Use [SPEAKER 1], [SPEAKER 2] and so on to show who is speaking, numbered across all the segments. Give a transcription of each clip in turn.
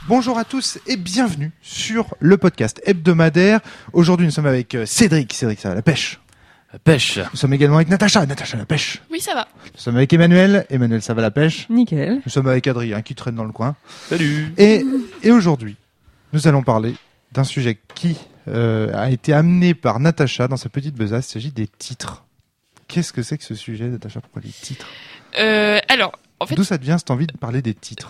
[SPEAKER 1] Bonjour à tous et bienvenue sur le podcast hebdomadaire. Aujourd'hui, nous sommes avec Cédric. Cédric, ça va, la pêche?
[SPEAKER 2] La pêche.
[SPEAKER 1] Nous sommes également avec Natacha. Natacha, la pêche.
[SPEAKER 3] Oui, ça va.
[SPEAKER 1] Nous sommes avec Emmanuel. Emmanuel, ça va, la pêche?
[SPEAKER 4] Nickel.
[SPEAKER 1] Nous sommes avec Adrien qui traîne dans le coin.
[SPEAKER 2] Salut.
[SPEAKER 1] Et aujourd'hui, nous allons parler d'un sujet qui a été amené par Natacha dans sa petite besace. Il s'agit des titres. Qu'est-ce que c'est que ce sujet, Natacha? Pourquoi les titres?
[SPEAKER 3] Alors, en fait,
[SPEAKER 1] D'où ça te vient cette envie de parler des titres?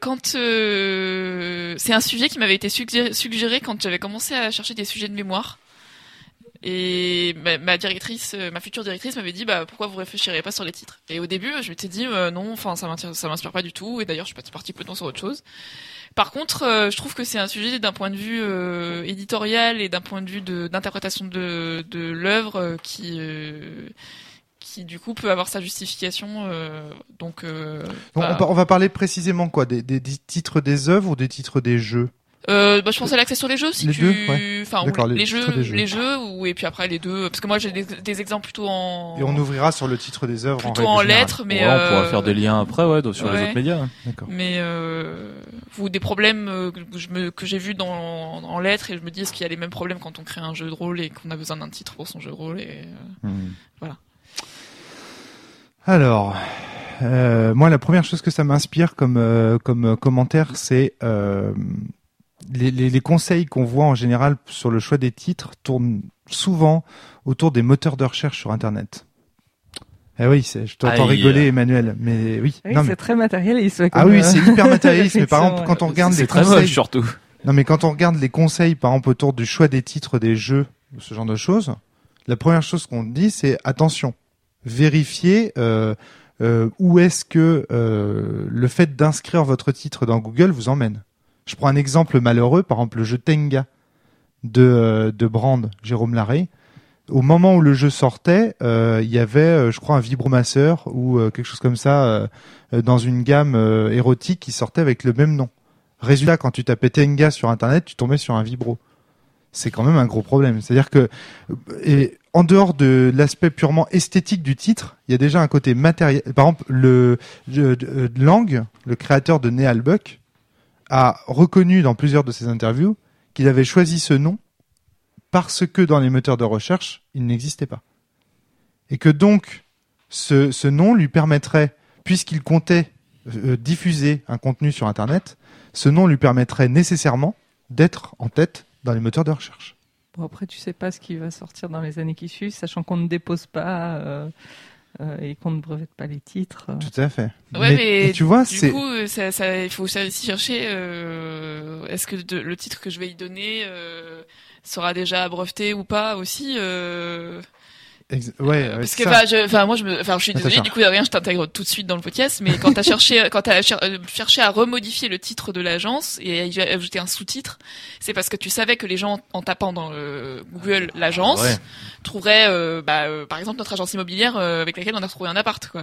[SPEAKER 3] c'est un sujet qui m'avait été suggéré quand j'avais commencé à chercher des sujets de mémoire. Et ma future directrice m'avait dit pourquoi vous réfléchirez pas sur les titres. Et au début, je m'étais dit non, enfin ça m'inspire pas du tout. Et d'ailleurs, je suis partie plutôt sur autre chose. Par contre, je trouve que c'est un sujet d'un point de vue éditorial et d'un point de vue d'interprétation de l'œuvre qui du coup peut avoir sa justification.
[SPEAKER 1] On va parler précisément quoi, des titres des œuvres ou des titres des jeux?
[SPEAKER 3] Je pensais à l'accès sur les jeux, si
[SPEAKER 1] les
[SPEAKER 3] tu,
[SPEAKER 1] deux, ouais.
[SPEAKER 3] enfin,
[SPEAKER 1] D'accord,
[SPEAKER 3] les
[SPEAKER 1] jeux.
[SPEAKER 3] jeux, et puis après les deux, parce que moi j'ai des exemples plutôt en.
[SPEAKER 1] Et on ouvrira sur le titre des œuvres
[SPEAKER 3] plutôt en lettres, mais
[SPEAKER 2] on pourra faire des liens après, sur les autres médias.
[SPEAKER 1] D'accord.
[SPEAKER 3] Mais ou des problèmes que j'ai vus en lettres, et je me dis est-ce qu'il y a les mêmes problèmes quand on crée un jeu de rôle et qu'on a besoin d'un titre pour son jeu de rôle, et voilà.
[SPEAKER 1] Alors, moi, la première chose que ça m'inspire comme commentaire, c'est les conseils qu'on voit en général sur le choix des titres tournent souvent autour des moteurs de recherche sur Internet. Eh oui, je t'entends rigoler, Emmanuel, mais oui.
[SPEAKER 4] Oui,
[SPEAKER 1] non,
[SPEAKER 4] c'est très matérialiste.
[SPEAKER 1] Ah oui, c'est hyper matérialiste. Mais par exemple, quand on regarde les conseils,
[SPEAKER 2] c'est très moche surtout.
[SPEAKER 1] Non, mais quand on regarde les conseils, par exemple, autour du choix des titres des jeux, ce genre de choses, la première chose qu'on dit, c'est attention, vérifiez où est-ce que le fait d'inscrire votre titre dans Google vous emmène. Je prends un exemple malheureux, par exemple le jeu Tenga de Brand, Jérôme Larrey. Au moment où le jeu sortait, il y avait, je crois, un vibromasseur ou quelque chose comme ça dans une gamme érotique qui sortait avec le même nom. Résultat, quand tu tapais Tenga sur Internet, tu tombais sur un vibro. C'est quand même un gros problème. C'est-à-dire que, en dehors de l'aspect purement esthétique du titre, il y a déjà un côté matériel. Par exemple, Lang, le créateur de Neal Buck, a reconnu dans plusieurs de ses interviews qu'il avait choisi ce nom parce que dans les moteurs de recherche, il n'existait pas. Et que donc, ce nom lui permettrait, puisqu'il comptait diffuser un contenu sur Internet, ce nom lui permettrait nécessairement d'être en tête dans les moteurs de recherche.
[SPEAKER 4] Bon, après, tu sais pas ce qui va sortir dans les années qui suivent, sachant qu'on ne dépose pas et qu'on ne brevette pas les titres.
[SPEAKER 1] Tout à fait.
[SPEAKER 3] Ouais, mais
[SPEAKER 1] tu vois,
[SPEAKER 3] du coup, il faut aussi chercher. Est-ce que le titre que je vais y donner sera déjà breveté ou pas aussi? Parce que je suis désolée, du coup Adrien, je t'intègre tout de suite dans le podcast, mais quand t'as cherché à remodifier le titre de l'agence et à y ajouter un sous-titre, c'est parce que tu savais que les gens, en tapant dans Google l'agence, trouveraient par exemple notre agence immobilière avec laquelle on a trouvé un appart, quoi.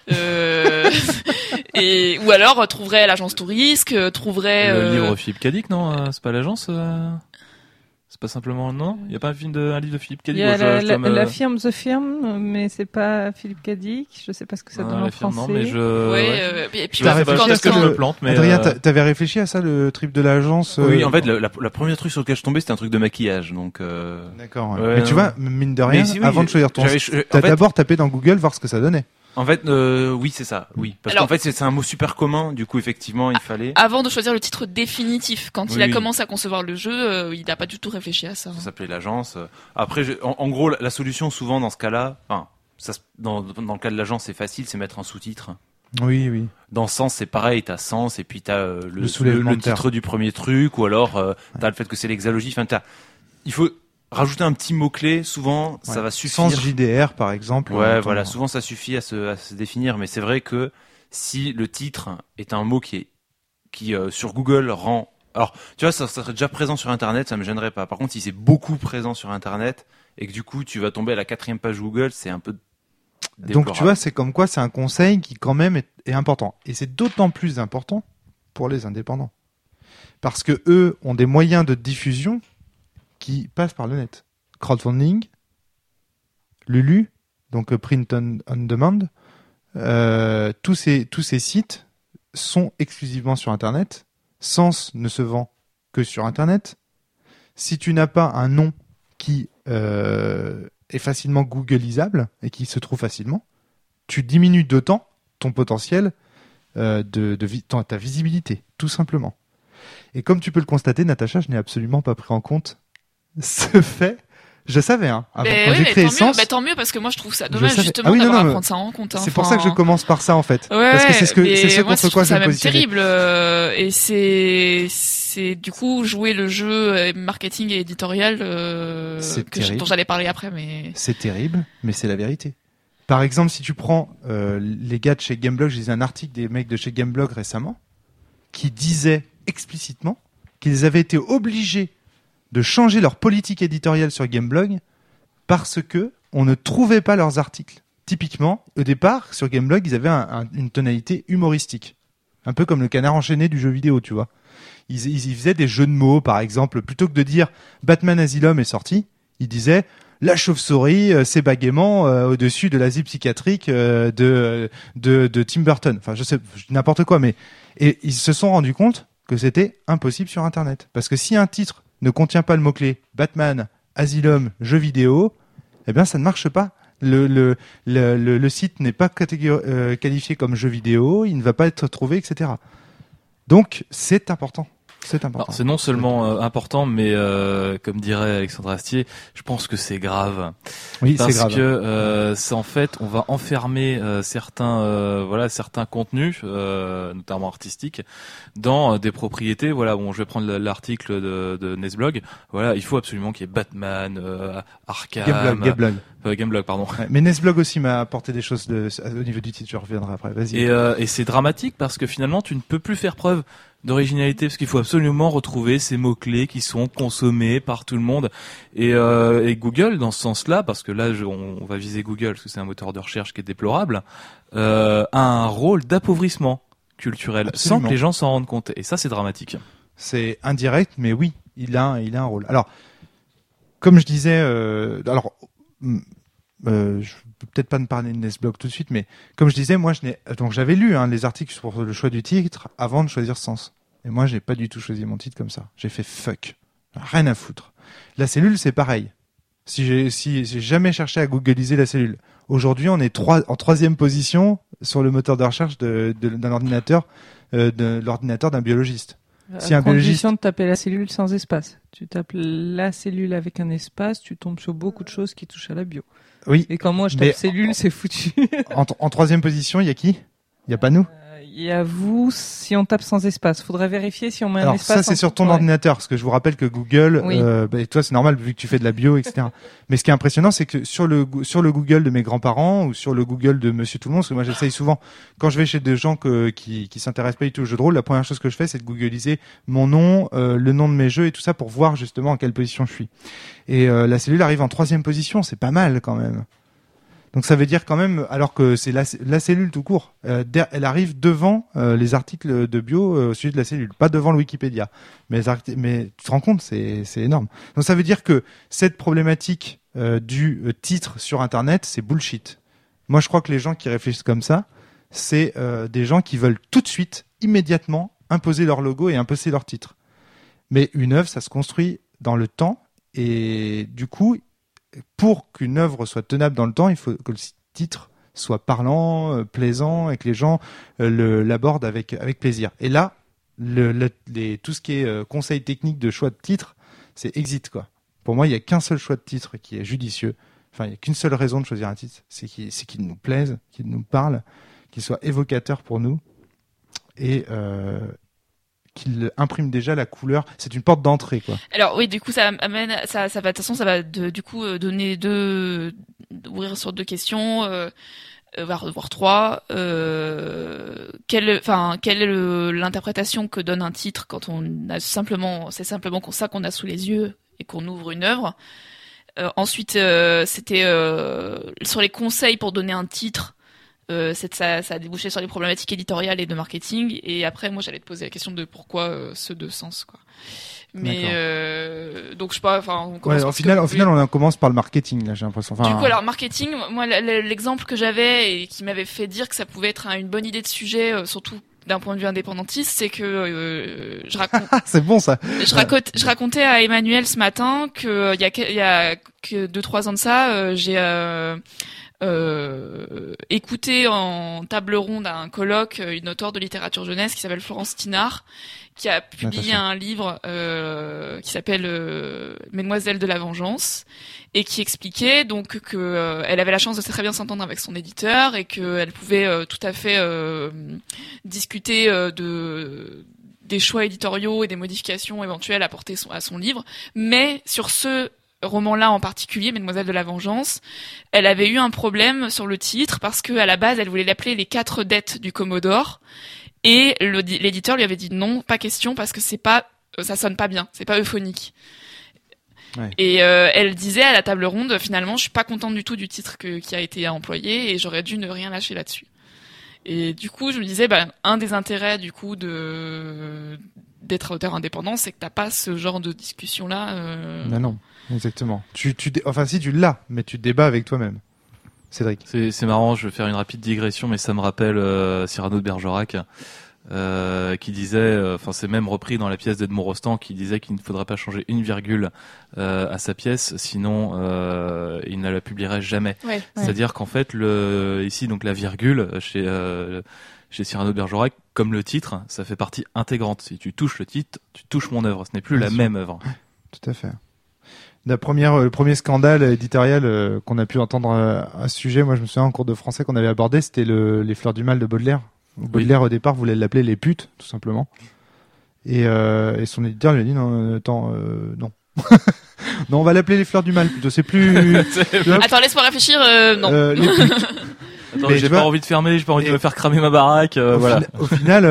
[SPEAKER 3] Et ou alors trouveraient l'agence Tourisque, trouveraient
[SPEAKER 2] le livre Philippe Cadic, non, c'est pas l'agence c'est pas simplement non, il y a pas un livre de Philippe Cadic.
[SPEAKER 4] Il y a la firme The Firm, mais c'est pas Philippe Cadic. Je sais pas ce que ça donne en français.
[SPEAKER 2] Non, mais
[SPEAKER 3] et puis
[SPEAKER 2] est-ce que je me plante, mais
[SPEAKER 1] Adrien, t'avais réfléchi à ça, le trip de l'agence?
[SPEAKER 2] Oui, en fait, la première truc sur lequel je tombais, c'était un truc de maquillage, donc.
[SPEAKER 1] D'accord. Ouais. Mais tu vois, mine de rien, avant de choisir ton, t'as d'abord tapé dans Google voir ce que ça donnait.
[SPEAKER 2] En fait, oui, c'est ça. Oui, parce qu'en fait, c'est un mot super commun. Du coup, effectivement, il fallait.
[SPEAKER 3] Avant de choisir le titre définitif, quand il a commencé à concevoir le jeu, il n'a pas du tout réfléchi à ça.
[SPEAKER 2] Ça s'appelait l'agence. Après, en gros, la solution, souvent dans ce cas-là, dans le cas de l'agence, c'est facile, c'est mettre un sous-titre.
[SPEAKER 1] Oui.
[SPEAKER 2] Dans Sens, c'est pareil, t'as Sens et puis t'as
[SPEAKER 1] le
[SPEAKER 2] titre du premier truc, ou alors t'as le fait que c'est l'exalogie. Enfin, il faut rajouter un petit mot-clé, souvent, ça va suffire.
[SPEAKER 1] Sens JDR, par exemple.
[SPEAKER 2] Ouais, voilà, souvent ça suffit à se définir, mais c'est vrai que si le titre est un mot qui sur Google rend... Alors, tu vois, ça serait déjà présent sur Internet, ça me gênerait pas. Par contre, si c'est beaucoup présent sur Internet, et que du coup, tu vas tomber à la 4e page Google, c'est un peu déplorable.
[SPEAKER 1] Donc, tu vois, c'est comme quoi c'est un conseil qui, quand même, est important. Et c'est d'autant plus important pour les indépendants. Parce que eux ont des moyens de diffusion qui passent par le net. Crowdfunding, Lulu, donc Print on Demand, tous ces sites sont exclusivement sur Internet Sens ne se vend que sur Internet. Si tu n'as pas un nom qui est facilement googlisable et qui se trouve facilement, tu diminues d'autant ton potentiel ta visibilité, tout simplement. Et comme tu peux le constater, Natacha, je n'ai absolument pas pris en compte ce fait. Je savais, avant, quand j'ai créé Sens.
[SPEAKER 3] Tant mieux, parce que moi je trouve ça dommage justement
[SPEAKER 1] non,
[SPEAKER 3] d'avoir à prendre ça en compte.
[SPEAKER 1] C'est pour ça que je commence par ça en fait.
[SPEAKER 3] Parce
[SPEAKER 1] que c'est ce contre quoi je me
[SPEAKER 3] positionne. Terrible, et c'est du coup jouer le jeu marketing et éditorial dont j'allais parler après, mais
[SPEAKER 1] c'est terrible, mais c'est la vérité. Par exemple, si tu prends les gars de chez Gameblog, j'ai lu un article des mecs de chez Gameblog récemment qui disaient explicitement qu'ils avaient été obligés de changer leur politique éditoriale sur Gameblog parce que on ne trouvait pas leurs articles. Typiquement, au départ, sur Gameblog, ils avaient une tonalité humoristique. Un peu comme le Canard enchaîné du jeu vidéo, tu vois. Ils faisaient des jeux de mots, par exemple. Plutôt que de dire Batman Asylum est sorti, ils disaient la chauve-souris, c'est bégaiement au-dessus de l'asile psychiatrique de Tim Burton. Enfin, je sais, n'importe quoi, mais... Et ils se sont rendus compte que c'était impossible sur Internet. Parce que si un titre ne contient pas le mot-clé Batman, Asylum, jeu vidéo, eh bien ça ne marche pas. Le site n'est pas qualifié comme jeu vidéo, il ne va pas être trouvé, etc. Donc c'est important. C'est important.
[SPEAKER 5] Alors, c'est non seulement important, mais comme dirait Alexandre Astier, je pense que c'est grave.
[SPEAKER 1] Oui, c'est grave.
[SPEAKER 5] Parce que c'est en fait, on va enfermer certains contenus, notamment artistiques, dans des propriétés. Voilà, bon, je vais prendre l'article de Nesblog. Voilà, il faut absolument qu'il y ait Batman, Arkham, Gameblog, pardon.
[SPEAKER 1] Ouais, mais Nesblog aussi m'a apporté des choses au niveau du titre. Je reviendrai après. Vas-y.
[SPEAKER 5] Et c'est dramatique parce que finalement, tu ne peux plus faire preuve d'originalité parce qu'il faut absolument retrouver ces mots-clés qui sont consommés par tout le monde et Google dans ce sens-là, parce que là on va viser Google parce que c'est un moteur de recherche qui est déplorable, a un rôle d'appauvrissement culturel.
[SPEAKER 1] Absolument.
[SPEAKER 5] Sans que les gens s'en rendent compte, et ça c'est dramatique.
[SPEAKER 1] C'est indirect, mais oui, il a un rôle. Alors comme je disais, je peux peut-être pas me parler de Nesblog tout de suite, mais comme je disais, moi donc j'avais lu les articles sur le choix du titre avant de choisir Sens. Et moi, j'ai pas du tout choisi mon titre comme ça. J'ai fait fuck, rien à foutre. La cellule, c'est pareil. Si j'ai jamais cherché à googliser la cellule, aujourd'hui, on est en 3e position sur le moteur de recherche d'un ordinateur, de l'ordinateur d'un biologiste.
[SPEAKER 4] Si à condition de taper la cellule sans espace. Tu tapes la cellule avec un espace, tu tombes sur beaucoup de choses qui touchent à la bio.
[SPEAKER 1] Oui.
[SPEAKER 4] Et quand moi je tape cellule, c'est foutu.
[SPEAKER 1] En 3e position, il y a qui? Il y a pas nous?
[SPEAKER 4] Il y a vous si on tape sans espace. Faudrait vérifier si on met un espace.
[SPEAKER 1] Ça, c'est sur ton ordinateur, parce que je vous rappelle que Google,
[SPEAKER 4] oui.
[SPEAKER 1] Toi, c'est normal vu que tu fais de la bio, etc. Mais ce qui est impressionnant, c'est que sur le Google de mes grands-parents ou sur le Google de Monsieur Tout le Monde, parce que moi, j'essaye souvent, quand je vais chez des gens qui s'intéressent pas du tout au jeu de rôle, la première chose que je fais, c'est de googliser mon nom, le nom de mes jeux et tout ça pour voir justement en quelle position je suis. Et la cellule arrive en 3e position, c'est pas mal quand même. Donc ça veut dire quand même, alors que c'est la cellule tout court, elle arrive devant les articles de bio au sujet de la cellule, pas devant le Wikipédia. Mais tu te rends compte, c'est énorme. Donc ça veut dire que cette problématique du titre sur Internet, c'est bullshit. Moi je crois que les gens qui réfléchissent comme ça, c'est des gens qui veulent tout de suite, immédiatement, imposer leur logo et imposer leur titre. Mais une œuvre, ça se construit dans le temps, et du coup, pour qu'une œuvre soit tenable dans le temps, il faut que le titre soit parlant, plaisant, et que les gens l'abordent avec plaisir. Et là, tout ce qui est conseil technique de choix de titre, c'est exit, quoi. Pour moi, il n'y a qu'un seul choix de titre qui est judicieux. Enfin, il n'y a qu'une seule raison de choisir un titre, c'est qu'il nous plaise, qu'il nous parle, qu'il soit évocateur pour nous, et qu'il imprime déjà la couleur. C'est une porte d'entrée, quoi.
[SPEAKER 3] Alors oui, du coup, ça va, de toute façon, ça va du coup donner ouvrir sur 2 questions, voire 3. Quelle est l'interprétation que donne un titre quand c'est simplement ça qu'on a sous les yeux et qu'on ouvre une œuvre. Ensuite, c'était sur les conseils pour donner un titre. Ça a débouché sur les problématiques éditoriales et de marketing. Et après, moi, j'allais te poser la question de pourquoi ceux de Sens, quoi. Mais donc je sais pas. Enfin,
[SPEAKER 1] au final, on commence par le marketing, là, j'ai l'impression.
[SPEAKER 3] Du coup, alors marketing, moi, l'exemple que j'avais et qui m'avait fait dire que ça pouvait être une bonne idée de sujet, surtout d'un point de vue indépendantiste, c'est que je raconte.
[SPEAKER 1] C'est bon ça.
[SPEAKER 3] Je racontais à Emmanuel ce matin que il y a que 2-3 ans de ça, j'ai écouté en table ronde à un colloque une auteure de littérature jeunesse qui s'appelle Florence Tinard, qui a publié un livre qui s'appelle Mesdemoiselles de la vengeance, et qui expliquait donc que elle avait la chance de très bien s'entendre avec son éditeur et qu'elle pouvait tout à fait discuter des choix éditoriaux et des modifications éventuelles apportées à son livre, mais sur ce roman-là en particulier, Mesdemoiselles de la vengeance, elle avait eu un problème sur le titre parce que à la base elle voulait l'appeler Les 4 dettes du Commodore, et l'éditeur lui avait dit non, pas question, parce que ça sonne pas bien, c'est pas euphonique. Ouais. Et elle disait à la table ronde, finalement, je suis pas contente du tout du titre qui a été employé et j'aurais dû ne rien lâcher là-dessus. Et du coup, je me disais, un des intérêts du coup d'être auteur indépendant, c'est que t'as pas ce genre de discussion-là.
[SPEAKER 1] Non, exactement. Enfin, si tu l'as, mais tu débats avec toi-même. Cédric.
[SPEAKER 5] C'est marrant, je vais faire une rapide digression, mais ça me rappelle Cyrano de Bergerac, qui disait, enfin c'est même repris dans la pièce d'Edmond Rostand, qui disait qu'il ne faudrait pas changer une virgule à sa pièce, sinon il ne la publierait jamais. Ouais, c'est-à-dire qu'en fait, ici donc la virgule chez Cyrano de Bergerac, comme le titre, ça fait partie intégrante. Si tu touches le titre, tu touches mon œuvre. Ce n'est plus la même œuvre.
[SPEAKER 1] Tout à fait. Le premier scandale éditorial qu'on a pu entendre à ce sujet, moi je me souviens en cours de français qu'on avait abordé, c'était les Fleurs du Mal de Baudelaire. Baudelaire au départ voulait l'appeler Les Putes, tout simplement. Et son éditeur lui a dit non. Non, on va l'appeler Les Fleurs du Mal plutôt. C'est plus.
[SPEAKER 3] Attends, laisse-moi réfléchir. Non.
[SPEAKER 1] Les putes.
[SPEAKER 5] Attends, j'ai pas envie de fermer, j'ai pas envie de me faire cramer ma baraque. Voilà.
[SPEAKER 1] Au final,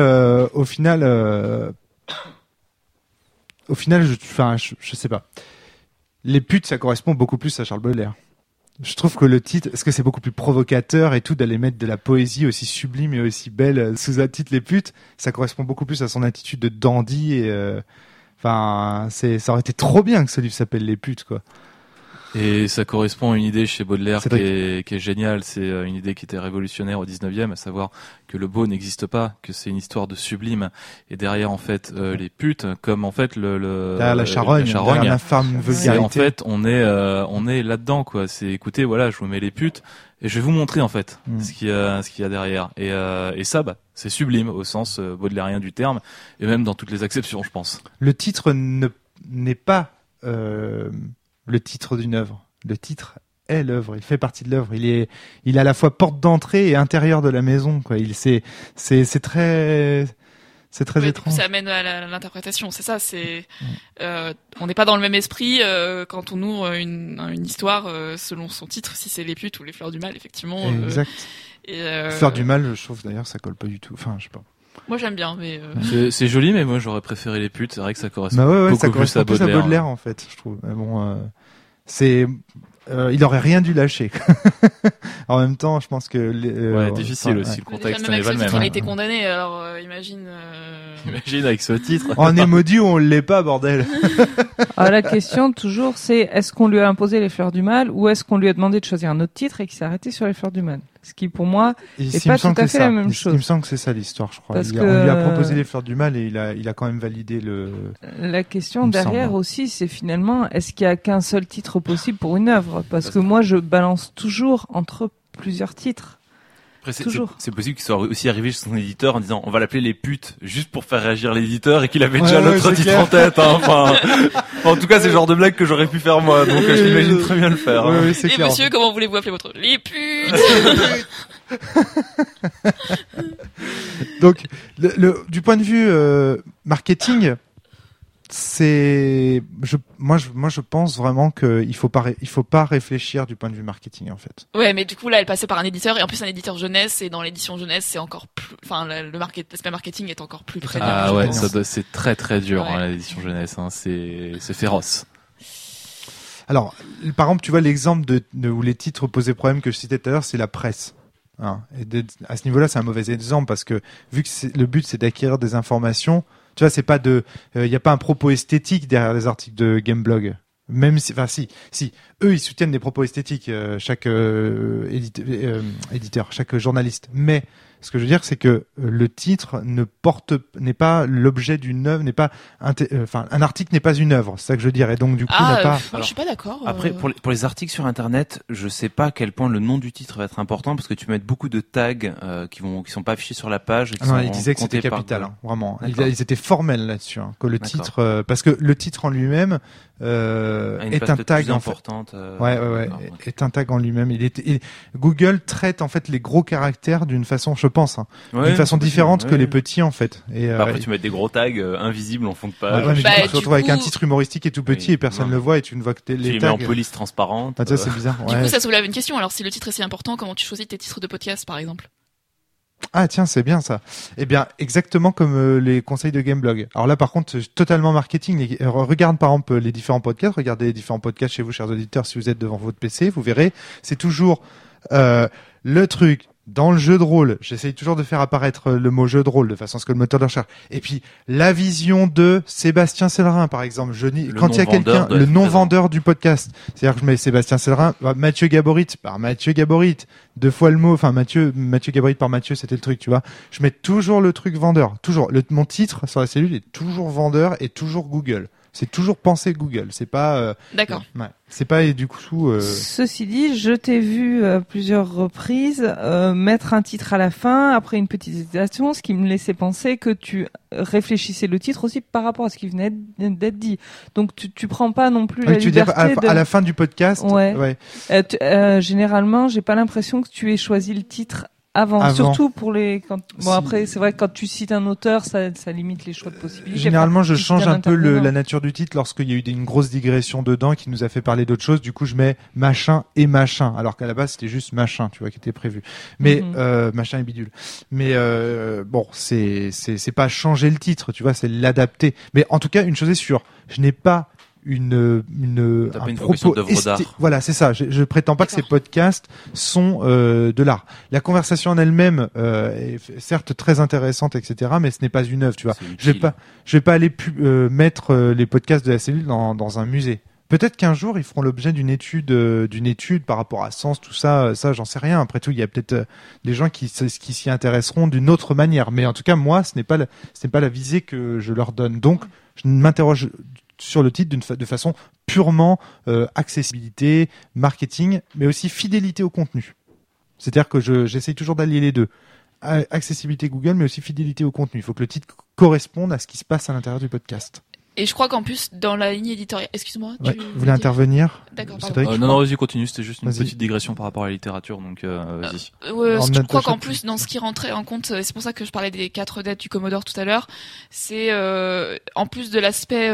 [SPEAKER 1] je sais pas. Les putes, ça correspond beaucoup plus à Charles Baudelaire. Je trouve que le titre, parce que c'est beaucoup plus provocateur et tout, d'aller mettre de la poésie aussi sublime et aussi belle sous un titre, Les putes, ça correspond beaucoup plus à son attitude de dandy et, ça aurait été trop bien que ce livre s'appelle Les putes, quoi.
[SPEAKER 5] Et ça correspond à une idée chez Baudelaire qui est géniale. C'est une idée qui était révolutionnaire au 19e, à savoir que le beau n'existe pas, que c'est une histoire de sublime. Et derrière, en fait, les putes, comme en fait
[SPEAKER 1] derrière la charogne, derrière l'infâme vulgarité.
[SPEAKER 5] En fait, on est là-dedans, quoi. C'est, écoutez, voilà, je vous mets les putes et je vais vous montrer, en fait, ce qu'il y a derrière. Et ça, c'est sublime au sens baudelairien du terme, et même dans toutes les acceptions, je pense.
[SPEAKER 1] Le titre n'est pas, le titre d'une œuvre. Le titre est l'œuvre. Il fait partie de l'œuvre. Il est à la fois porte d'entrée et intérieur de la maison, quoi. C'est très étrange.
[SPEAKER 3] Ça amène à l'interprétation. C'est ça. On n'est pas dans le même esprit quand on ouvre une histoire selon son titre. Si c'est Les putes ou Les Fleurs du Mal, effectivement.
[SPEAKER 1] Exact. Fleurs du Mal, je trouve d'ailleurs, ça colle pas du tout. Enfin, je sais pas.
[SPEAKER 3] Moi j'aime bien, mais
[SPEAKER 5] c'est joli, mais moi j'aurais préféré Les putes. C'est vrai que ça correspond beaucoup plus à
[SPEAKER 1] Baudelaire en fait, je trouve. Mais bon, il aurait rien dû lâcher. En même temps, je pense que
[SPEAKER 5] difficile aussi. Le contexte n'est pas le même.
[SPEAKER 3] Il a été condamné, alors imagine.
[SPEAKER 5] Imagine avec ce titre.
[SPEAKER 1] On est maudit ou on l'est pas, bordel.
[SPEAKER 4] Alors la question toujours, c'est est-ce qu'on lui a imposé Les Fleurs du Mal ou est-ce qu'on lui a demandé de choisir un autre titre et qu'il s'est arrêté sur Les Fleurs du Mal? Ce qui pour moi n'est pas tout à fait la même chose.
[SPEAKER 1] Il me semble que c'est ça l'histoire, je crois. On lui a proposé Les Fleurs du Mal et il a quand même validé le.
[SPEAKER 4] La question derrière aussi, c'est finalement est-ce qu'il y a qu'un seul titre possible pour une œuvre? Parce que moi je balance toujours entre plusieurs titres.
[SPEAKER 2] Après, c'est possible qu'il soit aussi arrivé chez son éditeur en disant on va l'appeler Les putes juste pour faire réagir l'éditeur et qu'il avait déjà l'autre titre en tête. Enfin, en tout cas, c'est le genre de blague que j'aurais pu faire moi, donc je l'imagine très bien le faire.
[SPEAKER 3] Et clair. Monsieur, comment voulez-vous appeler votre Les putes?
[SPEAKER 1] Donc, du point de vue marketing, moi je pense vraiment qu'il faut pas réfléchir du point de vue marketing en fait.
[SPEAKER 3] Ouais, mais du coup là elle passait par un éditeur et en plus un éditeur jeunesse, et dans l'édition jeunesse c'est encore plus, l'aspect marketing est encore plus prégnant.
[SPEAKER 5] Ah ouais, c'est très très dur l'édition jeunesse, c'est féroce.
[SPEAKER 1] Alors par exemple tu vois l'exemple où les titres posaient problème que je citais tout à l'heure, c'est la presse. Et à ce niveau-là c'est un mauvais exemple parce que vu que le but c'est d'acquérir des informations. Tu vois, c'est pas y a pas un propos esthétique derrière les articles de Gameblog. Même si, eux, ils soutiennent des propos esthétiques, chaque éditeur, chaque journaliste. Mais Ce que je veux dire, c'est que le titre n'est pas l'objet d'une œuvre, un article n'est pas une œuvre. C'est ça que je veux dire. Et donc, du coup,
[SPEAKER 3] je suis pas d'accord.
[SPEAKER 2] Après, pour les articles sur Internet, je sais pas à quel point le nom du titre va être important parce que tu mets beaucoup de tags qui sont pas affichés sur la page.
[SPEAKER 1] Ils disaient que c'était capital, vraiment. Ils étaient formels là-dessus, que le titre, parce que le titre en lui-même est un tag
[SPEAKER 2] importante.
[SPEAKER 1] Est un tag en lui-même. Google traite en fait les gros caractères d'une façon, je pense, d'une façon différente que les petits en fait. Et
[SPEAKER 2] après tu mets des gros tags invisibles en fond de page.
[SPEAKER 1] Mais tu te retrouves avec un titre humoristique et tout petit et personne le voit et tu ne vois que les tags.
[SPEAKER 2] Tu les mets en police transparente.
[SPEAKER 1] Ah, c'est bizarre.
[SPEAKER 3] Du coup, ça soulève une question. Alors, si le titre est si important, comment tu choisis tes titres de podcast, par exemple?
[SPEAKER 1] Ah tiens, c'est bien ça. Eh bien, exactement comme les conseils de Gameblog. Alors là, par contre, totalement marketing. Regarde par exemple les différents podcasts. Regardez les différents podcasts chez vous, chers auditeurs, si vous êtes devant votre PC. Vous verrez, c'est toujours le truc. Dans le jeu de rôle, j'essaye toujours de faire apparaître le mot jeu de rôle de façon à ce que le moteur de recherche. Et puis la vision de Sébastien Sellerin, par exemple. Quand il y a quelqu'un, le non-vendeur du podcast, c'est-à-dire que je mets Sébastien Sellerin, Mathieu Gaborit par Mathieu Gaborit, deux fois le mot, enfin Mathieu Gaborit par Mathieu, c'était le truc, tu vois. Je mets toujours le truc vendeur, toujours. Mon titre sur la cellule est toujours vendeur et toujours Google. C'est toujours pensé Google. C'est pas.
[SPEAKER 3] D'accord.
[SPEAKER 1] C'est pas et du coup.
[SPEAKER 4] Ceci dit, je t'ai vu à plusieurs reprises mettre un titre à la fin après une petite hésitation, ce qui me laissait penser que tu réfléchissais le titre aussi par rapport à ce qui venait d'être dit. Donc tu prends pas non plus la liberté
[SPEAKER 1] à la fin du podcast.
[SPEAKER 4] Ouais. Généralement, j'ai pas l'impression que tu aies choisi le titre. Avant. Surtout pour après, c'est vrai que quand tu cites un auteur, ça limite les choix de possibilités.
[SPEAKER 1] Généralement, je change un peu la nature du titre lorsqu'il y a eu une grosse digression dedans qui nous a fait parler d'autre chose. Du coup, je mets machin et machin, alors qu'à la base, c'était juste machin, tu vois, qui était prévu. Mais, machin et bidule. Mais, bon, c'est pas changer le titre, tu vois, c'est l'adapter. Mais en tout cas, une chose est sûre, je n'ai pas un propos
[SPEAKER 2] d'œuvre d'art.
[SPEAKER 1] Voilà, c'est ça. Je prétends pas que ces podcasts sont de l'art. La conversation en elle-même est certes très intéressante, etc. Mais ce n'est pas une œuvre, tu vois. Je vais pas aller mettre les podcasts de la cellule dans un musée. Peut-être qu'un jour ils feront l'objet d'une étude par rapport à Sens, tout ça. Ça, j'en sais rien. Après tout, il y a peut-être des gens qui s'y intéresseront d'une autre manière. Mais en tout cas, moi, ce n'est pas la visée que je leur donne. Donc, je m'interroge sur le titre de façon purement accessibilité, marketing, mais aussi fidélité au contenu. C'est-à-dire que j'essaye toujours d'allier les deux. Accessibilité Google, mais aussi fidélité au contenu. Il faut que le titre corresponde à ce qui se passe à l'intérieur du podcast.
[SPEAKER 3] Et je crois qu'en plus, dans la ligne éditoriale... Excuse-moi,
[SPEAKER 1] tu voulais intervenir?
[SPEAKER 3] D'accord,
[SPEAKER 5] non, vas-y, continue. C'était juste une petite digression par rapport à la littérature, donc vas-y.
[SPEAKER 3] Je crois qu'en plus, dans ce qui rentrait en compte, c'est pour ça que je parlais des 4 dettes du Commodore tout à l'heure, c'est en plus de l'aspect...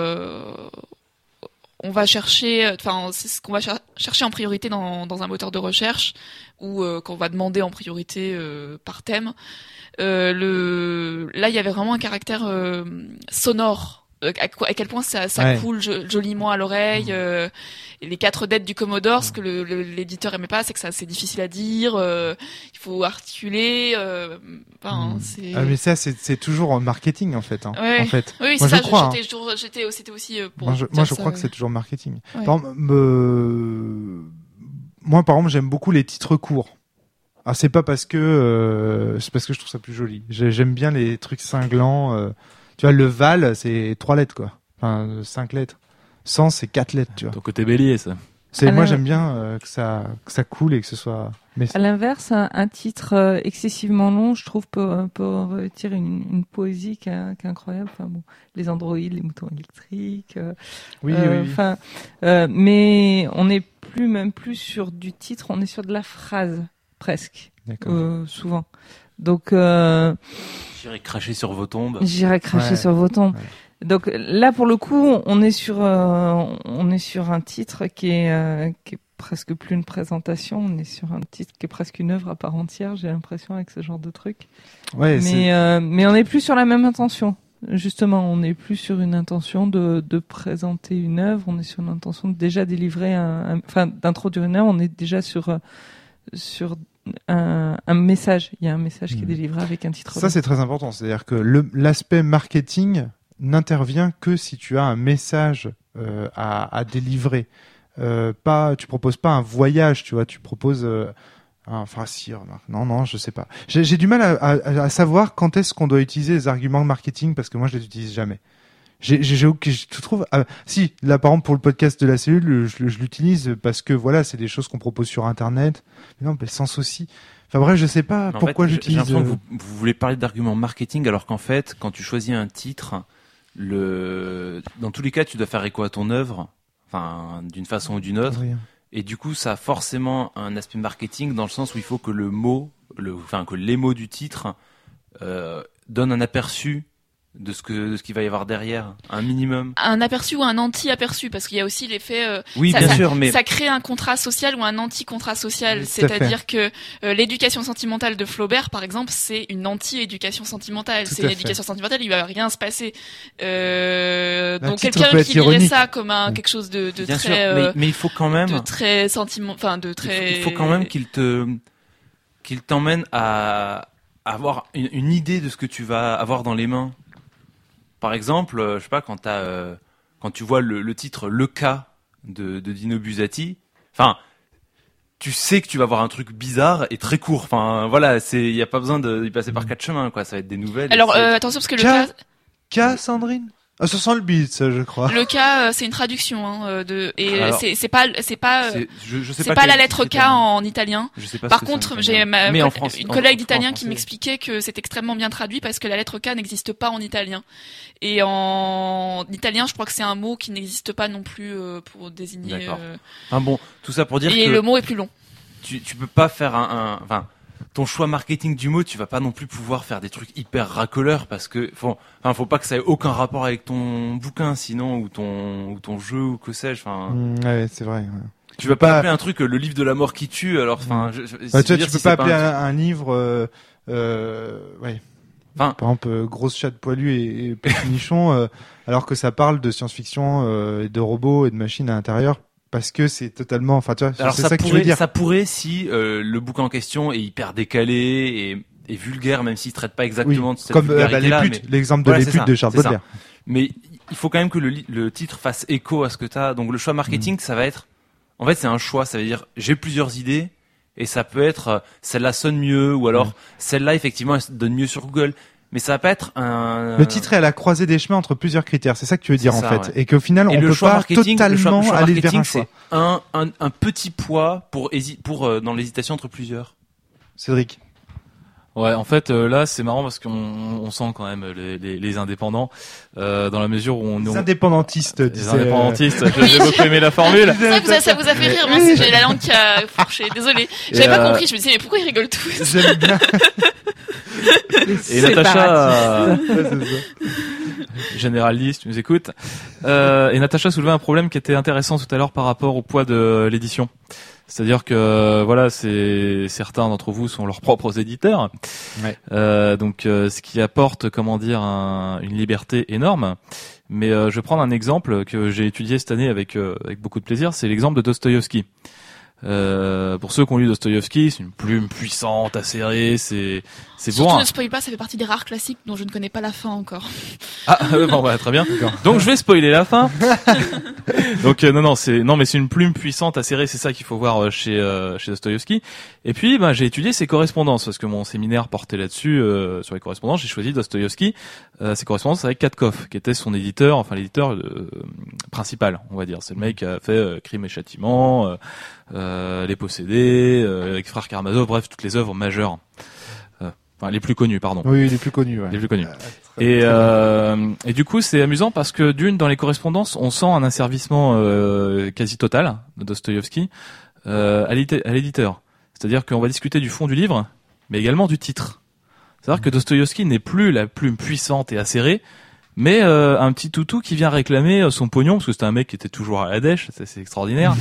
[SPEAKER 3] on va chercher, c'est ce qu'on va chercher en priorité dans un moteur de recherche, ou qu'on va demander en priorité par thème. Là, il y avait vraiment un caractère sonore. À quel point ça coule joliment à l'oreille. Et les 4 dettes du Commodore, ce que l'éditeur aimait pas, c'est que c'est difficile à dire. Il faut articuler.
[SPEAKER 1] mais ça, c'est toujours en marketing en fait. En fait.
[SPEAKER 3] Oui, c'est ça. C'était aussi pour.
[SPEAKER 1] Moi, je crois que c'est toujours marketing. Ouais. Par exemple, moi, par exemple, j'aime beaucoup les titres courts. Alors, c'est parce que je trouve ça plus joli. J'aime bien les trucs cinglants. Tu vois, le Val, c'est 3 lettres, quoi. Enfin, 5 lettres. Sens, c'est 4 lettres, tu vois.
[SPEAKER 5] Ton côté bélier, ça.
[SPEAKER 1] Moi, j'aime bien que ça coule et que ce soit...
[SPEAKER 4] À l'inverse, un titre excessivement long, je trouve, peut retirer une poésie qui est incroyable. Enfin, bon, les androïdes, les moutons électriques.
[SPEAKER 1] Oui.
[SPEAKER 4] Mais on n'est même plus sur du titre, on est sur de la phrase, presque.
[SPEAKER 1] D'accord.
[SPEAKER 4] Souvent. Donc...
[SPEAKER 2] J'irai cracher sur vos tombes.
[SPEAKER 4] Sur vos tombes. Ouais. Donc là, pour le coup, on est sur un titre qui est presque plus une présentation. On est sur un titre qui est presque une œuvre à part entière. J'ai l'impression avec ce genre de truc.
[SPEAKER 1] Ouais.
[SPEAKER 4] Mais on n'est plus sur la même intention. Justement, on n'est plus sur une intention de présenter une œuvre. On est sur une intention de déjà délivrer d'introduire une œuvre. On est déjà sur un message. Il y a un message qui est délivré avec un titre.
[SPEAKER 1] Ça, c'est très important. C'est-à-dire que l'aspect marketing n'intervient que si tu as un message à délivrer. Tu proposes pas un voyage, tu vois. Tu proposes Enfin, si, remarque. Non, je sais pas. J'ai du mal à savoir quand est-ce qu'on doit utiliser les arguments de marketing parce que moi, je les utilise jamais. Je trouve, si, là, par exemple, pour le podcast de la cellule, je l'utilise parce que voilà, c'est des choses qu'on propose sur Internet. Mais non, mais sans souci. Enfin bref, je sais pas pourquoi j'utilise.
[SPEAKER 2] J'ai l'impression que vous voulez parler d'arguments marketing alors qu'en fait, quand tu choisis un titre, dans tous les cas, tu dois faire écho à ton œuvre, enfin, d'une façon ou d'une autre.
[SPEAKER 1] Rien.
[SPEAKER 2] Et du coup, ça a forcément un aspect marketing dans le sens où il faut que que les mots du titre donnent un aperçu de ce qu'il va y avoir derrière, un minimum.
[SPEAKER 3] Un aperçu ou un anti-aperçu, parce qu'il y a aussi l'effet.
[SPEAKER 2] Oui, bien sûr, mais
[SPEAKER 3] ça crée un contrat social ou un anti-contrat social.
[SPEAKER 1] Tout à
[SPEAKER 3] C'est-à-dire que l'éducation sentimentale de Flaubert, par exemple, c'est une anti-éducation sentimentale.
[SPEAKER 1] Tout
[SPEAKER 3] C'est
[SPEAKER 1] à
[SPEAKER 3] une
[SPEAKER 1] fait.
[SPEAKER 3] éducation sentimentale, il va rien se passer. Donc
[SPEAKER 1] titre
[SPEAKER 3] quelqu'un
[SPEAKER 1] peut être
[SPEAKER 3] qui lirait
[SPEAKER 1] ironique.
[SPEAKER 3] ça comme quelque chose de
[SPEAKER 2] bien sûr,
[SPEAKER 3] très,
[SPEAKER 2] mais il faut quand même,
[SPEAKER 3] de très sentiment, enfin de très.
[SPEAKER 2] il faut quand même qu'il t'emmène à avoir une idée de ce que tu vas avoir dans les mains. Par exemple, je sais pas, quand tu vois le titre Le Cas de Dino Buzzati, enfin, tu sais que tu vas voir un truc bizarre et très court. Enfin, voilà, il y a pas besoin d'y passer par 4 chemins, quoi. Ça va être des nouvelles.
[SPEAKER 3] Alors attention parce que le
[SPEAKER 1] Cas-
[SPEAKER 3] cas.
[SPEAKER 1] Sandrine? Ah, ça sent le beat, ça, je crois.
[SPEAKER 3] Le cas, c'est une traduction et
[SPEAKER 2] Alors,
[SPEAKER 3] c'est pas
[SPEAKER 2] je sais
[SPEAKER 3] c'est pas la
[SPEAKER 2] quel
[SPEAKER 3] lettre
[SPEAKER 2] titre
[SPEAKER 3] K
[SPEAKER 2] c'est.
[SPEAKER 3] en italien.
[SPEAKER 2] Je sais pas
[SPEAKER 3] Par
[SPEAKER 2] ce que c'est en
[SPEAKER 3] contre,
[SPEAKER 2] italien.
[SPEAKER 3] j'ai
[SPEAKER 2] Mais en France-
[SPEAKER 3] une
[SPEAKER 2] en-
[SPEAKER 3] collègue
[SPEAKER 2] en
[SPEAKER 3] d'italien qui
[SPEAKER 2] français.
[SPEAKER 3] m'expliquait que c'est extrêmement bien traduit parce que la lettre K n'existe pas en italien. Et en italien, je crois que c'est un mot qui n'existe pas non plus pour désigner.
[SPEAKER 2] D'accord. Enfin bon, tout ça pour dire
[SPEAKER 3] Et
[SPEAKER 2] que
[SPEAKER 3] le mot est plus long.
[SPEAKER 2] tu peux pas faire enfin, ton choix marketing du mot, tu vas pas non plus pouvoir faire des trucs hyper racoleurs parce que faut pas que ça ait aucun rapport avec ton bouquin sinon ou ton jeu ou que sais-je. Enfin,
[SPEAKER 1] Ouais, c'est vrai. Ouais.
[SPEAKER 2] tu vas pas appeler un truc le livre de la mort qui tue. Alors, enfin,
[SPEAKER 1] Bah, tu vois, tu peux pas appeler un livre, ouais.
[SPEAKER 2] Enfin,
[SPEAKER 1] Par exemple, Grosse chatte poilue et Petit nichon, alors que ça parle de science-fiction et de robots et de machines à l'intérieur, parce que c'est totalement, enfin, tu vois,
[SPEAKER 2] alors
[SPEAKER 1] c'est ça que tu veux dire.
[SPEAKER 2] ça pourrait si le bouquin en question est hyper décalé et vulgaire, même s'il traite pas exactement de cette
[SPEAKER 1] Comme les
[SPEAKER 2] vulgarité-là,
[SPEAKER 1] putes, l'exemple de
[SPEAKER 2] Voilà,
[SPEAKER 1] les
[SPEAKER 2] c'est
[SPEAKER 1] putes
[SPEAKER 2] ça,
[SPEAKER 1] de Charles
[SPEAKER 2] c'est ça.
[SPEAKER 1] Baudelaire.
[SPEAKER 2] Mais il faut quand même que le titre fasse écho à ce que t'as. Donc le choix marketing, ça va être, en fait, c'est un choix. Ça veut dire, j'ai plusieurs idées et ça peut être celle-là sonne mieux ou alors celle-là effectivement elle donne mieux sur Google. Mais ça va pas être un.
[SPEAKER 1] Le titre est à la croisée des chemins entre plusieurs critères. C'est ça que tu veux dire,
[SPEAKER 2] C'est
[SPEAKER 1] en
[SPEAKER 2] ça,
[SPEAKER 1] fait.
[SPEAKER 2] ouais.
[SPEAKER 1] Et qu'au final,
[SPEAKER 2] Et
[SPEAKER 1] on
[SPEAKER 2] le
[SPEAKER 1] peut
[SPEAKER 2] choix
[SPEAKER 1] pas
[SPEAKER 2] marketing,
[SPEAKER 1] totalement
[SPEAKER 2] le choix
[SPEAKER 1] aller vers
[SPEAKER 2] marketing,
[SPEAKER 1] un
[SPEAKER 2] c'est
[SPEAKER 1] choix.
[SPEAKER 2] un petit poids pour dans l'hésitation entre plusieurs.
[SPEAKER 1] Cédric.
[SPEAKER 5] Ouais, en fait, là, c'est marrant parce qu'on sent quand même les indépendants, dans la mesure où
[SPEAKER 1] Les indépendantistes,
[SPEAKER 5] les
[SPEAKER 1] disait,
[SPEAKER 5] indépendantistes, j'ai beaucoup aimé la formule.
[SPEAKER 3] Ça vous a fait rire, moi, j'ai la langue qui a fourché. Désolée. J'avais pas compris. Je me disais mais pourquoi ils rigolent tous?
[SPEAKER 1] J'aime bien.
[SPEAKER 5] Et Natacha,
[SPEAKER 1] Ouais, c'est ça.
[SPEAKER 5] généraliste, tu nous écoutes. Et Natacha soulevait un problème qui était intéressant tout à l'heure par rapport au poids de l'édition. C'est-à-dire que voilà, certains d'entre vous sont leurs propres éditeurs, donc ce qui apporte, comment dire, une liberté énorme. Mais je vais prendre un exemple que j'ai étudié cette année avec beaucoup de plaisir, c'est l'exemple de Dostoïevski. Pour ceux qui ont lu Dostoïevski, c'est une plume puissante, acérée, c'est
[SPEAKER 3] Surtout
[SPEAKER 5] bon.
[SPEAKER 3] ne spoil pas, ça fait partie des rares classiques dont je ne connais pas la fin encore.
[SPEAKER 5] Ah bon bah très bien. Donc je vais spoiler la fin. Donc non mais c'est une plume puissante, acérée, c'est ça qu'il faut voir chez Dostoïevski. Et puis j'ai étudié ses correspondances parce que mon séminaire portait là-dessus sur les correspondances. J'ai choisi Dostoïevski, ses correspondances avec Katkov, qui était son éditeur, enfin l'éditeur principal, on va dire. C'est le mec qui a fait Crime et Châtiment, Les Possédés, avec Frère Karamazov, bref toutes les œuvres majeures. Enfin, les plus connus, pardon.
[SPEAKER 1] Oui, les plus connus, ouais.
[SPEAKER 5] Les plus connus. Et du coup, c'est amusant parce que dans les correspondances, on sent un asservissement quasi total de Dostoïevski à l'éditeur. C'est-à-dire qu'on va discuter du fond du livre, mais également du titre. C'est-à-dire que Dostoïevski n'est plus la plume puissante et acérée, mais un petit toutou qui vient réclamer son pognon, parce que c'était un mec qui était toujours à la dèche, c'est extraordinaire.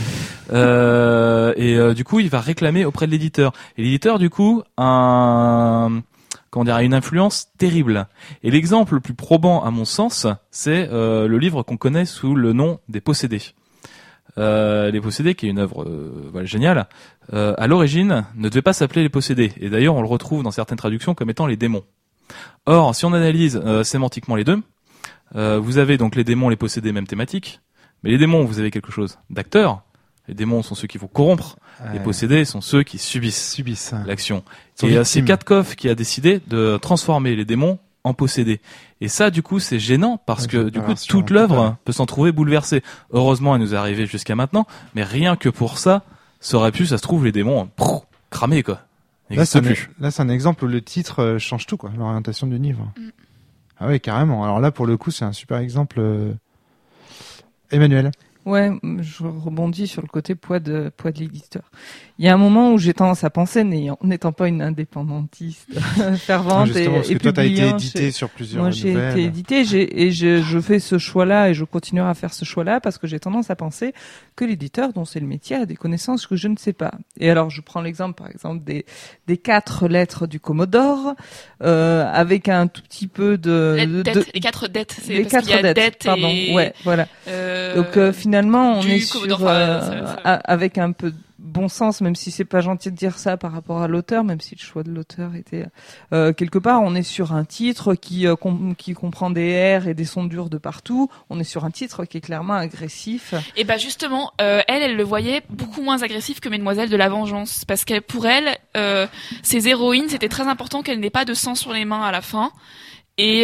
[SPEAKER 5] Du coup, il va réclamer auprès de l'éditeur. Et l'éditeur, du coup, a une influence terrible. Et l'exemple le plus probant, à mon sens, c'est le livre qu'on connaît sous le nom des Possédés. Les Possédés, qui est une œuvre géniale, à l'origine ne devait pas s'appeler Les Possédés. Et d'ailleurs, on le retrouve dans certaines traductions comme étant les démons. Or, si on analyse sémantiquement les deux, vous avez donc les démons, les possédés, même thématique. Mais les démons, vous avez quelque chose d'acteur. Les démons sont ceux qui vont corrompre. Les possédés sont ceux qui subissent l'action.
[SPEAKER 1] Sont
[SPEAKER 5] Et c'est
[SPEAKER 1] victimes.
[SPEAKER 5] Katkov qui a décidé de transformer les démons en possédés. Et ça, du coup, c'est gênant parce
[SPEAKER 1] Ouais,
[SPEAKER 5] que,
[SPEAKER 1] c'est
[SPEAKER 5] du
[SPEAKER 1] une
[SPEAKER 5] coup,
[SPEAKER 1] perversion
[SPEAKER 5] toute l'œuvre
[SPEAKER 1] totale.
[SPEAKER 5] peut s'en trouver bouleversée. Heureusement, elle nous est arrivée jusqu'à maintenant, mais rien que pour ça, ça aurait pu, ça se trouve, les démons, cramer, quoi.
[SPEAKER 1] Là, c'est
[SPEAKER 5] N'existe plus.
[SPEAKER 1] là, c'est un exemple où le titre change tout, quoi, l'orientation du livre.
[SPEAKER 3] Mm.
[SPEAKER 1] Ah oui, carrément. Alors là, pour le coup, c'est un super exemple. Emmanuel.
[SPEAKER 4] Ouais, je rebondis sur le côté poids de l'éditeur. Il y a un moment où j'ai tendance à penser, n'étant pas une indépendantiste fervente
[SPEAKER 1] Justement, parce
[SPEAKER 4] et
[SPEAKER 1] que toi, t'as été
[SPEAKER 4] publiant
[SPEAKER 1] édité
[SPEAKER 4] chez-
[SPEAKER 1] sur plusieurs
[SPEAKER 4] Moi, j'ai
[SPEAKER 1] nouvelles.
[SPEAKER 4] été édité, je fais ce choix-là et je continuerai à faire ce choix-là parce que j'ai tendance à penser que l'éditeur, dont c'est le métier, a des connaissances que je ne sais pas. Et alors, je prends l'exemple, par exemple, des 4 lettres du Commodore, avec un tout petit peu
[SPEAKER 3] Les 4 dettes, c'est
[SPEAKER 4] les
[SPEAKER 3] parce qu'il y a
[SPEAKER 4] 4 dettes,
[SPEAKER 3] dette
[SPEAKER 4] pardon.
[SPEAKER 3] et
[SPEAKER 4] Ouais, voilà.
[SPEAKER 3] euh,
[SPEAKER 4] Donc finalement, on
[SPEAKER 3] du
[SPEAKER 4] est
[SPEAKER 3] Commodore,
[SPEAKER 4] sur
[SPEAKER 3] ça-
[SPEAKER 4] avec un peu de bon sens, même si c'est pas gentil de dire ça par rapport à l'auteur, même si le choix de l'auteur était quelque part, on est sur un titre qui comprend des R et des sons durs de partout. On est sur un titre qui est clairement agressif.
[SPEAKER 3] Et bah justement, elle le voyait beaucoup moins agressif que Mesdemoiselles de la Vengeance, parce que pour elle, ces héroïnes, c'était très important qu'elles n'aient pas de sang sur les mains à la fin. Et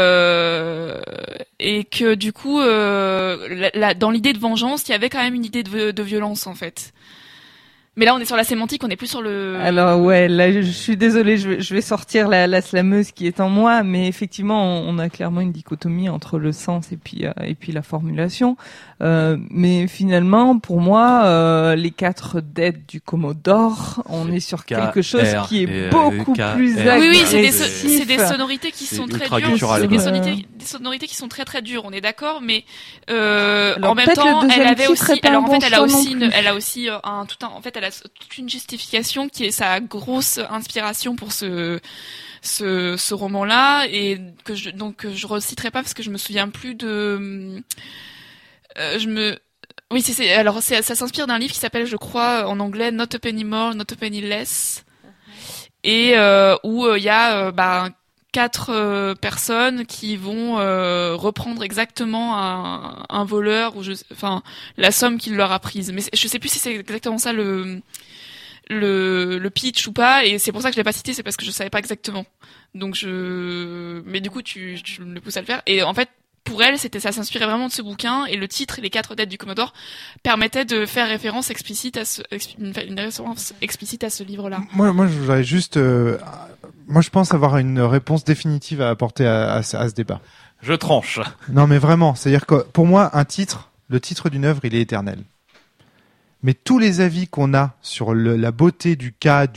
[SPEAKER 3] que du coup, dans l'idée de vengeance, il y avait quand même une idée de violence en fait. Mais là, on est sur la sémantique, on n'est plus sur le.
[SPEAKER 4] Alors ouais, là je suis désolée, je vais sortir la slameuse qui est en moi, mais effectivement on a clairement une dichotomie entre le sens et puis la formulation. Mais finalement, pour moi, les 4 dettes du Commodore, on est sur quelque chose qui est beaucoup plus agressif.
[SPEAKER 3] Oui, c'est des sonorités qui sont très
[SPEAKER 5] ultra
[SPEAKER 3] dures.
[SPEAKER 5] guttural,
[SPEAKER 3] C'est
[SPEAKER 5] quoi.
[SPEAKER 3] des sonorités qui sont très très dures. On est d'accord, mais
[SPEAKER 4] Alors,
[SPEAKER 3] en même
[SPEAKER 4] peut-être
[SPEAKER 3] temps,
[SPEAKER 4] le deuxième
[SPEAKER 3] elle avait
[SPEAKER 4] titre est
[SPEAKER 3] aussi.
[SPEAKER 4] pas
[SPEAKER 3] Alors
[SPEAKER 4] un
[SPEAKER 3] en
[SPEAKER 4] bon
[SPEAKER 3] fait, elle
[SPEAKER 4] choix non plus.
[SPEAKER 3] a aussi en fait, elle a toute une justification qui est sa grosse inspiration pour ce roman-là et que je reciterai pas parce que je me souviens plus de. Oui, alors ça s'inspire d'un livre qui s'appelle, je crois, en anglais, Not a Penny More, Not a Penny Less, et où il y a 4 personnes qui vont reprendre exactement un voleur ou la somme qu'il leur a prise. Mais je sais plus si c'est exactement ça le pitch ou pas, et c'est pour ça que je l'ai pas cité, c'est parce que je savais pas exactement. Donc mais du coup tu me pousses à le faire. Et en fait, pour elle, ça s'inspirait vraiment de ce bouquin, et le titre, Les 4 dettes du Commodore, permettait de faire référence explicite une référence explicite à ce livre-là.
[SPEAKER 1] Moi, je voudrais juste, moi, je pense avoir une réponse définitive à apporter à ce débat.
[SPEAKER 5] Je tranche.
[SPEAKER 1] Non, mais vraiment, c'est-à-dire que pour moi, le titre d'une œuvre, il est éternel. Mais tous les avis qu'on a sur la beauté du cas,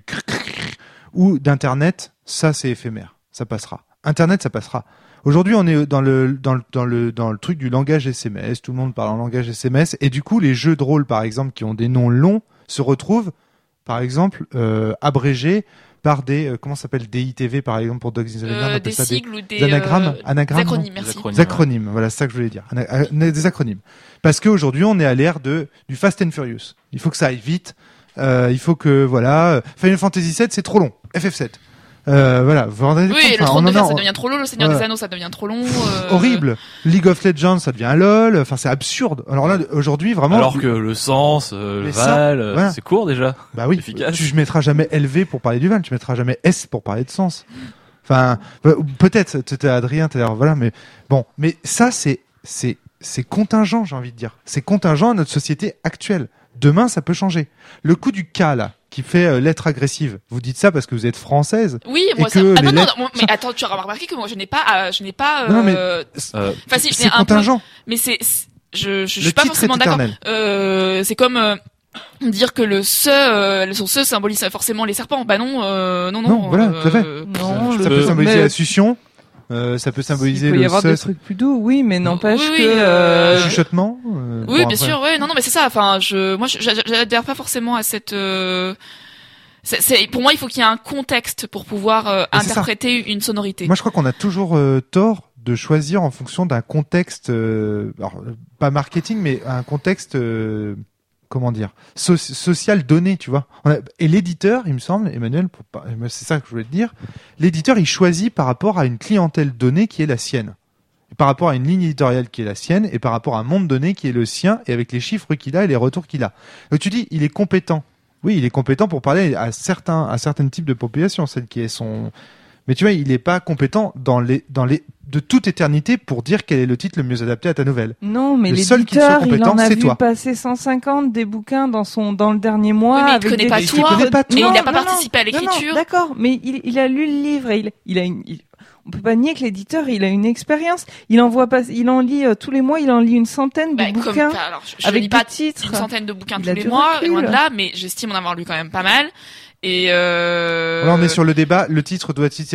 [SPEAKER 1] ou d'Internet, ça, c'est éphémère. Ça passera. Internet, ça passera. Aujourd'hui, on est dans le truc du langage SMS. Tout le monde parle en langage SMS. Et du coup, les jeux de rôle, par exemple, qui ont des noms longs, se retrouvent, par exemple, abrégés par des, comment ça s'appelle, des ITV, par exemple, pour Dogs in the Valley, on appelle
[SPEAKER 3] Des
[SPEAKER 1] ça
[SPEAKER 3] sigles ou des
[SPEAKER 1] des anagrammes,
[SPEAKER 3] des acronymes,
[SPEAKER 1] non
[SPEAKER 3] merci.
[SPEAKER 5] Des
[SPEAKER 1] Des acronymes, voilà, c'est ça que je voulais dire. Des acronymes. Parce qu'aujourd'hui, on est à l'ère du Fast and Furious. Il faut que ça aille vite. Il faut que, voilà, Final Fantasy VII, c'est trop long. FF7. Voilà, vous vous rendez compte,
[SPEAKER 3] Oui, le
[SPEAKER 1] enfin,
[SPEAKER 3] trône de
[SPEAKER 1] en
[SPEAKER 3] fer,
[SPEAKER 1] a-
[SPEAKER 3] ça devient trop long, le Seigneur
[SPEAKER 1] Ouais.
[SPEAKER 3] des Anneaux, ça devient trop long.
[SPEAKER 1] horrible. League of Legends, ça devient un LOL. Enfin, c'est absurde. Alors là, aujourd'hui, vraiment.
[SPEAKER 5] Alors que le sens, le
[SPEAKER 1] Mais ça,
[SPEAKER 5] Val,
[SPEAKER 1] voilà.
[SPEAKER 5] c'est court déjà.
[SPEAKER 1] Bah oui,
[SPEAKER 5] efficace.
[SPEAKER 1] tu mettras jamais LV pour parler du Val, tu mettras jamais S pour parler de sens. Enfin, peut-être, t'es Adrien, voilà, mais bon, mais ça, c'est contingent, j'ai envie de dire. C'est contingent à notre société actuelle. Demain, ça peut changer. Le coup du K, là, qui fait lettre agressive, vous dites ça parce que vous êtes française.
[SPEAKER 3] Oui, moi
[SPEAKER 1] Et
[SPEAKER 3] ça.
[SPEAKER 1] que
[SPEAKER 3] Ah
[SPEAKER 1] les
[SPEAKER 3] non, non,
[SPEAKER 1] lettres-
[SPEAKER 3] non, mais attends, tu auras remarqué que moi je n'ai pas.
[SPEAKER 1] Non, mais
[SPEAKER 3] Enfin, si,
[SPEAKER 1] c'est
[SPEAKER 3] un peu.
[SPEAKER 1] contingent.
[SPEAKER 3] Mais je suis
[SPEAKER 1] Le
[SPEAKER 3] pas
[SPEAKER 1] titre
[SPEAKER 3] forcément
[SPEAKER 1] est
[SPEAKER 3] d'accord.
[SPEAKER 1] éternel.
[SPEAKER 3] C'est comme dire que son se symbolise forcément les serpents. Bah non, non.
[SPEAKER 1] Non, voilà, tout à fait.
[SPEAKER 4] Non,
[SPEAKER 1] Ça peut symboliser
[SPEAKER 4] mais
[SPEAKER 1] la succion. Ça peut symboliser
[SPEAKER 4] il peut y
[SPEAKER 1] le
[SPEAKER 4] avoir des
[SPEAKER 1] sus-
[SPEAKER 4] trucs plus doux, oui, mais n'empêche
[SPEAKER 3] Oui,
[SPEAKER 4] que
[SPEAKER 1] le chuchotement.
[SPEAKER 3] Oui,
[SPEAKER 1] bon,
[SPEAKER 3] bien
[SPEAKER 1] après.
[SPEAKER 3] sûr, ouais, non, mais c'est ça. Enfin, moi, j'adhère pas forcément à cette. Pour moi, il faut qu'il y ait un contexte pour pouvoir
[SPEAKER 1] Mais c'est ça.
[SPEAKER 3] interpréter une sonorité.
[SPEAKER 1] Moi, je crois qu'on a toujours tort de choisir en fonction d'un contexte, alors, pas marketing, mais un contexte, comment dire, social donné, tu vois. Et l'éditeur, il me semble, Emmanuel, c'est ça que je voulais te dire, l'éditeur, il choisit par rapport à une clientèle donnée qui est la sienne. par rapport à une ligne éditoriale qui est la sienne et par rapport à un monde donné qui est le sien et avec les chiffres qu'il a et les retours qu'il a. Donc tu dis, il est compétent. Oui, il est compétent pour parler à certains types de populations, celle qui est son. Mais tu vois, il n'est pas compétent de toute éternité pour dire quel est le titre le mieux adapté à ta nouvelle.
[SPEAKER 4] Non, mais
[SPEAKER 1] Le seul qui soit
[SPEAKER 4] l'éditeur, il
[SPEAKER 1] compétent,
[SPEAKER 4] en a
[SPEAKER 1] c'est
[SPEAKER 4] vu
[SPEAKER 1] toi.
[SPEAKER 4] passer 150 des bouquins dans le dernier mois.
[SPEAKER 3] Oui, mais il
[SPEAKER 4] avec
[SPEAKER 3] te connaît
[SPEAKER 4] des-
[SPEAKER 3] pas
[SPEAKER 1] Mais il
[SPEAKER 3] toi.
[SPEAKER 1] connaît pas
[SPEAKER 3] Et
[SPEAKER 1] toi.
[SPEAKER 3] il n'a pas
[SPEAKER 4] Non,
[SPEAKER 3] participé à
[SPEAKER 4] non,
[SPEAKER 3] l'écriture.
[SPEAKER 4] non, d'accord, mais il a lu le livre et on peut pas nier que l'éditeur, il a une expérience. Il en lit tous les mois, il en lit une centaine de
[SPEAKER 3] Bah,
[SPEAKER 4] bouquins
[SPEAKER 3] alors, je
[SPEAKER 4] avec
[SPEAKER 3] lis pas
[SPEAKER 4] des titres.
[SPEAKER 3] une centaine de bouquins
[SPEAKER 4] Il
[SPEAKER 3] tous
[SPEAKER 4] a
[SPEAKER 3] les
[SPEAKER 4] du
[SPEAKER 3] mois,
[SPEAKER 4] recul.
[SPEAKER 3] loin de là, mais j'estime en avoir lu quand même pas mal. Et
[SPEAKER 1] Là, on est sur le débat. Le titre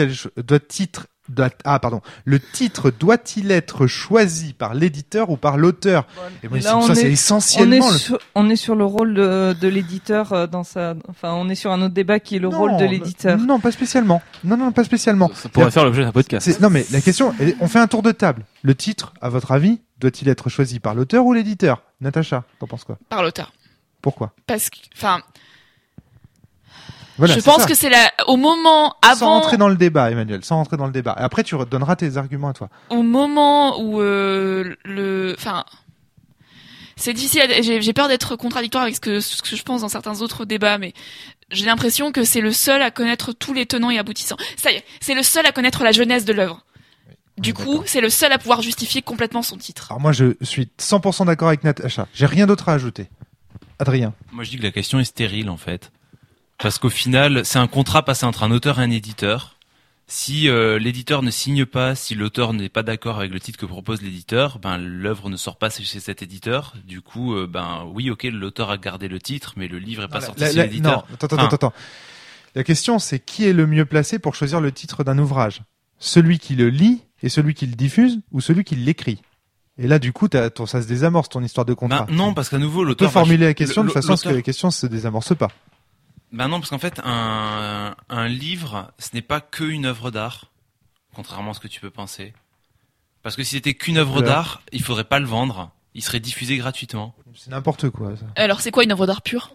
[SPEAKER 1] le titre doit-il être choisi par l'éditeur ou par l'auteur? Et moi,
[SPEAKER 4] Là,
[SPEAKER 1] ça, c'est
[SPEAKER 4] on
[SPEAKER 1] essentiellement.
[SPEAKER 4] est sur le rôle de l'éditeur on est sur un autre débat qui est le rôle de l'éditeur.
[SPEAKER 1] Non, pas spécialement. Non, pas spécialement.
[SPEAKER 5] Ça pourrait faire l'objet d'un podcast.
[SPEAKER 1] Non, mais la question, on fait un tour de table. Le titre, à votre avis, doit-il être choisi par l'auteur ou l'éditeur? Natacha, t'en penses quoi?
[SPEAKER 3] par l'auteur.
[SPEAKER 1] Pourquoi?
[SPEAKER 3] Parce que, enfin,
[SPEAKER 1] Voilà,
[SPEAKER 3] je
[SPEAKER 1] c'est
[SPEAKER 3] pense
[SPEAKER 1] ça.
[SPEAKER 3] que c'est au moment
[SPEAKER 1] Sans
[SPEAKER 3] avant,
[SPEAKER 1] rentrer dans le débat, Emmanuel, sans rentrer dans le débat. Et après, tu donneras tes arguments à toi.
[SPEAKER 3] au moment où enfin, c'est difficile. J'ai peur d'être contradictoire avec ce que je pense dans certains autres débats, mais j'ai l'impression que c'est le seul à connaître tous les tenants et aboutissants. Ça y est, c'est le seul à connaître la genèse de l'œuvre. Du coup,
[SPEAKER 1] d'accord.
[SPEAKER 3] c'est le seul à pouvoir justifier complètement son titre.
[SPEAKER 1] Alors moi, je suis 100% d'accord avec Natacha. J'ai rien d'autre à ajouter. Adrien.
[SPEAKER 2] Moi, je dis que la question est stérile, en fait. Parce qu'au final, c'est un contrat passé entre un auteur et un éditeur. Si l'éditeur ne signe pas, si l'auteur n'est pas d'accord avec le titre que propose l'éditeur, ben l'œuvre ne sort pas chez cet éditeur. Du coup, oui, ok, l'auteur a gardé le titre, mais le livre est pas sorti chez l'éditeur.
[SPEAKER 1] Non, attends. La question, c'est qui est le mieux placé pour choisir le titre d'un ouvrage? Celui qui le lit et celui qui le diffuse ou celui qui l'écrit? Et là, du coup, ça se désamorce ton histoire de contrat.
[SPEAKER 2] Ben, non, parce qu'à nouveau,
[SPEAKER 1] On peut
[SPEAKER 2] l'auteur
[SPEAKER 1] formuler la question de façon à ce que
[SPEAKER 2] l'auteur-
[SPEAKER 1] la question se désamorce pas.
[SPEAKER 2] Ben non, parce qu'en fait, un livre, ce n'est pas que une œuvre d'art, contrairement à ce que tu peux penser. Parce que si c'était qu'une œuvre
[SPEAKER 1] Voilà.
[SPEAKER 2] d'art, il faudrait pas le vendre, il serait diffusé gratuitement.
[SPEAKER 1] C'est n'importe quoi, ça.
[SPEAKER 3] Alors, c'est quoi une œuvre d'art pure?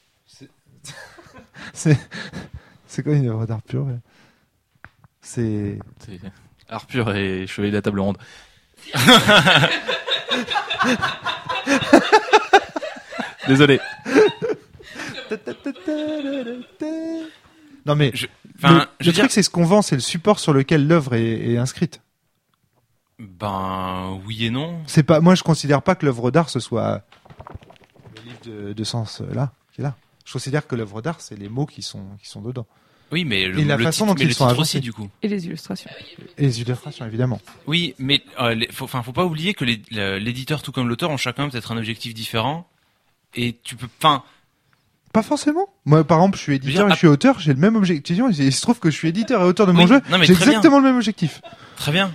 [SPEAKER 1] C'est quoi une œuvre d'art pure? C'est
[SPEAKER 5] C'est art pur et chevalier de la table ronde. Désolé.
[SPEAKER 1] non mais
[SPEAKER 2] Enfin,
[SPEAKER 1] le truc c'est ce qu'on vend, c'est le support sur lequel l'œuvre est inscrite.
[SPEAKER 2] Ben oui et non.
[SPEAKER 1] C'est pas, moi je considère pas que l'œuvre d'art ce soit le livre de sens là qui est là. Je considère que l'œuvre d'art c'est les mots qui sont dedans
[SPEAKER 2] Oui, mais
[SPEAKER 1] Et la façon dont
[SPEAKER 2] mais
[SPEAKER 1] ils
[SPEAKER 2] le
[SPEAKER 1] sont
[SPEAKER 2] titre
[SPEAKER 1] avancés.
[SPEAKER 2] aussi du coup.
[SPEAKER 4] Et les illustrations.
[SPEAKER 1] et les illustrations évidemment.
[SPEAKER 2] Oui, mais faut pas oublier que l'éditeur tout comme l'auteur ont chacun peut-être un objectif différent et tu peux
[SPEAKER 1] Pas forcément. Moi par exemple je suis éditeur
[SPEAKER 2] Je veux dire,
[SPEAKER 1] et je suis auteur, j'ai le même objectif. Il se trouve que je suis éditeur et auteur de mon
[SPEAKER 2] Oui,
[SPEAKER 1] jeu,
[SPEAKER 2] non, mais
[SPEAKER 1] j'ai
[SPEAKER 2] très bien.
[SPEAKER 1] exactement le même objectif.
[SPEAKER 2] très bien.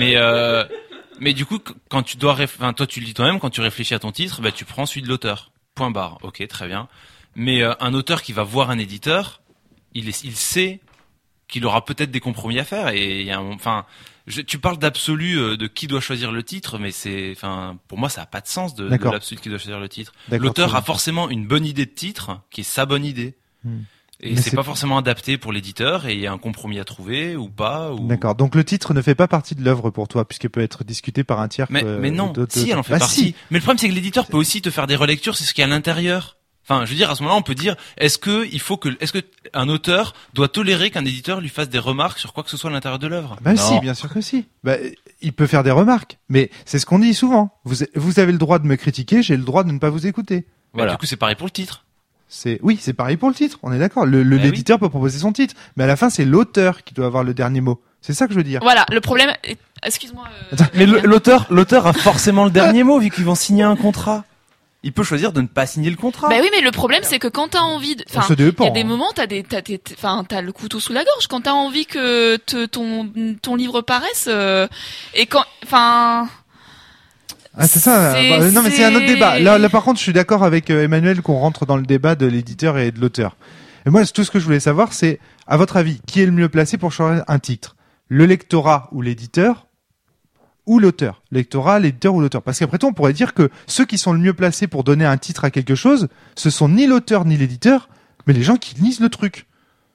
[SPEAKER 2] Mais du coup quand tu dois toi tu le dis toi-même quand tu réfléchis à ton titre, bah tu prends celui de l'auteur. Point barre. OK, très bien. Mais un auteur qui va voir un éditeur, il sait qu'il aura peut-être des compromis à faire et il y a tu parles d'absolu de qui doit choisir le titre, mais pour moi ça a pas de sens de
[SPEAKER 1] D'accord.
[SPEAKER 2] l'absolu de qui doit choisir le titre.
[SPEAKER 1] D'accord,
[SPEAKER 2] L'auteur
[SPEAKER 1] très
[SPEAKER 2] a
[SPEAKER 1] bien.
[SPEAKER 2] forcément une bonne idée de titre qui est sa bonne idée. Et
[SPEAKER 1] Mais
[SPEAKER 2] c'est
[SPEAKER 1] c'est-
[SPEAKER 2] pas forcément adapté pour l'éditeur et il y a un compromis à trouver ou pas.
[SPEAKER 1] D'accord. Donc le titre ne fait pas partie de l'œuvre pour toi puisqu'il peut être discuté par un tiers.
[SPEAKER 2] Mais non, si elle en fait
[SPEAKER 1] Bah,
[SPEAKER 2] partie.
[SPEAKER 1] si.
[SPEAKER 2] Mais le problème c'est que l'éditeur peut aussi te faire des relectures, c'est ce qu'il y a à l'intérieur. Enfin, je veux dire, à ce moment-là, on peut dire, est-ce que un auteur doit tolérer qu'un éditeur lui fasse des remarques sur quoi que ce soit à l'intérieur de l'œuvre?
[SPEAKER 1] Bah
[SPEAKER 5] Non.
[SPEAKER 1] si, bien sûr que si. Bah, il peut faire des remarques, mais c'est ce qu'on dit souvent. Vous avez le droit de me critiquer, j'ai le droit de ne pas vous écouter.
[SPEAKER 2] Bah,
[SPEAKER 5] Voilà.
[SPEAKER 2] du coup, c'est pareil pour le titre.
[SPEAKER 1] Oui, c'est pareil pour le titre. On est d'accord.
[SPEAKER 2] Bah oui.
[SPEAKER 1] L'éditeur peut proposer son titre, mais à la fin, c'est l'auteur qui doit avoir le dernier mot. C'est ça que je veux dire.
[SPEAKER 3] Voilà, le problème. Excuse-moi.
[SPEAKER 5] Mais l'auteur a forcément le dernier mot vu qu'ils vont signer un contrat. Il peut choisir de ne pas signer le contrat.
[SPEAKER 3] Bah oui, mais le problème c'est que quand t'as envie de,
[SPEAKER 1] Ça dépend,
[SPEAKER 3] il y a des
[SPEAKER 1] hein.
[SPEAKER 3] moments t'as le couteau sous la gorge quand t'as envie que ton livre paraisse et quand,
[SPEAKER 1] Ah, c'est ça. Non, mais c'est un autre débat. Là, par contre, je suis d'accord avec Emmanuel qu'on rentre dans le débat de l'éditeur et de l'auteur. Et moi, tout ce que je voulais savoir, c'est, à votre avis, qui est le mieux placé pour choisir un titre? Le lectorat ou l'éditeur? Ou l'auteur? Lectorat, l'éditeur ou l'auteur? Parce qu'après tout, on pourrait dire que ceux qui sont le mieux placés pour donner un titre à quelque chose, ce sont ni l'auteur ni l'éditeur, mais les gens qui lisent le truc.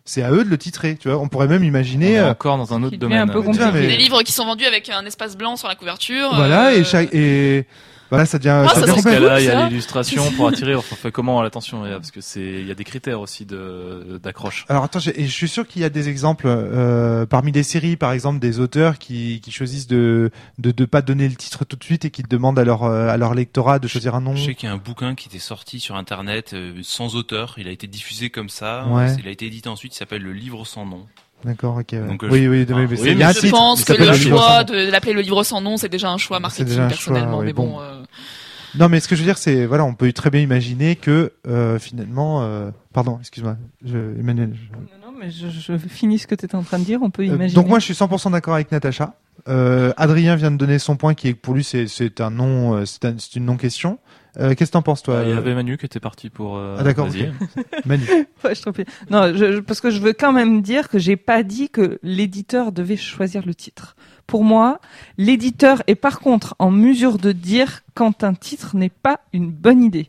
[SPEAKER 1] C'est à eux de le titrer, tu vois. On pourrait même
[SPEAKER 5] On
[SPEAKER 1] imaginer.
[SPEAKER 5] est encore dans un autre
[SPEAKER 4] qui devient un
[SPEAKER 5] domaine.
[SPEAKER 4] peu compliqué.
[SPEAKER 1] mais-
[SPEAKER 3] Des livres qui sont vendus avec un espace blanc sur la couverture.
[SPEAKER 1] Voilà, et voilà, ça devient.
[SPEAKER 3] Ah,
[SPEAKER 1] ça
[SPEAKER 3] ça
[SPEAKER 1] devient
[SPEAKER 5] Dans ce
[SPEAKER 3] serait
[SPEAKER 5] cas-là,
[SPEAKER 3] cool,
[SPEAKER 5] il y a
[SPEAKER 3] ça.
[SPEAKER 5] l'illustration pour attirer. Enfin, on fait comment attention, parce que il y a des critères aussi d'accroche.
[SPEAKER 1] Alors attends, je suis sûr qu'il y a des exemples parmi les séries, par exemple, des auteurs qui choisissent de pas donner le titre tout de suite et qui demandent à leur lectorat de choisir un nom.
[SPEAKER 2] Je sais qu'il y a un bouquin qui était sorti sur internet sans auteur, il a été diffusé comme ça,
[SPEAKER 1] Ouais.
[SPEAKER 2] il a été édité ensuite, il s'appelle Le Livre sans nom.
[SPEAKER 1] D'accord, ok. Ouais.
[SPEAKER 2] Donc,
[SPEAKER 1] oui,
[SPEAKER 2] ah,
[SPEAKER 1] mais
[SPEAKER 2] oui,
[SPEAKER 1] il y
[SPEAKER 5] mais
[SPEAKER 1] a un
[SPEAKER 3] Je
[SPEAKER 1] titre.
[SPEAKER 3] pense
[SPEAKER 1] il
[SPEAKER 3] que
[SPEAKER 1] s'appelle
[SPEAKER 3] le
[SPEAKER 1] Le Livre sans
[SPEAKER 3] choix
[SPEAKER 1] nom.
[SPEAKER 3] de l'appeler le livre sans nom, c'est déjà un choix marketing
[SPEAKER 1] déjà un choix,
[SPEAKER 3] personnellement.
[SPEAKER 1] oui,
[SPEAKER 3] Mais bon,
[SPEAKER 1] Non, mais ce que je veux dire, c'est voilà, on peut très bien imaginer que finalement, pardon, excuse-moi, Emmanuel.
[SPEAKER 4] Non, mais je finis ce que tu étais en train de dire. On peut imaginer.
[SPEAKER 1] Donc moi, je suis 100% d'accord avec Natacha. Adrien vient de donner son point qui est que pour lui, c'est un non, c'est une non-question. Qu'est-ce que t'en penses, toi
[SPEAKER 5] Il y avait Manu qui était parti pour.
[SPEAKER 1] Ah, d'accord,
[SPEAKER 5] vas-y.
[SPEAKER 1] Manu.
[SPEAKER 4] Ouais, je t'en prie. Non, parce que je veux quand même dire que j'ai pas dit que l'éditeur devait choisir le titre. Pour moi, l'éditeur est par contre en mesure de dire quand un titre n'est pas une bonne idée.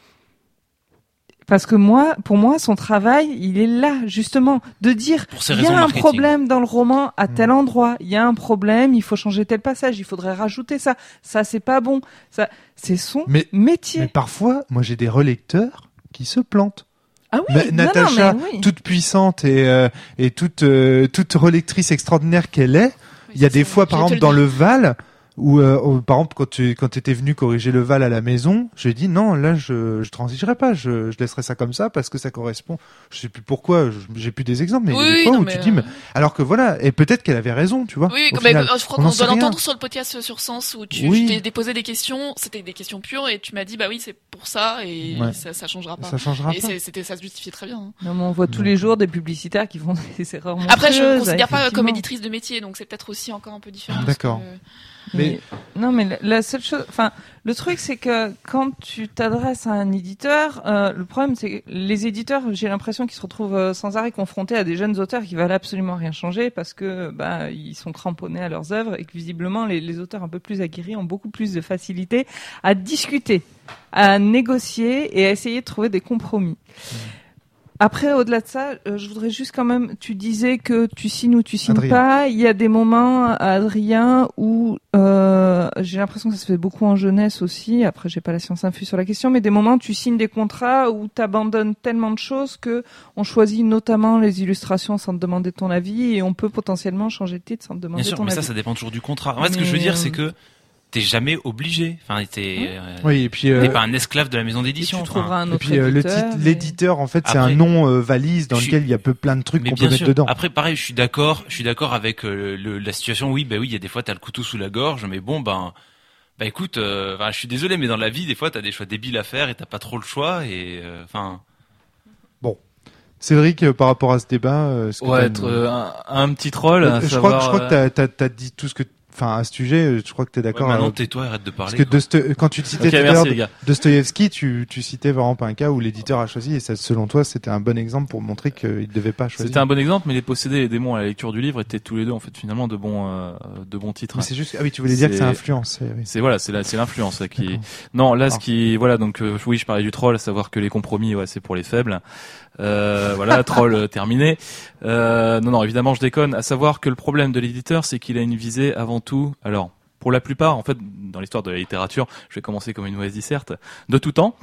[SPEAKER 4] Parce que pour moi, son travail, il est là, justement, de dire,
[SPEAKER 2] Pour ces
[SPEAKER 4] il y
[SPEAKER 2] raisons
[SPEAKER 4] a un
[SPEAKER 2] marketing.
[SPEAKER 4] problème dans le roman à tel endroit, il y a un problème, il faut changer tel passage, il faudrait rajouter ça, c'est pas bon, ça, c'est son
[SPEAKER 1] Mais
[SPEAKER 4] métier.
[SPEAKER 1] parfois, moi, j'ai des relecteurs qui se plantent.
[SPEAKER 4] Ah oui, non,
[SPEAKER 1] Natacha,
[SPEAKER 4] mais oui.
[SPEAKER 1] toute puissante et toute relectrice extraordinaire qu'elle est, il y a des fois, par exemple, dans le Val, où par exemple, quand tu étais venu corriger le Val à la maison, je lui ai dit non, là, je transigerai pas, je laisserai ça comme ça parce que ça correspond. Je sais plus pourquoi, j'ai plus des exemples, mais il y a des fois
[SPEAKER 3] non,
[SPEAKER 1] où
[SPEAKER 3] mais,
[SPEAKER 1] tu dis, mais, alors que voilà, et peut-être qu'elle avait raison, tu vois.
[SPEAKER 3] Oui,
[SPEAKER 1] au
[SPEAKER 3] mais
[SPEAKER 1] final.
[SPEAKER 3] je crois
[SPEAKER 1] On n'en
[SPEAKER 3] qu'on
[SPEAKER 1] sait
[SPEAKER 3] doit
[SPEAKER 1] rien.
[SPEAKER 3] l'entendre sur le podcast sur Sens où
[SPEAKER 1] Oui.
[SPEAKER 3] je t'ai déposé des questions, c'était des questions pures et tu m'as dit bah oui c'est pour ça et
[SPEAKER 1] Ouais.
[SPEAKER 3] ça changera pas.
[SPEAKER 1] Ça changera
[SPEAKER 3] Et
[SPEAKER 1] pas.
[SPEAKER 3] ça se justifiait très bien. Hein.
[SPEAKER 4] Non, mais on voit tous les jours des publicitaires qui font des erreurs
[SPEAKER 3] Après je me
[SPEAKER 4] monstrueuses,
[SPEAKER 3] considère pas comme
[SPEAKER 4] effectivement.
[SPEAKER 3] éditrice de métier donc c'est peut-être aussi encore un peu différent.
[SPEAKER 1] D'accord.
[SPEAKER 3] parce que-
[SPEAKER 1] Mais-
[SPEAKER 4] Non, mais la seule chose, enfin, le truc, c'est que quand tu t'adresses à un éditeur, le problème, c'est que les éditeurs, j'ai l'impression qu'ils se retrouvent sans arrêt confrontés à des jeunes auteurs qui veulent absolument rien changer parce que, ils sont cramponnés à leurs œuvres et que visiblement, les auteurs un peu plus aguerris ont beaucoup plus de facilité à discuter, à négocier et à essayer de trouver des compromis. Après, au-delà de ça, je voudrais juste quand même, tu disais que tu signes ou tu signes
[SPEAKER 1] Adrien.
[SPEAKER 4] pas. Il y a des moments, Adrien, où j'ai l'impression que ça se fait beaucoup en jeunesse aussi. Après, j'ai pas la science infuse sur la question, mais des moments où tu signes des contrats où tu abandonnes tellement de choses que on choisit notamment les illustrations sans te demander ton avis et on peut potentiellement changer de titre sans te demander
[SPEAKER 2] Bien sûr,
[SPEAKER 4] ton
[SPEAKER 2] mais
[SPEAKER 4] avis.
[SPEAKER 2] ça dépend toujours du contrat. En fait, ce que je veux
[SPEAKER 4] Mais,
[SPEAKER 2] dire, c'est que t'es jamais obligé. Enfin, t'es
[SPEAKER 1] Oui, et puis,
[SPEAKER 2] t'es pas un esclave de la maison
[SPEAKER 4] Et
[SPEAKER 2] d'édition.
[SPEAKER 4] tu
[SPEAKER 2] Enfin,
[SPEAKER 4] trouveras un
[SPEAKER 1] et
[SPEAKER 4] autre
[SPEAKER 1] puis
[SPEAKER 4] éditeur.
[SPEAKER 1] l'éditeur, en fait, c'est
[SPEAKER 2] Après-
[SPEAKER 1] un nom valise dans
[SPEAKER 2] Je suis-
[SPEAKER 1] lequel il y a plein de trucs
[SPEAKER 2] mais
[SPEAKER 1] qu'on peut
[SPEAKER 2] bien
[SPEAKER 1] mettre
[SPEAKER 2] sûr.
[SPEAKER 1] dedans.
[SPEAKER 2] Après, pareil, je suis d'accord avec la situation. Oui, il y a des fois t'as le couteau sous la gorge, mais bon, écoute, je suis désolé, mais dans la vie, des fois, t'as des choix débiles à faire et t'as pas trop le choix. Et enfin,
[SPEAKER 1] Cédric, par rapport à ce débat, est-ce que
[SPEAKER 5] Ouais,
[SPEAKER 1] t'as
[SPEAKER 5] être
[SPEAKER 1] une-
[SPEAKER 5] un petit troll. À
[SPEAKER 1] je
[SPEAKER 5] savoir,
[SPEAKER 1] crois que t'as dit tout ce que, enfin, à ce sujet, je crois que t'es d'accord.
[SPEAKER 2] maintenant tais-toi, arrête de
[SPEAKER 1] parce
[SPEAKER 2] parler.
[SPEAKER 1] que quand tu citais
[SPEAKER 5] Ok,
[SPEAKER 1] tout à
[SPEAKER 5] merci
[SPEAKER 1] l'heure
[SPEAKER 5] les gars.
[SPEAKER 1] Dostoïevski, tu citais vraiment pas un cas où l'éditeur a choisi et ça, selon toi, c'était un bon exemple pour montrer qu'il devait pas choisir.
[SPEAKER 5] C'était un bon exemple, mais les possédés et les démons à la lecture du livre étaient tous les deux en fait finalement de bons titres.
[SPEAKER 1] Mais c'est juste, ah oui, tu voulais dire que
[SPEAKER 5] C'est-
[SPEAKER 1] ça influence. Oui.
[SPEAKER 5] C'est l'influence là, qui.
[SPEAKER 1] D'accord.
[SPEAKER 5] Non, là
[SPEAKER 1] Ah.
[SPEAKER 5] ce qui voilà donc oui, je parlais du troll, à savoir que les compromis c'est pour les faibles. Voilà, troll terminé. Non, évidemment, je déconne. À savoir que le problème de l'éditeur, c'est qu'il a une visée avant tout. Alors, pour la plupart, en fait, dans l'histoire de la littérature, je vais commencer comme une mauvaise disserte, de tout temps,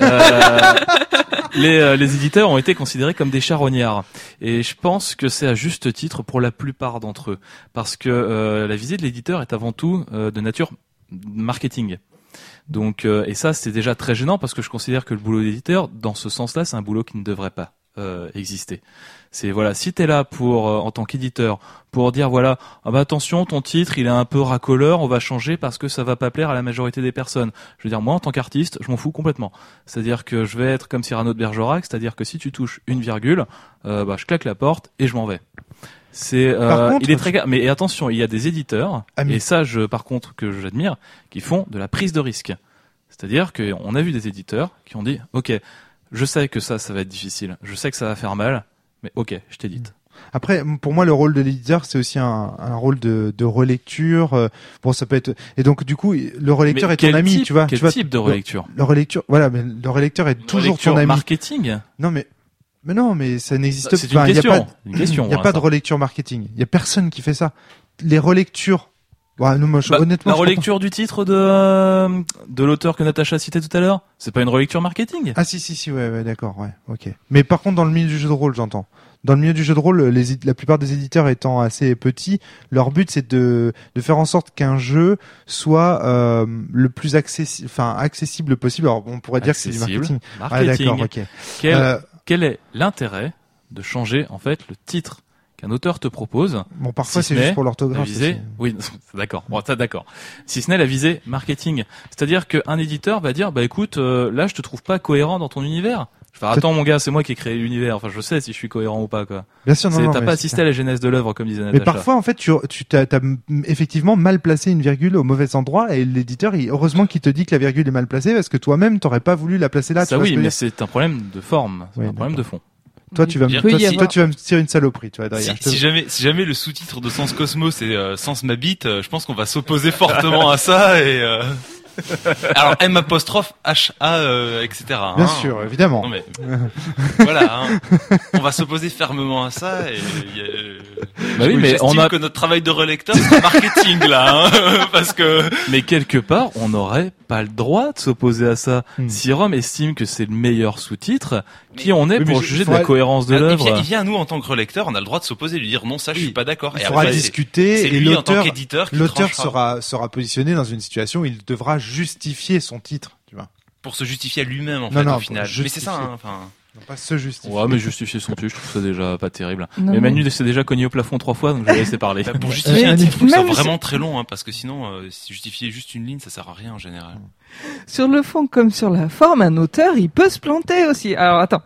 [SPEAKER 5] les éditeurs ont été considérés comme des charognards. Et je pense que c'est à juste titre pour la plupart d'entre eux. Parce que la visée de l'éditeur est avant tout de nature marketing. Donc, et ça, c'est déjà très gênant parce que je considère que le boulot d'éditeur, dans ce sens-là, c'est un boulot qui ne devrait pas exister. C'est voilà, si t'es là pour en tant qu'éditeur pour dire voilà, attention, ton titre il est un peu racoleur, on va changer parce que ça va pas plaire à la majorité des personnes. Je veux dire, moi en tant qu'artiste, je m'en fous complètement. C'est-à-dire que je vais être comme Cyrano de Bergerac, c'est-à-dire que si tu touches une virgule, je claque la porte et je m'en vais. C'est
[SPEAKER 1] Par contre,
[SPEAKER 5] il est très clair. Mais attention, il y a des éditeurs
[SPEAKER 1] mais-
[SPEAKER 5] et ça, par contre, que j'admire, qui font de la prise de risque. C'est-à-dire qu'on a vu des éditeurs qui ont dit, ok, je sais que ça va être difficile, je sais que ça va faire mal, mais ok, je t'édite.
[SPEAKER 1] Après, pour moi, le rôle de l'éditeur, c'est aussi un rôle de relecture. Bon, ça peut être. Et donc, du coup, le relecteur
[SPEAKER 5] Mais
[SPEAKER 1] est ton
[SPEAKER 5] quel
[SPEAKER 1] ami,
[SPEAKER 5] type,
[SPEAKER 1] tu vois.
[SPEAKER 5] Quel
[SPEAKER 1] tu vois,
[SPEAKER 5] type de relecture?
[SPEAKER 1] Le relecture, voilà, mais le relecteur est toujours
[SPEAKER 5] Relecture
[SPEAKER 1] ton ami.
[SPEAKER 5] marketing?
[SPEAKER 1] Non, mais Mais non, mais ça n'existe pas.
[SPEAKER 5] C'est une question.
[SPEAKER 1] Il n'y a pas de relecture marketing. Il y a personne qui fait ça. Les relectures. Ouais, non, moi, honnêtement,
[SPEAKER 5] la relecture du titre de l'auteur que Natacha citait tout à l'heure, c'est pas une relecture marketing?
[SPEAKER 1] Ah si, ouais, d'accord, ouais, ok. Mais par contre, dans le milieu du jeu de rôle, j'entends. Dans le milieu du jeu de rôle, la plupart des éditeurs étant assez petits, leur but c'est de faire en sorte qu'un jeu soit le plus accessible possible. Alors, on pourrait dire que c'est du marketing. Ah, d'accord, ok.
[SPEAKER 5] Quel est l'intérêt de changer en fait le titre qu'un auteur te propose?
[SPEAKER 1] Bon, parfois c'est juste pour l'orthographe.
[SPEAKER 5] Oui, d'accord. Bon, ça, d'accord. Si ce n'est la visée marketing, c'est-à-dire qu'un éditeur va dire, bah écoute, là je te trouve pas cohérent dans ton univers. Enfin, attends mon gars, c'est moi qui ai créé l'univers. Enfin, je sais si je suis cohérent ou pas, quoi.
[SPEAKER 1] Bien sûr, non.
[SPEAKER 5] T'as pas assisté à la genèse de l'œuvre, comme disait Natacha.
[SPEAKER 1] Mais parfois, en fait, tu t'as effectivement mal placé une virgule au mauvais endroit, et l'éditeur, heureusement qu'il te dit que la virgule est mal placée, parce que toi-même, t'aurais pas voulu la placer là.
[SPEAKER 5] Ça oui, mais c'est un problème de forme, c'est un problème de fond.
[SPEAKER 1] Toi, tu vas me tirer une saloperie, tu vois, derrière.
[SPEAKER 2] Si jamais le sous-titre de Sens Cosmo c'est Sens ma bite, je pense qu'on va s'opposer fortement à ça et alors M apostrophe H A etc.
[SPEAKER 1] Bien sûr, évidemment.
[SPEAKER 2] Non mais voilà, on va s'opposer fermement à ça et
[SPEAKER 5] bah oui, mais on a
[SPEAKER 2] que notre travail de relecteur c'est marketing là, parce que
[SPEAKER 5] mais quelque part on n'aurait pas le droit de s'opposer à ça. Si Rome estime que c'est le meilleur sous-titre, qui on est pour juger de la cohérence de l'œuvre?
[SPEAKER 2] Il vient à nous en tant que relecteur, on a le droit de s'opposer, lui dire non ça je suis pas d'accord.
[SPEAKER 1] Il faudra discuter
[SPEAKER 2] et lui en tant qu'éditeur
[SPEAKER 1] l'auteur sera positionné dans une situation où il devra justifier son titre, tu vois.
[SPEAKER 2] Pour se justifier à lui-même en fait au final. Mais c'est ça enfin.
[SPEAKER 1] Non, pas se justifier.
[SPEAKER 5] Ouais, mais justifier son titre, je trouve ça déjà pas terrible.
[SPEAKER 4] Non,
[SPEAKER 5] mais Manu s'est déjà cogné au plafond 3 fois, donc je vais laisser parler.
[SPEAKER 2] Bah, pour justifier un titre, il faut que ça soit vraiment très long, parce que sinon, si justifier juste une ligne, ça sert à rien en général.
[SPEAKER 4] Sur le fond comme sur la forme, un auteur, il peut se planter aussi. Alors attends,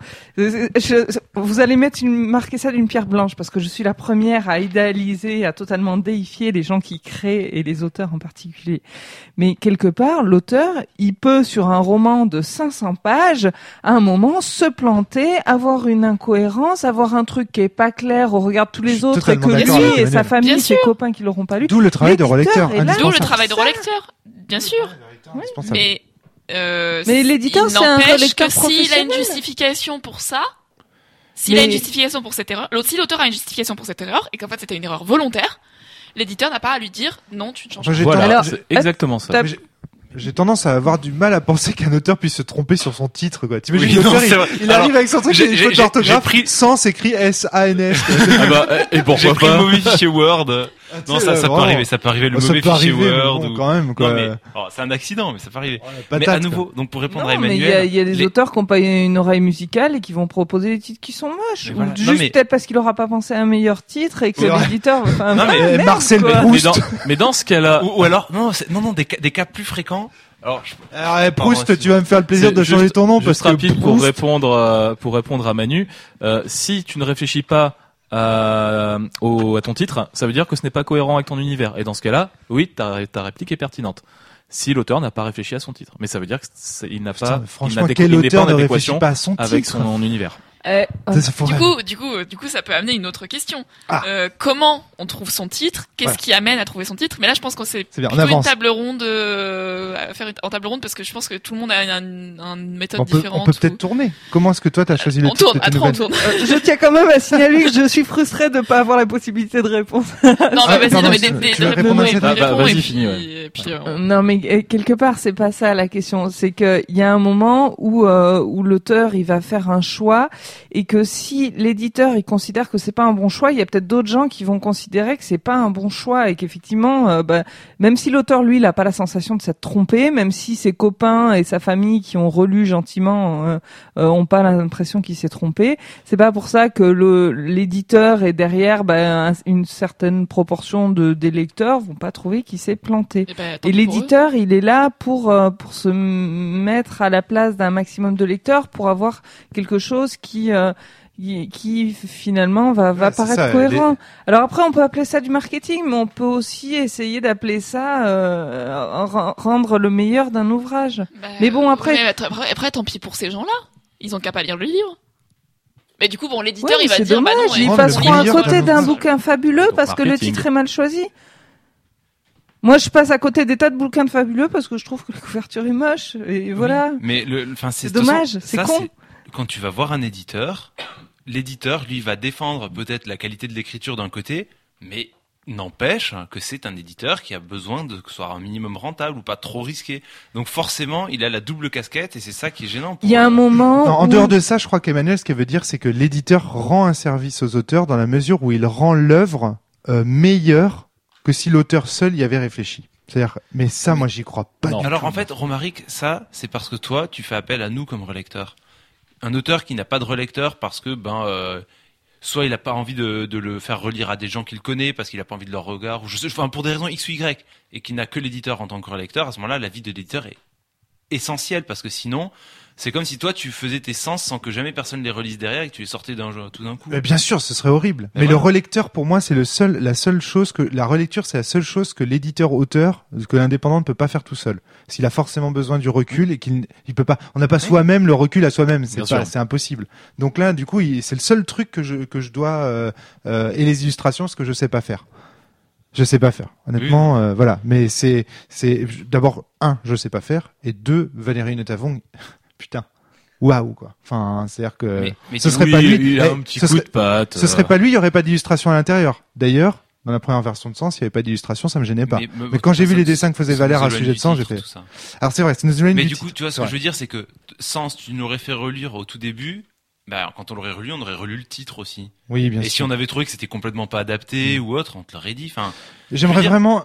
[SPEAKER 4] vous allez marquer ça d'une pierre blanche, parce que je suis la première à idéaliser, à totalement déifier les gens qui créent, et les auteurs en particulier. Mais quelque part, l'auteur, il peut, sur un roman de 500 pages, à un moment, se planter, avoir une incohérence, avoir un truc qui est pas clair au regard de tous les autres, et que lui et sa famille, ses copains qui l'auront pas lu.
[SPEAKER 1] D'où le travail de relecteur.
[SPEAKER 3] D'où le travail de relecteur, bien sûr.
[SPEAKER 1] Oui,
[SPEAKER 3] mais
[SPEAKER 4] l'éditeur, c'est un relecteur
[SPEAKER 3] que
[SPEAKER 4] professionnel.
[SPEAKER 3] s'il a une justification pour ça, s'il a une justification pour cette erreur, si l'auteur a une justification pour cette erreur, et qu'en fait c'était une erreur volontaire, l'éditeur n'a pas à lui dire non, tu ne changes pas.
[SPEAKER 5] Voilà, c'est exactement ça.
[SPEAKER 1] J'ai tendance à avoir du mal à penser qu'un auteur puisse se tromper sur son titre, quoi. T'imagines
[SPEAKER 2] oui,
[SPEAKER 1] l'auteur, il arrive avec son truc, il y a une faute d'orthographe, sans écrit S-A-N-S.
[SPEAKER 5] Ah bah, et pourquoi
[SPEAKER 2] j'ai pris
[SPEAKER 5] pas
[SPEAKER 2] le mauvais fichier Word. Non, ça peut arriver, le mauvais fichier Word.
[SPEAKER 1] Bon, quand même, quoi.
[SPEAKER 2] Non, mais, c'est un accident, mais ça peut arriver. Mais à nouveau, donc pour répondre à Emmanuel.
[SPEAKER 4] Mais il y a des auteurs qui n'ont pas une oreille musicale et qui vont proposer des titres qui sont moches. Ou juste peut-être parce qu'il aura pas pensé à un meilleur titre et que l'éditeur,
[SPEAKER 1] Marcel Proust.
[SPEAKER 5] Mais dans ce cas-là.
[SPEAKER 2] Ou alors, non, des cas plus fréquents. Alors,
[SPEAKER 1] Proust, tu vas me faire le plaisir de changer ton nom parce que
[SPEAKER 5] rapide pour répondre à Manu. Si tu ne réfléchis pas à ton titre, ça veut dire que ce n'est pas cohérent avec ton univers. Et dans ce cas-là, oui, ta réplique est pertinente. Si l'auteur n'a pas réfléchi à son titre, mais ça veut dire qu'il n'a pas,
[SPEAKER 1] franchement, quel auteur ne réfléchit pas à son titre
[SPEAKER 5] avec son univers.
[SPEAKER 3] Du coup, ça peut amener une autre question. Comment on trouve son titre? Qu'est-ce qui amène à trouver son titre? Mais là, je pense qu'on c'est plutôt une table ronde, à faire en table ronde, parce que je pense que tout le monde a une méthode différente.
[SPEAKER 1] On peut peut-être tourner. Comment est-ce que toi, t'as choisi le titre?
[SPEAKER 3] On tourne.
[SPEAKER 4] Je tiens quand même à signaler que je suis frustrée de ne pas avoir la possibilité de répondre.
[SPEAKER 3] Non, mais vas-y,
[SPEAKER 5] vas-y, finis,
[SPEAKER 4] non, mais quelque part, c'est pas ça la question. C'est qu'il y a un moment où l'auteur, il va faire un choix, et que si l'éditeur il considère que c'est pas un bon choix, il y a peut-être d'autres gens qui vont considérer que c'est pas un bon choix, et qu'effectivement, même si l'auteur lui il a pas la sensation de s'être trompé, même si ses copains et sa famille qui ont relu gentiment ont pas l'impression qu'il s'est trompé, c'est pas pour ça que l'éditeur et derrière une certaine proportion des lecteurs vont pas trouver qu'il s'est planté. Et l'éditeur il est là pour se mettre à la place d'un maximum de lecteurs, pour avoir quelque chose qui finalement va paraître cohérent. Alors après, on peut appeler ça du marketing, mais on peut aussi essayer d'appeler ça rendre le meilleur d'un ouvrage. Mais bon, après,
[SPEAKER 3] tant pis pour ces gens-là. Ils ont qu'à pas lire le livre. Mais du coup, l'éditeur, il va
[SPEAKER 4] dire,
[SPEAKER 3] dommage,
[SPEAKER 4] ils passeront à côté d'un bouquin fabuleux parce que le titre est mal choisi. Moi, je passe à côté des tas de bouquins de fabuleux parce que je trouve que la couverture est moche, et voilà.
[SPEAKER 2] Mais c'est
[SPEAKER 4] dommage, c'est con.
[SPEAKER 2] Quand tu vas voir un éditeur, l'éditeur, lui, va défendre peut-être la qualité de l'écriture d'un côté, mais n'empêche que c'est un éditeur qui a besoin de que ce soit un minimum rentable ou pas trop risqué. Donc forcément, il a la double casquette et c'est ça qui est gênant.
[SPEAKER 4] Il y a un moment.
[SPEAKER 1] Non, en
[SPEAKER 4] où-
[SPEAKER 1] dehors de ça, je crois qu'Emmanuel, ce qu'elle veut dire, c'est que l'éditeur rend un service aux auteurs dans la mesure où il rend l'œuvre meilleure que si l'auteur seul y avait réfléchi. C'est-à-dire, mais ça, moi, j'y crois pas.
[SPEAKER 5] Non.
[SPEAKER 1] du
[SPEAKER 2] Alors
[SPEAKER 1] tout.
[SPEAKER 2] en fait, Romaric, ça, c'est parce que toi, tu fais appel à nous comme relecteurs. Un auteur qui n'a pas de relecteur parce que soit il a pas envie de le faire relire à des gens qu'il connaît parce qu'il a pas envie de leur regard, ou enfin pour des raisons X ou Y, et qui n'a que l'éditeur en tant que relecteur. À ce moment-là, l'avis de l'éditeur est essentiel parce que sinon, c'est comme si toi tu faisais tes sens sans que jamais personne les relise derrière et que tu les sortais tout d'un coup.
[SPEAKER 1] Bien sûr, ce serait horrible. Mais
[SPEAKER 2] voilà.
[SPEAKER 1] le relecteur, pour moi, c'est la seule chose que la relecture, c'est la seule chose que l'éditeur-auteur, que l'indépendant ne peut pas faire tout seul. S'il a forcément besoin du recul et qu'il peut pas, on n'a pas soi-même le recul à soi-même,
[SPEAKER 5] Bien sûr.
[SPEAKER 1] c'est impossible. Donc là, du coup, c'est le seul truc que je dois et les illustrations, ce que je sais pas faire. Je sais pas faire, honnêtement, voilà. Mais c'est d'abord je sais pas faire, et deux, Valérie Netavong, putain, waouh quoi. Enfin, c'est-à-dire que
[SPEAKER 2] Mais
[SPEAKER 1] ce
[SPEAKER 2] tu-
[SPEAKER 1] serait
[SPEAKER 5] Oui,
[SPEAKER 1] pas lui.
[SPEAKER 5] il a
[SPEAKER 1] Eh,
[SPEAKER 5] un petit
[SPEAKER 1] ce
[SPEAKER 5] coup
[SPEAKER 1] serait-
[SPEAKER 5] de patte.
[SPEAKER 1] Ce serait pas lui, il y aurait pas d'illustration à l'intérieur. D'ailleurs, dans la première version de Sens, il y avait pas d'illustration, ça me gênait pas. Mais quand j'ai vu les dessins que faisait Valère à ce sujet de Sens, j'ai fait. Alors c'est vrai, c'est nous éloigne
[SPEAKER 2] Mais
[SPEAKER 1] du
[SPEAKER 2] du coup,
[SPEAKER 1] titre.
[SPEAKER 2] tu vois, ce
[SPEAKER 1] C'est
[SPEAKER 2] que
[SPEAKER 1] vrai.
[SPEAKER 2] je veux dire, c'est que Sens, tu nous aurais fait relire au tout début. Bah, quand on l'aurait relu, on aurait relu le titre aussi.
[SPEAKER 1] Oui, bien
[SPEAKER 2] Et
[SPEAKER 1] sûr.
[SPEAKER 2] si on avait trouvé que c'était complètement pas adapté ou autre, on te l'aurait dit. Enfin,
[SPEAKER 1] J'aimerais
[SPEAKER 2] je veux dire-
[SPEAKER 1] vraiment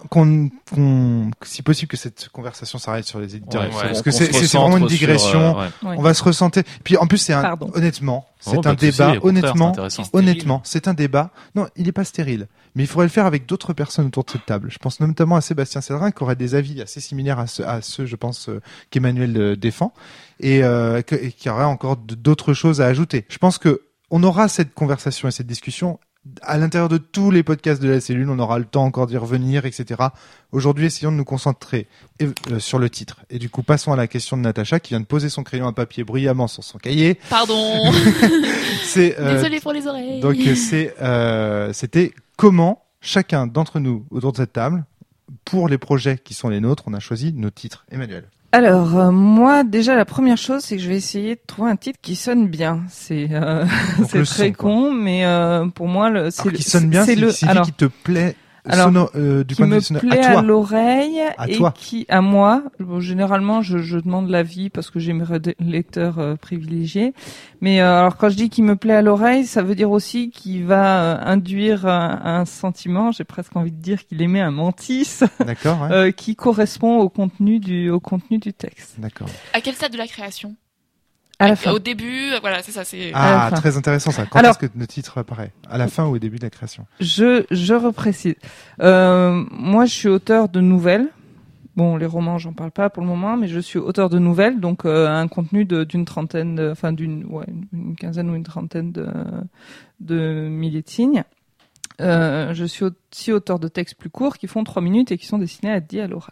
[SPEAKER 1] si possible, que cette conversation s'arrête sur les éditeurs.
[SPEAKER 5] Ouais,
[SPEAKER 1] parce
[SPEAKER 5] on
[SPEAKER 1] que
[SPEAKER 5] se
[SPEAKER 1] c'est vraiment une
[SPEAKER 5] recentre sur,
[SPEAKER 1] digression.
[SPEAKER 5] ouais.
[SPEAKER 4] Ouais.
[SPEAKER 1] On va se ressentir. Puis en plus,
[SPEAKER 4] Pardon.
[SPEAKER 1] honnêtement,
[SPEAKER 5] Oh,
[SPEAKER 1] c'est
[SPEAKER 5] pas
[SPEAKER 1] un
[SPEAKER 5] de souci,
[SPEAKER 1] débat.
[SPEAKER 5] au contraire, c'est
[SPEAKER 1] Honnêtement,
[SPEAKER 5] intéressant.
[SPEAKER 1] honnêtement, c'est un débat. Non, il est pas stérile. Mais il faudrait le faire avec d'autres personnes autour de cette table. Je pense notamment à Sébastien Cédrin, qui aurait des avis assez similaires à ceux, je pense, qu'Emmanuel défend, et qui aurait encore d'autres choses à ajouter. Je pense que on aura cette conversation et cette discussion à l'intérieur de tous les podcasts de la cellule. On aura le temps encore d'y revenir, etc. Aujourd'hui, essayons de nous concentrer sur le titre. Et du coup, passons à la question de Natacha, qui vient de poser son crayon à papier brillamment sur son cahier.
[SPEAKER 3] Pardon.
[SPEAKER 1] C'est
[SPEAKER 3] Désolée pour les oreilles.
[SPEAKER 1] donc c'était comment chacun d'entre nous autour de cette table, pour les projets qui sont les nôtres, on a choisi nos titres. Emmanuel.
[SPEAKER 4] Alors, moi, déjà, la première chose, c'est que je vais essayer de trouver un titre qui sonne bien. C'est
[SPEAKER 1] Donc,
[SPEAKER 4] c'est
[SPEAKER 1] le
[SPEAKER 4] très
[SPEAKER 1] son, quoi.
[SPEAKER 4] con, mais pour moi,
[SPEAKER 1] Alors, qui sonne bien,
[SPEAKER 4] c'est
[SPEAKER 1] c'est
[SPEAKER 4] le
[SPEAKER 1] celui
[SPEAKER 4] alors
[SPEAKER 1] qui te plaît
[SPEAKER 4] alors,
[SPEAKER 1] du
[SPEAKER 4] qui
[SPEAKER 1] point de
[SPEAKER 4] me
[SPEAKER 1] vue sonore.
[SPEAKER 4] plaît
[SPEAKER 1] À
[SPEAKER 4] à
[SPEAKER 1] toi.
[SPEAKER 4] l'oreille
[SPEAKER 1] À
[SPEAKER 4] et
[SPEAKER 1] toi.
[SPEAKER 4] qui à moi. Bon, généralement, je demande l'avis parce que j'ai mes lecteurs privilégiés. Mais alors, quand je dis qu'il me plaît à l'oreille, ça veut dire aussi qu'il va induire un sentiment. J'ai presque envie de dire qu'il émet un mantis
[SPEAKER 1] D'accord, ouais.
[SPEAKER 4] qui correspond au contenu du texte.
[SPEAKER 1] D'accord.
[SPEAKER 3] À quel stade de la création?
[SPEAKER 4] À la fin.
[SPEAKER 3] Au début, voilà, c'est ça, c'est.
[SPEAKER 4] à la
[SPEAKER 1] Ah,
[SPEAKER 4] fin.
[SPEAKER 1] très intéressant ça. Quand
[SPEAKER 4] Alors-
[SPEAKER 1] est-ce que le titre apparaît? À la fin ou au début de la création?
[SPEAKER 4] Je reprécise. Moi, je suis auteur de nouvelles. Bon, les romans, j'en parle pas pour le moment, mais je suis auteur de nouvelles, donc un contenu d'une trentaine, une quinzaine ou une trentaine de milliers de signes. Je suis aussi auteur de textes plus courts qui font 3 minutes et qui sont destinés à être dits à l'oral.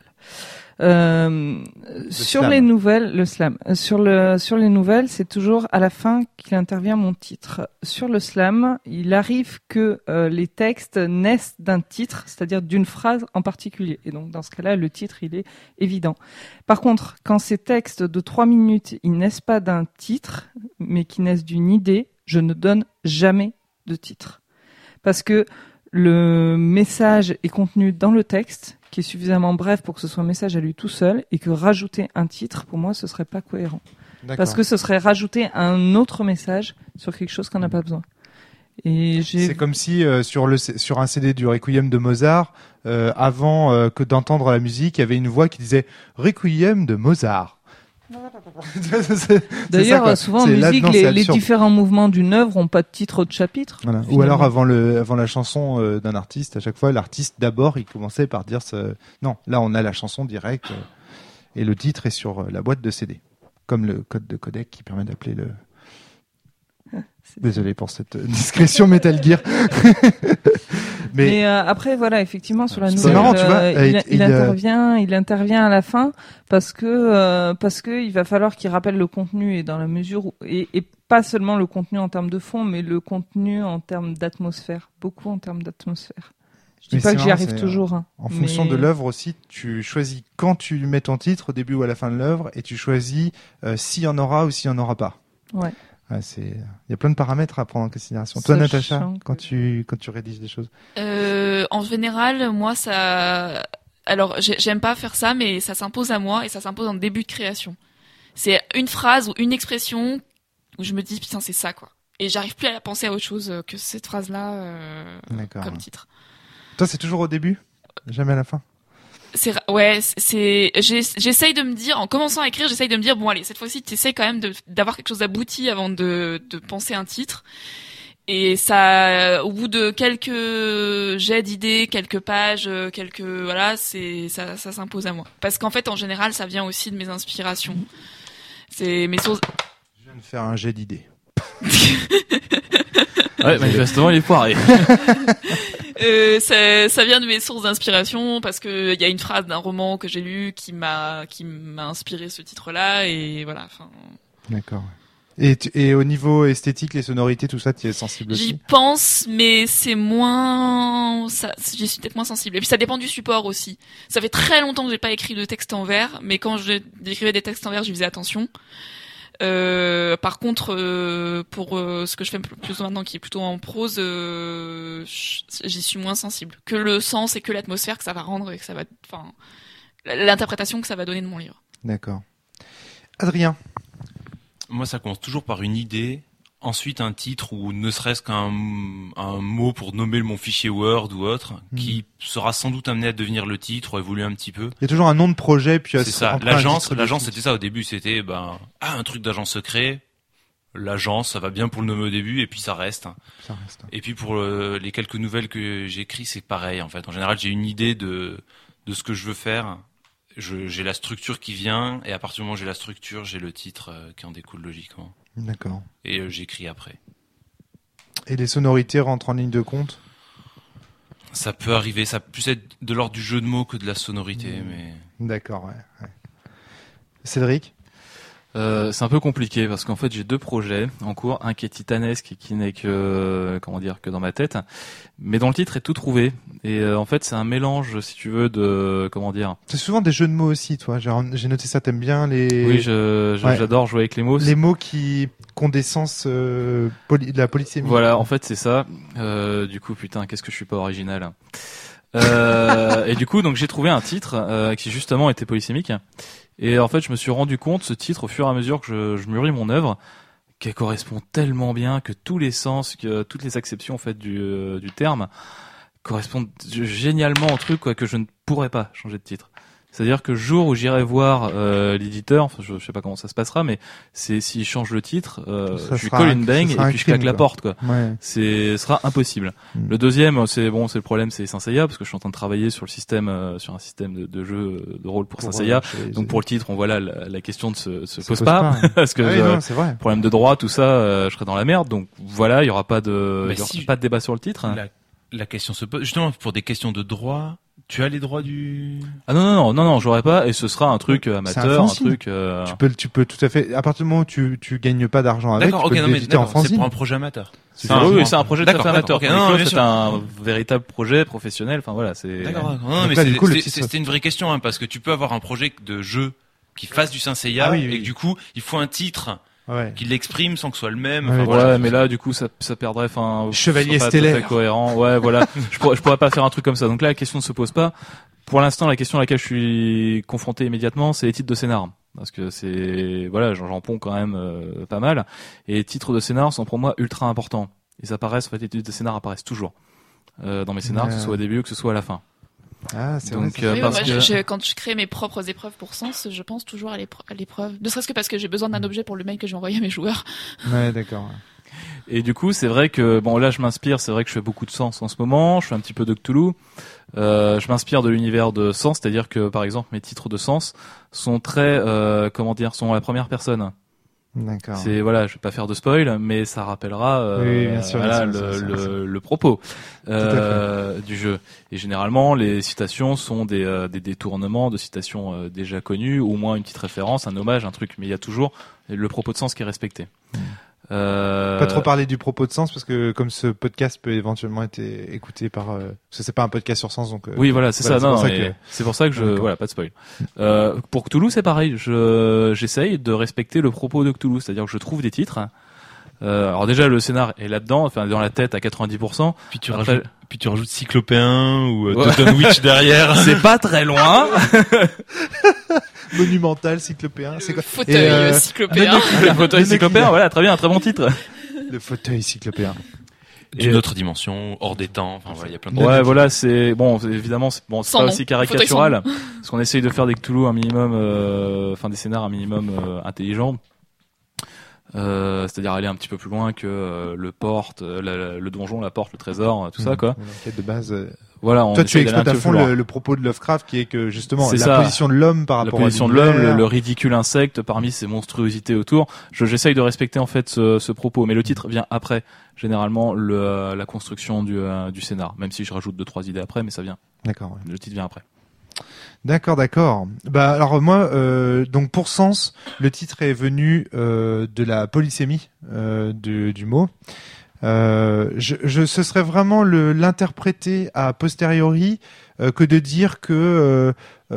[SPEAKER 4] Sur
[SPEAKER 1] slam.
[SPEAKER 4] les nouvelles, le slam. Sur les nouvelles, c'est toujours à la fin qu'il intervient mon titre. Sur le slam, il arrive que les textes naissent d'un titre, c'est-à-dire d'une phrase en particulier. Et donc, dans ce cas-là, le titre, il est évident. Par contre, quand ces textes de 3 minutes, ils naissent pas d'un titre, mais qui naissent d'une idée, je ne donne jamais de titre. Parce que le message est contenu dans le texte, qui est suffisamment bref pour que ce soit un message à lui tout seul, et que rajouter un titre, pour moi, ce serait pas cohérent.
[SPEAKER 1] D'accord.
[SPEAKER 4] Parce que ce serait rajouter un autre message sur quelque chose qu'on n'a pas besoin. Et j'ai
[SPEAKER 1] C'est comme si sur un CD du Requiem de Mozart, avant que d'entendre la musique, il y avait une voix qui disait Requiem de Mozart.
[SPEAKER 4] d'ailleurs
[SPEAKER 1] quoi.
[SPEAKER 4] souvent en
[SPEAKER 1] C'est là,
[SPEAKER 4] musique
[SPEAKER 1] non, c'est
[SPEAKER 4] les
[SPEAKER 1] absurde.
[SPEAKER 4] différents mouvements d'une œuvre ont pas de titre de chapitre.
[SPEAKER 1] Voilà. Ou
[SPEAKER 4] Finalement.
[SPEAKER 1] alors avant la chanson d'un artiste, à chaque fois l'artiste d'abord il commençait par dire non, là on a la chanson directe et le titre est sur la boîte de CD, comme le code de codec qui permet d'appeler le. Désolé pour cette discrétion Metal Gear.
[SPEAKER 4] Mais après voilà, effectivement sur la
[SPEAKER 1] C'est
[SPEAKER 4] nouvelle,
[SPEAKER 1] marrant, tu vois,
[SPEAKER 4] il intervient à la fin parce que il va falloir qu'il rappelle le contenu et dans la mesure où, et pas seulement le contenu en termes de fond, mais le contenu en termes d'atmosphère, beaucoup en termes d'atmosphère. Je dis
[SPEAKER 1] Mais
[SPEAKER 4] pas
[SPEAKER 1] c'est
[SPEAKER 4] que j'y
[SPEAKER 1] marrant,
[SPEAKER 4] arrive
[SPEAKER 1] c'est,
[SPEAKER 4] toujours. Hein,
[SPEAKER 1] En fonction
[SPEAKER 4] mais-
[SPEAKER 1] de l'œuvre aussi, tu choisis quand tu mets ton titre au début ou à la fin de l'œuvre et tu choisis s'il y en aura ou s'il y en aura pas.
[SPEAKER 4] Ouais.
[SPEAKER 1] Ouais, il y a plein de paramètres à prendre en considération. Toi,
[SPEAKER 4] Sachant
[SPEAKER 1] Natacha,
[SPEAKER 4] que-
[SPEAKER 1] quand tu rédiges des choses.
[SPEAKER 3] En général, moi, ça. Alors, j'aime pas faire ça, mais ça s'impose à moi et ça s'impose en début de création. C'est une phrase ou une expression où je me dis putain, c'est ça quoi. Et j'arrive plus à penser à autre chose que cette phrase-là
[SPEAKER 1] D'accord.
[SPEAKER 3] comme titre.
[SPEAKER 1] Toi, c'est toujours au début, jamais à la fin.
[SPEAKER 3] J'essaye de me dire, en commençant à écrire, j'essaye de me dire, bon allez, cette fois-ci, t'essayes quand même d'avoir quelque chose d'abouti avant de penser un titre. Et ça, au bout de quelques jets d'idées, quelques pages, voilà, ça s'impose à moi. Parce qu'en fait, en général, ça vient aussi de mes inspirations. C'est mes sources.
[SPEAKER 1] Je viens de faire un jet d'idées.
[SPEAKER 5] Ouais, manifestement, il est foiré.
[SPEAKER 3] Ça vient de mes sources d'inspiration parce que il y a une phrase d'un roman que j'ai lu qui m'a inspiré ce titre-là et voilà. Enfin.
[SPEAKER 1] D'accord. Et au niveau esthétique, les sonorités, tout ça, tu es sensible
[SPEAKER 3] J'y
[SPEAKER 1] aussi?
[SPEAKER 3] pense, mais c'est moins, j'y suis peut-être moins sensible. Et puis ça dépend du support aussi. Ça fait très longtemps que j'ai pas écrit de texte en vers, mais quand j'écrivais des textes en vers, j'y faisais attention. Par contre, pour ce que je fais plus maintenant, qui est plutôt en prose, j'y suis moins sensible. Que le sens et que l'atmosphère que ça va rendre et que ça va, enfin, l'interprétation que ça va donner de mon livre.
[SPEAKER 1] D'accord. Adrien.
[SPEAKER 2] Moi, ça commence toujours par une idée, ensuite un titre ou ne serait-ce qu'un mot pour nommer mon fichier Word ou autre, qui sera sans doute amené à devenir le titre ou à évoluer un petit peu.
[SPEAKER 1] Il y a toujours un nom de projet, puis
[SPEAKER 2] C'est ça. L'agence, c'était ça au début. C'était un truc d'agence secret. L'agence, ça va bien pour le nommer au début, et puis ça reste.
[SPEAKER 1] Ça reste.
[SPEAKER 2] Et puis pour les quelques nouvelles que j'écris, c'est pareil en fait. En général, j'ai une idée de ce que je veux faire. J'ai la structure qui vient, et à partir du moment où j'ai la structure, j'ai le titre qui en découle logiquement. D'accord. Et j'écris après.
[SPEAKER 1] Et les sonorités rentrent en ligne de compte?
[SPEAKER 2] Ça peut arriver, ça peut plus être de l'ordre du jeu de mots que de la sonorité, mais...
[SPEAKER 1] D'accord, ouais. Cédric?
[SPEAKER 5] C'est un peu compliqué parce qu'en fait j'ai deux projets en cours, un qui est titanesque et qui n'est que que dans ma tête, mais dont le titre est tout trouvé. Et en fait c'est un mélange, si tu veux, de
[SPEAKER 1] C'est souvent des jeux de mots aussi, toi. J'ai noté ça. T'aimes bien les?
[SPEAKER 5] Oui, j'adore jouer avec les mots.
[SPEAKER 1] Les mots qui ont des sens de la polysémie.
[SPEAKER 5] Voilà, en fait c'est ça. Du coup, putain, qu'est-ce que je suis pas original. Et du coup, donc j'ai trouvé un titre qui justement était polysémique. Et en fait, je me suis rendu compte, ce titre, au fur et à mesure que je mûris mon œuvre, qu'elle correspond tellement bien, que tous les sens, que toutes les acceptions en fait du terme correspondent génialement au truc, quoi, que je ne pourrais pas changer de titre. C'est-à-dire que le jour où j'irai voir l'éditeur, enfin, je sais pas comment ça se passera, mais c'est s'il change le titre, je lui colle une bang et puis je claque la porte, quoi.
[SPEAKER 1] Ouais.
[SPEAKER 5] Ce sera impossible. Le deuxième, c'est le problème, c'est Saint Seiya, parce que je suis en train de travailler sur le système, sur un système de jeu de rôle pour Saint Seiya. Donc pour le titre, la question ne se pose pas, parce que
[SPEAKER 1] non, c'est vrai.
[SPEAKER 5] Problème de droit, tout ça, je serai dans la merde. Donc voilà, il y aura pas de débat sur le titre.
[SPEAKER 2] La question se pose justement pour des questions de droit. Tu as les droits du...
[SPEAKER 5] Ah non, j'aurais pas, et ce sera un truc amateur, un truc...
[SPEAKER 1] Tu peux tout à fait, à partir du moment où tu gagnes pas d'argent avec,
[SPEAKER 2] d'accord,
[SPEAKER 1] tu peux l'éditer en fanzine.
[SPEAKER 2] C'est pour un projet amateur.
[SPEAKER 5] C'est un projet tout à fait amateur.
[SPEAKER 2] Okay.
[SPEAKER 5] C'est un véritable projet professionnel, enfin voilà, c'est...
[SPEAKER 2] D'accord. Non, mais c'était une vraie question, hein, parce que tu peux avoir un projet de jeu qui fasse du Saint Seiya, et que du coup, il faut un titre... Ouais. Qui l'exprime sans que ce soit le même.
[SPEAKER 5] Ouais, voilà, mais là, du coup, ça perdrait,
[SPEAKER 1] Chevalier stellaire.
[SPEAKER 5] Très cohérent. Ouais, voilà. je pourrais pas faire un truc comme ça. Donc là, la question ne se pose pas. Pour l'instant, la question à laquelle je suis confronté immédiatement, c'est les titres de scénar. Parce que j'en ponds quand même pas mal. Et les titres de scénar sont pour moi ultra importants. Ils apparaissent, en fait, les titres de scénar apparaissent toujours. Dans mes scénars, que ce soit au début ou que ce soit à la fin.
[SPEAKER 1] Ah, c'est
[SPEAKER 3] donc vrai, parce que quand je crée mes propres épreuves pour Sens, je pense toujours à l'épreuve. Ne serait-ce que parce que j'ai besoin d'un objet pour le mail que j'ai envoyé à mes joueurs.
[SPEAKER 1] Ouais, d'accord.
[SPEAKER 5] Et du coup, c'est vrai que là, je m'inspire. C'est vrai que je fais beaucoup de Sens en ce moment. Je fais un petit peu de Cthulhu. Je m'inspire de l'univers de Sens, c'est-à-dire que par exemple, mes titres de Sens sont très, sont à la première personne.
[SPEAKER 1] D'accord.
[SPEAKER 5] Je vais pas faire de spoil, mais ça rappellera le propos du jeu. Et généralement, les citations sont des détournements de citations déjà connues, ou au moins une petite référence, un hommage, un truc. Mais il y a toujours le propos de Sens qui est respecté.
[SPEAKER 1] Pas trop parler du propos de Sens, parce que comme ce podcast peut éventuellement être écouté par parce que c'est pas un podcast sur Sens, donc
[SPEAKER 5] oui, voilà, c'est ça. C'est pour ça que pas de spoil. Pour Cthulhu, c'est pareil. J'essaye de respecter le propos de Cthulhu, c'est-à-dire que je trouve des titres Alors déjà le scénar est là-dedans, enfin dans la tête à 90%.
[SPEAKER 6] Puis tu
[SPEAKER 5] Après-
[SPEAKER 6] rajoutes cyclopéen ou Totten Witch derrière.
[SPEAKER 5] C'est pas très loin.
[SPEAKER 1] Monumental, cyclopéen. C'est quoi?
[SPEAKER 3] Fauteuil cyclopéen.
[SPEAKER 5] Le fauteuil cyclopéen, voilà, très bien, très bon titre.
[SPEAKER 1] Le fauteuil cyclopéen.
[SPEAKER 6] D'une
[SPEAKER 5] Et-
[SPEAKER 6] autre dimension, hors des temps. Enfin voilà, il y a plein de
[SPEAKER 5] Ouais, voilà, c'est bon, évidemment, c'est bon, c'est
[SPEAKER 3] Sans
[SPEAKER 5] pas
[SPEAKER 3] nom.
[SPEAKER 5] aussi caricatural, parce qu'on essaye de faire des Cthulhu un minimum, enfin des scénars un minimum intelligents. C'est-à-dire aller un petit peu plus loin que le porte, le donjon, la porte, le trésor, tout ça, quoi.
[SPEAKER 1] L'enquête de base.
[SPEAKER 5] Voilà, on
[SPEAKER 1] Toi, tu
[SPEAKER 5] essaye d'aller un
[SPEAKER 1] exploites à
[SPEAKER 5] petit peu
[SPEAKER 1] fond
[SPEAKER 5] plus loin.
[SPEAKER 1] le propos de Lovecraft, qui est que justement
[SPEAKER 5] C'est
[SPEAKER 1] la
[SPEAKER 5] ça.
[SPEAKER 1] position de l'homme par
[SPEAKER 5] La
[SPEAKER 1] rapport à
[SPEAKER 5] position de l'homme,
[SPEAKER 1] l'univers.
[SPEAKER 5] le ridicule insecte parmi ces monstruosités autour. J'essaye de respecter en fait ce propos, mais le titre vient après, généralement la construction du scénar. Même si je rajoute 2-3 idées après, mais ça vient.
[SPEAKER 1] D'accord. Ouais.
[SPEAKER 5] Le titre vient après.
[SPEAKER 1] D'accord. Bah alors moi, donc pour Sens, le titre est venu de la polysémie du mot. Ce serait vraiment l'interpréter a posteriori que de dire que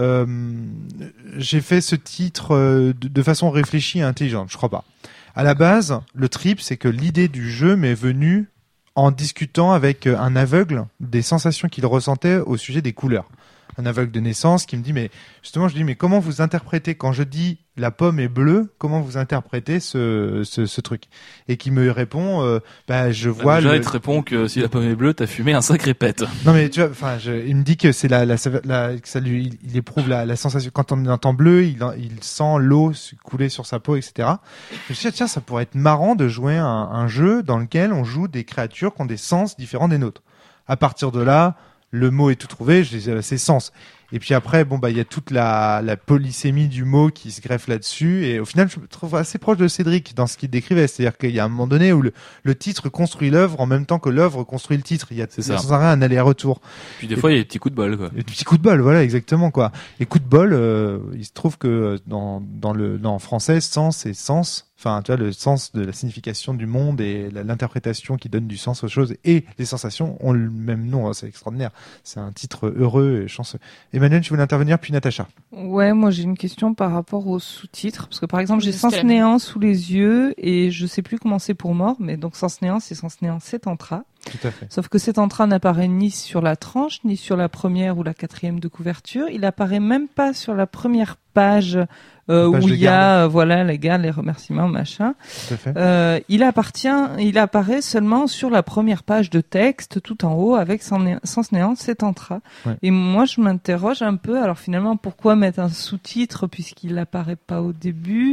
[SPEAKER 1] j'ai fait ce titre de façon réfléchie et intelligente. Je crois pas. À la base, le trip, c'est que l'idée du jeu m'est venue en discutant avec un aveugle des sensations qu'il ressentait au sujet des couleurs. Un aveugle de naissance qui me dit, mais justement, je dis, mais comment vous interprétez quand je dis la pomme est bleue, comment vous interprétez ce truc? Et qui me répond, bah, je vois
[SPEAKER 5] Déjà, il te répond que si la pomme est bleue, t'as fumé un sacré pète.
[SPEAKER 1] Non mais tu vois, enfin, il me dit que c'est que ça lui, il éprouve la sensation quand on entend bleu, il sent l'eau couler sur sa peau, etc. Je me suis dit, tiens, ça pourrait être marrant de jouer un jeu dans lequel on joue des créatures qui ont des sens différents des nôtres. À partir de là, le mot est tout trouvé, je dis, c'est sens. Et puis après, bon bah il y a toute la polysémie du mot qui se greffe là-dessus. Et au final, je me trouve assez proche de Cédric dans ce qu'il décrivait. C'est-à-dire qu'il y a un moment donné où le titre construit l'œuvre en même temps que l'œuvre construit le titre. Il y a
[SPEAKER 5] C'est ça.
[SPEAKER 1] sans arrêt un aller-retour.
[SPEAKER 5] Puis des fois, il y a des petits coups de bol, quoi.
[SPEAKER 1] Et des petits coups de bol, voilà, exactement quoi. Et coups de bol, il se trouve que dans français, sens et sens. Enfin, tu vois, le sens de la signification du monde et l'interprétation qui donne du sens aux choses et les sensations ont le même nom. C'est extraordinaire. C'est un titre heureux et chanceux. Emmanuel, tu voulais intervenir, puis Natacha.
[SPEAKER 4] Ouais, moi j'ai une question par rapport aux sous-titres, parce que par exemple j'ai
[SPEAKER 3] Est-ce
[SPEAKER 4] Sens
[SPEAKER 3] qu'elle a-
[SPEAKER 4] néant sous les yeux et je sais plus comment c'est pour mort, mais donc Sens néant c'est Sens néant Settantra.
[SPEAKER 1] Tout à fait.
[SPEAKER 4] Sauf que Settantra n'apparaît ni sur la tranche, ni sur la première ou la quatrième de couverture. Il apparaît même pas sur la première page
[SPEAKER 1] Page
[SPEAKER 4] où
[SPEAKER 1] de
[SPEAKER 4] il y a voilà les gardes, les remerciements, machin.
[SPEAKER 1] Tout à fait.
[SPEAKER 4] Il apparaît seulement sur la première page de texte, tout en haut, avec Sens néant Settantra.
[SPEAKER 1] Ouais.
[SPEAKER 4] Et moi, je m'interroge un peu. Alors finalement, pourquoi mettre un sous-titre puisqu'il apparaît pas au début?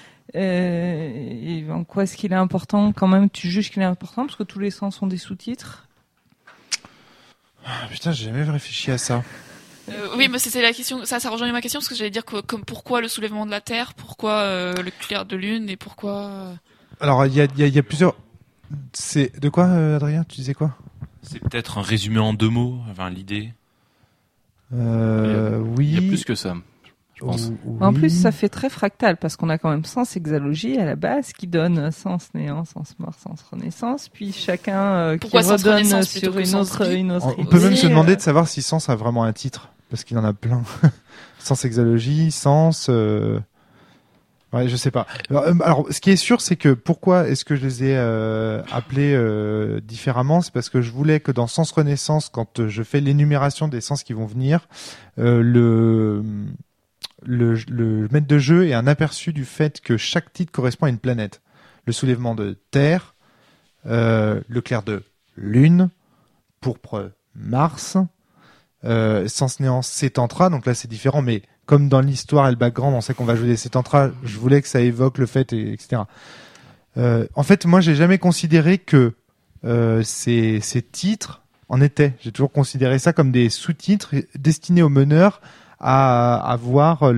[SPEAKER 4] Et en quoi est-ce qu'il est important quand même? Tu juges qu'il est important parce que tous les sens ont des sous-titres?
[SPEAKER 1] Ah, putain, j'ai jamais réfléchi à ça.
[SPEAKER 3] Oui, mais c'était la question. Ça rejoignait ma question parce que j'allais dire que, comme pourquoi le soulèvement de la Terre, pourquoi le clair de lune et pourquoi.
[SPEAKER 1] Alors, il y a plusieurs. C'est de quoi, Adrien? Tu disais quoi?
[SPEAKER 6] C'est peut-être un résumé en 2 mots, enfin l'idée.
[SPEAKER 1] Oui.
[SPEAKER 5] Il y a plus que ça, je pense.
[SPEAKER 4] En plus, ça fait très fractal parce qu'on a quand même sens exalogie à la base qui donne sens néant, sens mort, sens renaissance, puis chacun qui
[SPEAKER 3] Pourquoi sens
[SPEAKER 4] redonne
[SPEAKER 3] renaissance plutôt
[SPEAKER 4] sur
[SPEAKER 3] que
[SPEAKER 4] une
[SPEAKER 3] sens
[SPEAKER 4] autre,
[SPEAKER 3] vie
[SPEAKER 4] une autre.
[SPEAKER 1] On peut même
[SPEAKER 4] idée.
[SPEAKER 1] se demander de savoir si Sens a vraiment un titre, parce qu'il en a plein. Sens exalogie, Sens. Ouais, je sais pas. Alors, ce qui est sûr, c'est que pourquoi est-ce que je les ai appelés différemment, c'est parce que je voulais que dans Sens Renaissance, quand je fais l'énumération des sens qui vont venir, le maître de jeu ait un aperçu du fait que chaque titre correspond à une planète. Le soulèvement de Terre, le clair de Lune, pourpre Mars, Sens néant Settantra, donc là c'est différent, mais comme dans l'histoire et le background, on sait qu'on va jouer des Settantra, je voulais que ça évoque le fait, etc. En fait, moi, j'ai jamais considéré que ces titres en étaient. J'ai toujours considéré ça comme des sous-titres destinés aux meneurs à voir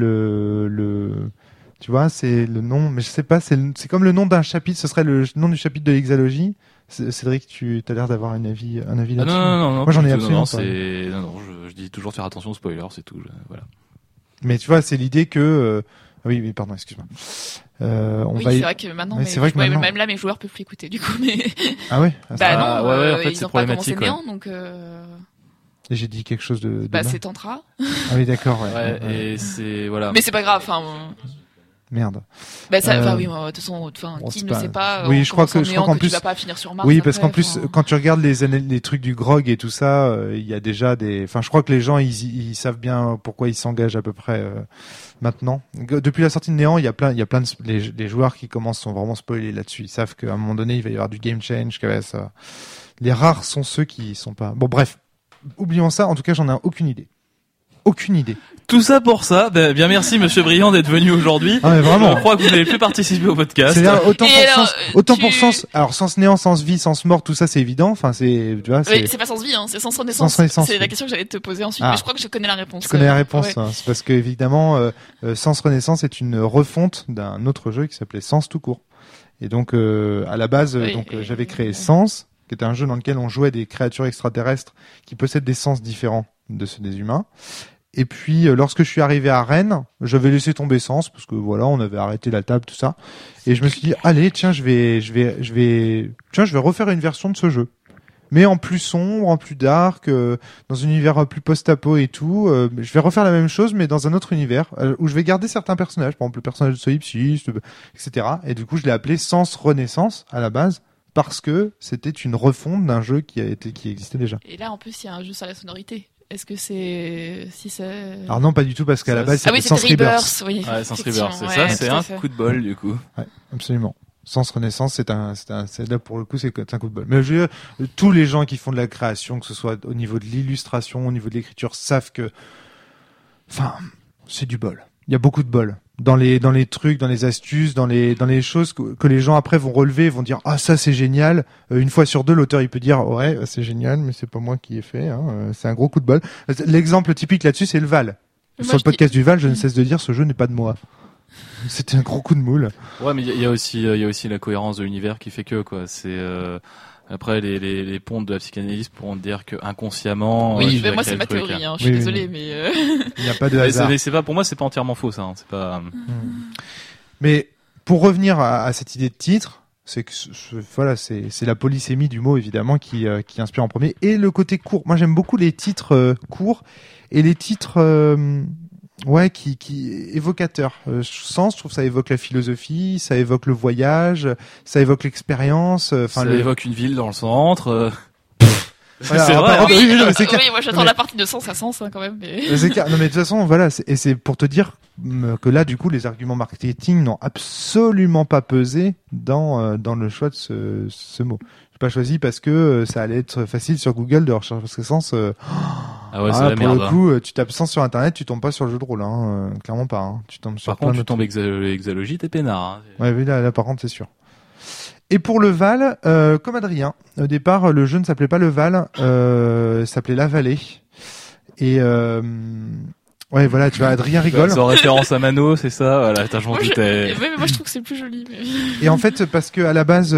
[SPEAKER 1] tu vois, c'est le nom, mais je sais pas, c'est comme le nom d'un chapitre, ce serait le nom du chapitre de l'exalogie. Cédric, tu as l'air d'avoir un avis
[SPEAKER 5] Ah
[SPEAKER 1] là-dessus.
[SPEAKER 5] non,
[SPEAKER 1] Moi, j'en ai
[SPEAKER 5] pas du tout.
[SPEAKER 1] absolument
[SPEAKER 5] Non,
[SPEAKER 1] pas.
[SPEAKER 5] non, je dis toujours faire attention aux spoilers, c'est tout. Voilà.
[SPEAKER 1] Mais tu vois, c'est l'idée que oui, pardon, excuse-moi. On
[SPEAKER 3] Oui,
[SPEAKER 1] va
[SPEAKER 3] c'est vrai que maintenant,
[SPEAKER 1] Ouais, c'est vrai que maintenant-
[SPEAKER 3] même là, mes joueurs peuvent l'écouter du coup, mais.
[SPEAKER 1] Ah ouais. Ah, ça-
[SPEAKER 3] Bah
[SPEAKER 5] Ah,
[SPEAKER 3] non,
[SPEAKER 5] ouais, en fait,
[SPEAKER 3] ils
[SPEAKER 5] c'est
[SPEAKER 3] ont pas commencé
[SPEAKER 5] problématique,
[SPEAKER 3] néant, donc.
[SPEAKER 1] Et j'ai dit quelque chose de
[SPEAKER 3] Bah
[SPEAKER 1] mal.
[SPEAKER 3] c'est Tantra.
[SPEAKER 1] Ah oui, d'accord. Ouais.
[SPEAKER 5] Ouais, et c'est voilà.
[SPEAKER 3] Mais c'est pas grave. Enfin,
[SPEAKER 1] Merde.
[SPEAKER 3] Bah ça, enfin oui, de toute façon,
[SPEAKER 1] bon,
[SPEAKER 3] qui
[SPEAKER 1] c'est
[SPEAKER 3] ne
[SPEAKER 1] pas-
[SPEAKER 3] sait pas.
[SPEAKER 1] Oui,
[SPEAKER 3] on
[SPEAKER 1] je crois
[SPEAKER 3] commence
[SPEAKER 1] que-
[SPEAKER 3] en
[SPEAKER 1] je crois
[SPEAKER 3] néant,
[SPEAKER 1] qu'en
[SPEAKER 3] que
[SPEAKER 1] plus-
[SPEAKER 3] tu vas pas finir sur Mars.
[SPEAKER 1] Oui, parce
[SPEAKER 3] après,
[SPEAKER 1] qu'en plus,
[SPEAKER 3] enfin.
[SPEAKER 1] quand tu regardes les trucs du grog et tout ça, il y a déjà des. Enfin, je crois que les gens ils savent bien pourquoi ils s'engagent à peu près maintenant. Depuis la sortie de Néant, il y a plein de les joueurs qui sont vraiment spoilés là-dessus. Ils savent qu'à un moment donné, il va y avoir du game change, que ça. Les rares sont ceux qui sont pas. Bon, bref, oublions ça. En tout cas, j'en ai aucune idée. Aucune idée.
[SPEAKER 5] Tout ça pour ça. Ben, bien merci Monsieur Briand d'être venu aujourd'hui.
[SPEAKER 1] Ah, mais vraiment.
[SPEAKER 5] Je crois que vous n'avez plus participer au podcast.
[SPEAKER 1] C'est-à-dire autant
[SPEAKER 3] Et
[SPEAKER 1] pour
[SPEAKER 3] alors,
[SPEAKER 1] sens, autant
[SPEAKER 3] tu-
[SPEAKER 1] pour sens. Alors sens néant, sens vie, sens mort, tout ça c'est évident. Enfin c'est, tu vois,
[SPEAKER 3] Oui, c'est pas sens vie, hein, c'est sens renaissance.
[SPEAKER 1] Sens renaissance,
[SPEAKER 3] C'est
[SPEAKER 1] oui.
[SPEAKER 3] la question que j'allais te poser ensuite,
[SPEAKER 1] Ah.
[SPEAKER 3] mais je crois que je connais la réponse.
[SPEAKER 1] Tu connais la réponse.
[SPEAKER 3] Ouais.
[SPEAKER 1] Hein. C'est parce que évidemment, Sens Renaissance est une refonte d'un autre jeu qui s'appelait Sens tout court. Et donc à la base,
[SPEAKER 3] Oui,
[SPEAKER 1] j'avais créé Sens, qui était un jeu dans lequel on jouait des créatures extraterrestres qui possèdent des sens différents de ceux des humains. Et puis lorsque je suis arrivé à Rennes, j'avais laissé tomber Sens parce que voilà, on avait arrêté la table tout ça. Et je me suis dit allez, tiens, je vais refaire une version de ce jeu. Mais en plus sombre, en plus dark, dans un univers plus post-apo et tout. Je vais refaire la même chose, mais dans un autre univers, où je vais garder certains personnages, par exemple le personnage de Solipsis, etc. Et du coup, je l'ai appelé Sens Renaissance à la base, parce que c'était une refonte d'un jeu qui existait déjà.
[SPEAKER 3] Et là, en plus, il y a un jeu sur la sonorité. Est-ce que c'est
[SPEAKER 1] Alors non, pas du tout, parce qu'à la base,
[SPEAKER 3] Ah oui,
[SPEAKER 1] c'était
[SPEAKER 3] c'était
[SPEAKER 1] Sens Rebirth.
[SPEAKER 3] Rebirth, oui.
[SPEAKER 5] Ouais, Sens
[SPEAKER 3] effectivement,
[SPEAKER 5] Rebirth, c'est
[SPEAKER 3] ouais,
[SPEAKER 5] ça,
[SPEAKER 3] tout
[SPEAKER 5] c'est
[SPEAKER 3] à
[SPEAKER 5] un
[SPEAKER 3] fait.
[SPEAKER 5] coup de bol du coup.
[SPEAKER 1] Ouais, absolument. Sens Renaissance, c'est là pour le coup, c'est un coup de bol. Mais tous les gens qui font de la création, que ce soit au niveau de l'illustration, au niveau de l'écriture, savent que, enfin, c'est du bol. Il y a beaucoup de bol dans les trucs, dans les astuces, dans les choses que les gens après vont relever, vont dire ah ça c'est génial. Une fois sur deux, l'auteur il peut dire ouais c'est génial, mais c'est pas moi qui ai fait. Hein. C'est un gros coup de bol. L'exemple typique là-dessus, c'est le Val.
[SPEAKER 3] Moi,
[SPEAKER 1] Sur le
[SPEAKER 3] je
[SPEAKER 1] podcast du Val, je ne cesse de dire ce jeu n'est pas de moi. C'était un gros coup de moule.
[SPEAKER 5] Ouais, mais il y a aussi la cohérence de l'univers qui fait que quoi. C'est après les pontes de la psychanalyse pourront te dire que inconsciemment.
[SPEAKER 3] Oui,
[SPEAKER 5] tu
[SPEAKER 3] mais
[SPEAKER 5] vas
[SPEAKER 3] moi
[SPEAKER 5] créer
[SPEAKER 3] c'est ma
[SPEAKER 5] le truc,
[SPEAKER 3] théorie,
[SPEAKER 5] hein.
[SPEAKER 3] hein, je suis
[SPEAKER 1] Oui,
[SPEAKER 3] désolée,
[SPEAKER 1] oui.
[SPEAKER 3] mais
[SPEAKER 1] Il n'y a pas de
[SPEAKER 5] Mais
[SPEAKER 1] hasard.
[SPEAKER 5] c'est pas pour moi, c'est pas entièrement faux ça. Hein. C'est pas.
[SPEAKER 1] Mais pour revenir à cette idée de titre, c'est que voilà, c'est la polysémie du mot évidemment qui inspire en premier, et le côté court. Moi j'aime beaucoup les titres courts et les titres qui évocateurs. Sens, je trouve que ça évoque la philosophie, ça évoque le voyage, ça évoque l'expérience.
[SPEAKER 5] Ça évoque une ville dans le centre.
[SPEAKER 1] Voilà,
[SPEAKER 5] c'est
[SPEAKER 1] alors,
[SPEAKER 5] vrai.
[SPEAKER 1] par contre,
[SPEAKER 3] oui,
[SPEAKER 1] oui, non, mais c'est clair.
[SPEAKER 3] oui, moi j'attends
[SPEAKER 1] Mais-
[SPEAKER 3] la partie de sens à sens hein, quand même. Mais...
[SPEAKER 1] C'est clair. Non mais de toute façon voilà, c'est pour te dire que là du coup les arguments marketing n'ont absolument pas pesé dans le choix de ce mot. J'ai pas choisi parce que ça allait être facile sur Google de rechercher parce que Sens
[SPEAKER 5] Ah ouais, c'est
[SPEAKER 1] ah,
[SPEAKER 5] la
[SPEAKER 1] pour
[SPEAKER 5] merde.
[SPEAKER 1] le
[SPEAKER 5] hein.
[SPEAKER 1] coup tu tapes Sens sur internet, tu tombes pas sur le jeu de rôle clairement pas tu tombes sur
[SPEAKER 5] Par
[SPEAKER 1] plein
[SPEAKER 5] contre, tu
[SPEAKER 1] de
[SPEAKER 5] tombes Exalogie, t'es peinard. Hein.
[SPEAKER 1] Ouais, oui, là par contre c'est sûr. Et pour le Val, comme Adrien, au départ le jeu ne s'appelait pas le Val, s'appelait La Vallée. Et ouais voilà, tu vois, Adrien rigole.
[SPEAKER 5] C'est en référence à Mano, c'est ça. Voilà, je m'en
[SPEAKER 3] Moi,
[SPEAKER 5] doutais.
[SPEAKER 3] mais moi je trouve que c'est le plus joli. Mais...
[SPEAKER 1] Et en fait, parce que à la base,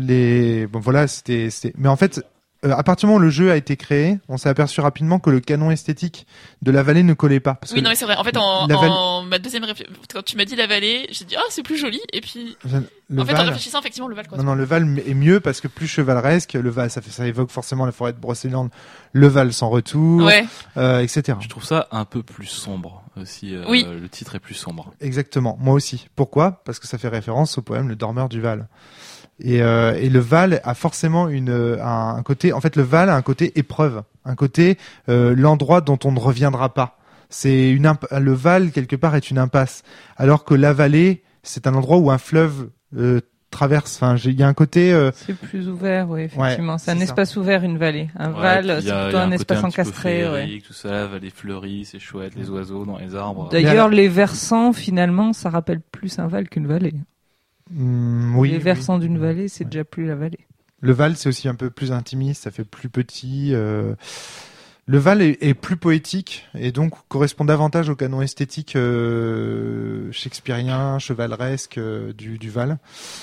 [SPEAKER 1] c'était. Mais en fait, à partir du moment où le jeu a été créé, on s'est aperçu rapidement que le canon esthétique de La Vallée ne collait pas. Parce
[SPEAKER 3] Oui,
[SPEAKER 1] que
[SPEAKER 3] non, mais c'est vrai. En fait, ma deuxième réflexion, quand tu m'as dit la vallée, j'ai dit, ah, c'est plus joli. Et puis,
[SPEAKER 1] le
[SPEAKER 3] en fait, en
[SPEAKER 1] Val.
[SPEAKER 3] réfléchissant, effectivement, le Val, quoi.
[SPEAKER 1] Non, le Val est mieux parce que plus chevaleresque. Le Val, ça évoque forcément la forêt de Brocéliande. Le Val sans retour,
[SPEAKER 3] Ouais.
[SPEAKER 1] etc.
[SPEAKER 5] Je trouve ça un peu plus sombre aussi.
[SPEAKER 3] Oui.
[SPEAKER 5] Le titre est plus sombre.
[SPEAKER 1] Exactement. Moi aussi. Pourquoi? Parce que ça fait référence au poème Le Dormeur du Val. Et le Val a forcément un côté. En fait, le Val a un côté épreuve, un côté l'endroit dont on ne reviendra pas. C'est le Val quelque part est une impasse, alors que la vallée c'est un endroit où un fleuve traverse. Enfin, il y a un côté.
[SPEAKER 4] C'est plus ouvert, oui, effectivement.
[SPEAKER 1] Ouais,
[SPEAKER 4] c'est un
[SPEAKER 1] c'est ça.
[SPEAKER 4] espace ouvert, une vallée. Un
[SPEAKER 5] Ouais,
[SPEAKER 4] val,
[SPEAKER 5] puis il y
[SPEAKER 4] c'est
[SPEAKER 5] a-
[SPEAKER 4] plutôt
[SPEAKER 5] il y a
[SPEAKER 4] un
[SPEAKER 5] côté
[SPEAKER 4] espace
[SPEAKER 5] petit peu
[SPEAKER 4] encastré, ouais.
[SPEAKER 5] féerique, tout ça, la vallée fleurie, c'est chouette, les oiseaux dans les arbres.
[SPEAKER 4] D'ailleurs, les versants, finalement, ça rappelle plus un val qu'une vallée.
[SPEAKER 1] Oui.
[SPEAKER 4] Les
[SPEAKER 1] oui.
[SPEAKER 4] versants d'une vallée, c'est déjà plus la vallée.
[SPEAKER 1] Le Val, c'est aussi un peu plus intimiste, ça fait plus petit. Le Val est plus poétique et donc correspond davantage au canon esthétique shakespearien, chevaleresque du Val.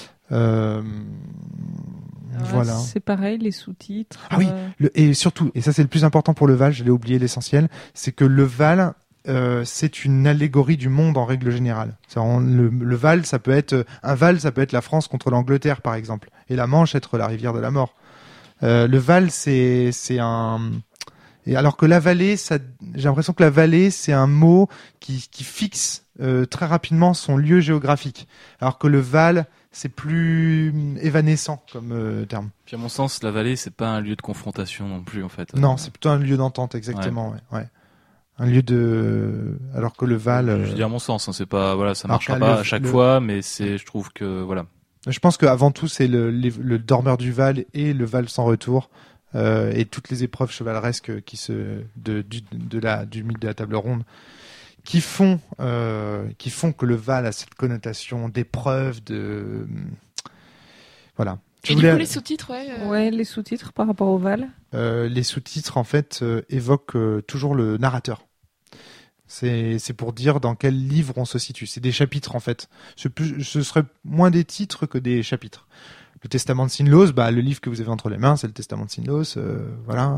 [SPEAKER 1] Voilà.
[SPEAKER 4] C'est pareil, les sous-titres.
[SPEAKER 1] Ah oui, et surtout, et ça c'est le plus important pour le Val, je l'ai oublié l'essentiel, c'est que le Val, c'est une allégorie du monde en règle générale. Le Val, ça peut être un Val, ça peut être la France contre l'Angleterre par exemple, et la Manche être la rivière de la mort. Le Val, c'est Et alors que la vallée, j'ai l'impression que la vallée, c'est un mot qui fixe très rapidement son lieu géographique. Alors que le val, c'est plus évanescent comme terme.
[SPEAKER 5] Puis à mon sens, la vallée, c'est pas un lieu de confrontation non plus, en fait.
[SPEAKER 1] Non, c'est plutôt un lieu d'entente, exactement. Ouais. Un lieu de, alors que le val.
[SPEAKER 5] Je dis à mon sens, hein, c'est pas, voilà, ça
[SPEAKER 1] alors
[SPEAKER 5] marchera
[SPEAKER 1] que
[SPEAKER 5] pas à chaque fois, mais je trouve que, voilà.
[SPEAKER 1] Je pense qu'avant tout, c'est le dormeur du Val et le Val sans retour, et toutes les épreuves chevaleresques du mythe de la table ronde, qui font que le Val a cette connotation d'épreuve, voilà.
[SPEAKER 3] Et du coup, les sous-titres,
[SPEAKER 4] Ouais, les sous-titres par rapport au Val.
[SPEAKER 1] Les sous-titres, en fait, évoquent toujours le narrateur. C'est pour dire dans quel livre on se situe. C'est des chapitres, en fait. Ce serait moins des titres que des chapitres. Le Testament de Sinlos, le livre que vous avez entre les mains, c'est le Testament de Sinlos. Voilà.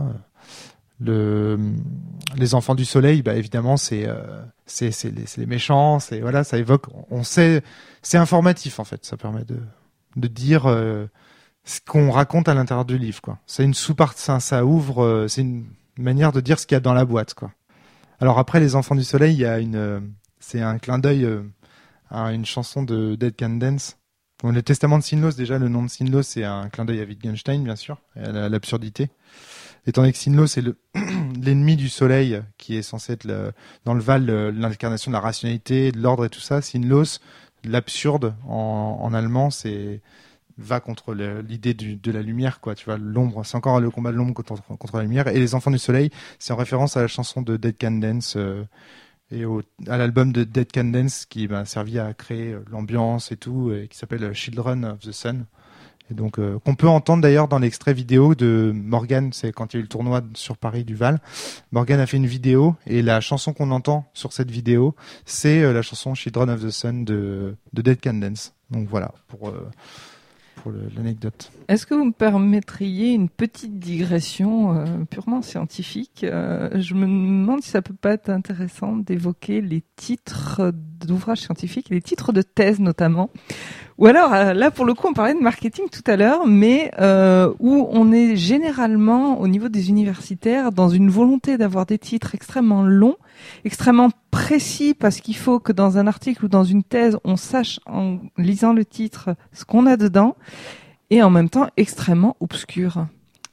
[SPEAKER 1] Les Enfants du Soleil, évidemment, c'est les méchants. C'est voilà, ça évoque. On sait, c'est informatif, en fait. Ça permet de dire ce qu'on raconte à l'intérieur du livre, quoi. C'est une sous-partie, ça ouvre. C'est une manière de dire ce qu'il y a dans la boîte, quoi. Alors après, Les Enfants du Soleil, il y a c'est un clin d'œil à une chanson de Dead Can Dance. Bon, le Testament de Sinlos, déjà, le nom de Sinlos, c'est un clin d'œil à Wittgenstein, bien sûr, et à l'absurdité. Étant donné que Sinlos, c'est l'ennemi du soleil, qui est censé être dans le Val, l'incarnation de la rationalité, de l'ordre et tout ça. Sinlos, l'absurde, en allemand, va contre l'idée de la lumière, quoi. Tu vois, l'ombre, c'est encore le combat de l'ombre contre la lumière. Et Les Enfants du Soleil, c'est en référence à la chanson de Dead Can Dance et à l'album de Dead Can Dance qui m'a servi à créer l'ambiance et tout, et qui s'appelle Children of the Sun. Et donc qu'on peut entendre d'ailleurs dans l'extrait vidéo de Morgan, c'est quand il y a eu le tournoi sur Paris du Val. Morgan a fait une vidéo et la chanson qu'on entend sur cette vidéo, c'est la chanson Children of the Sun de Dead Can Dance. Donc voilà pour l'anecdote.
[SPEAKER 4] Est-ce que vous me permettriez une petite digression purement scientifique Je me demande si ça peut pas être intéressant d'évoquer les titres d'ouvrages scientifiques, les titres de thèse notamment. Ou alors, là pour le coup, on parlait de marketing tout à l'heure, mais où on est généralement, au niveau des universitaires, dans une volonté d'avoir des titres extrêmement longs, extrêmement précis, parce qu'il faut que dans un article ou dans une thèse, on sache en lisant le titre ce qu'on a dedans, et en même temps extrêmement obscur.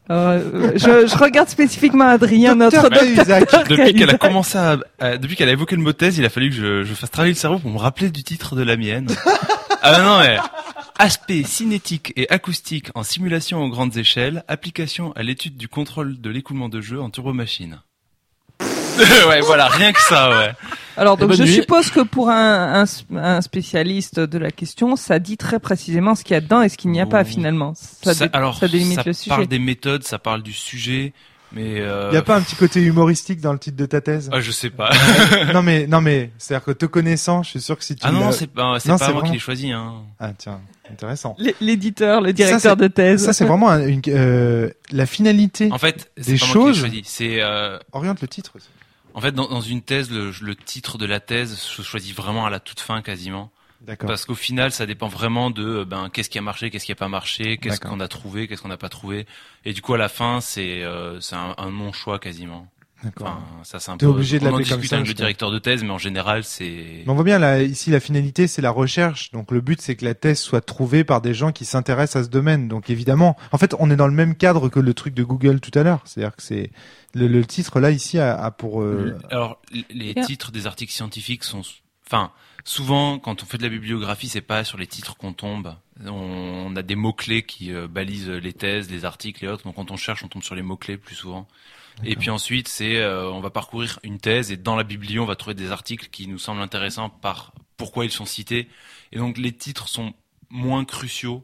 [SPEAKER 4] Je regarde spécifiquement Adrien, notre docteur.
[SPEAKER 6] Depuis qu'elle a commencé depuis qu'elle a évoqué le mot thèse, il a fallu que je fasse travailler le cerveau pour me rappeler du titre de la mienne. Ah non, mais aspect cinétique et acoustique en simulation aux grandes échelles, application à l'étude du contrôle de l'écoulement de jeu en turbomachine. Ouais, voilà, rien que ça, ouais.
[SPEAKER 4] Alors donc je
[SPEAKER 5] nuit.
[SPEAKER 4] suppose que pour un spécialiste de la question, ça dit très précisément ce qu'il y a dedans et ce qu'il n'y a pas finalement. Ça délimite le sujet.
[SPEAKER 6] Ça parle des méthodes, ça parle du sujet, mais
[SPEAKER 1] Il y a pas un petit côté humoristique dans le titre de ta thèse?
[SPEAKER 6] je sais pas.
[SPEAKER 1] Non mais c'est-à-dire que te connaissant, je suis sûr que si tu
[SPEAKER 6] Non, c'est pas
[SPEAKER 1] Non,
[SPEAKER 6] moi
[SPEAKER 1] vraiment-
[SPEAKER 6] qui l'ai choisi, hein.
[SPEAKER 1] Ah tiens, intéressant.
[SPEAKER 4] L'éditeur, le directeur
[SPEAKER 1] Ça,
[SPEAKER 4] de thèse.
[SPEAKER 1] Ça c'est vraiment la finalité
[SPEAKER 6] En fait,
[SPEAKER 1] Des
[SPEAKER 6] c'est pas moi qui
[SPEAKER 1] choses-
[SPEAKER 6] l'ai choisi. C'est
[SPEAKER 1] oriente le titre.
[SPEAKER 6] en fait dans une thèse, le titre de la thèse se choisit vraiment à la toute fin quasiment.
[SPEAKER 1] D'accord.
[SPEAKER 6] Parce qu'au final, ça dépend vraiment de qu'est-ce qui a marché, qu'est-ce qui a pas marché, qu'est-ce
[SPEAKER 1] D'accord.
[SPEAKER 6] qu'on a trouvé, qu'est-ce qu'on n'a pas trouvé. Et du coup, à la fin, c'est un non-choix quasiment.
[SPEAKER 1] D'accord.
[SPEAKER 6] Enfin, ça c'est un
[SPEAKER 1] T'es
[SPEAKER 6] peu.
[SPEAKER 1] obligé de
[SPEAKER 6] on en
[SPEAKER 1] l'appeler comme
[SPEAKER 6] discute
[SPEAKER 1] ça,
[SPEAKER 6] avec
[SPEAKER 1] je
[SPEAKER 6] le directeur de thèse, mais en général, c'est.
[SPEAKER 1] Mais on voit bien là, ici la finalité c'est la recherche. Donc le but c'est que la thèse soit trouvée par des gens qui s'intéressent à ce domaine. Donc évidemment, en fait, on est dans le même cadre que le truc de Google tout à l'heure. C'est-à-dire que c'est le titre là ici a pour
[SPEAKER 6] Alors, les titres des articles scientifiques sont, souvent quand on fait de la bibliographie, c'est pas sur les titres qu'on tombe. On a des mots clés qui balisent les thèses, les articles et autres. Donc quand on cherche, on tombe sur les mots clés plus souvent. Et puis ensuite, on va parcourir une thèse et dans la bibli, on va trouver des articles qui nous semblent intéressants par pourquoi ils sont cités. Et donc les titres sont moins cruciaux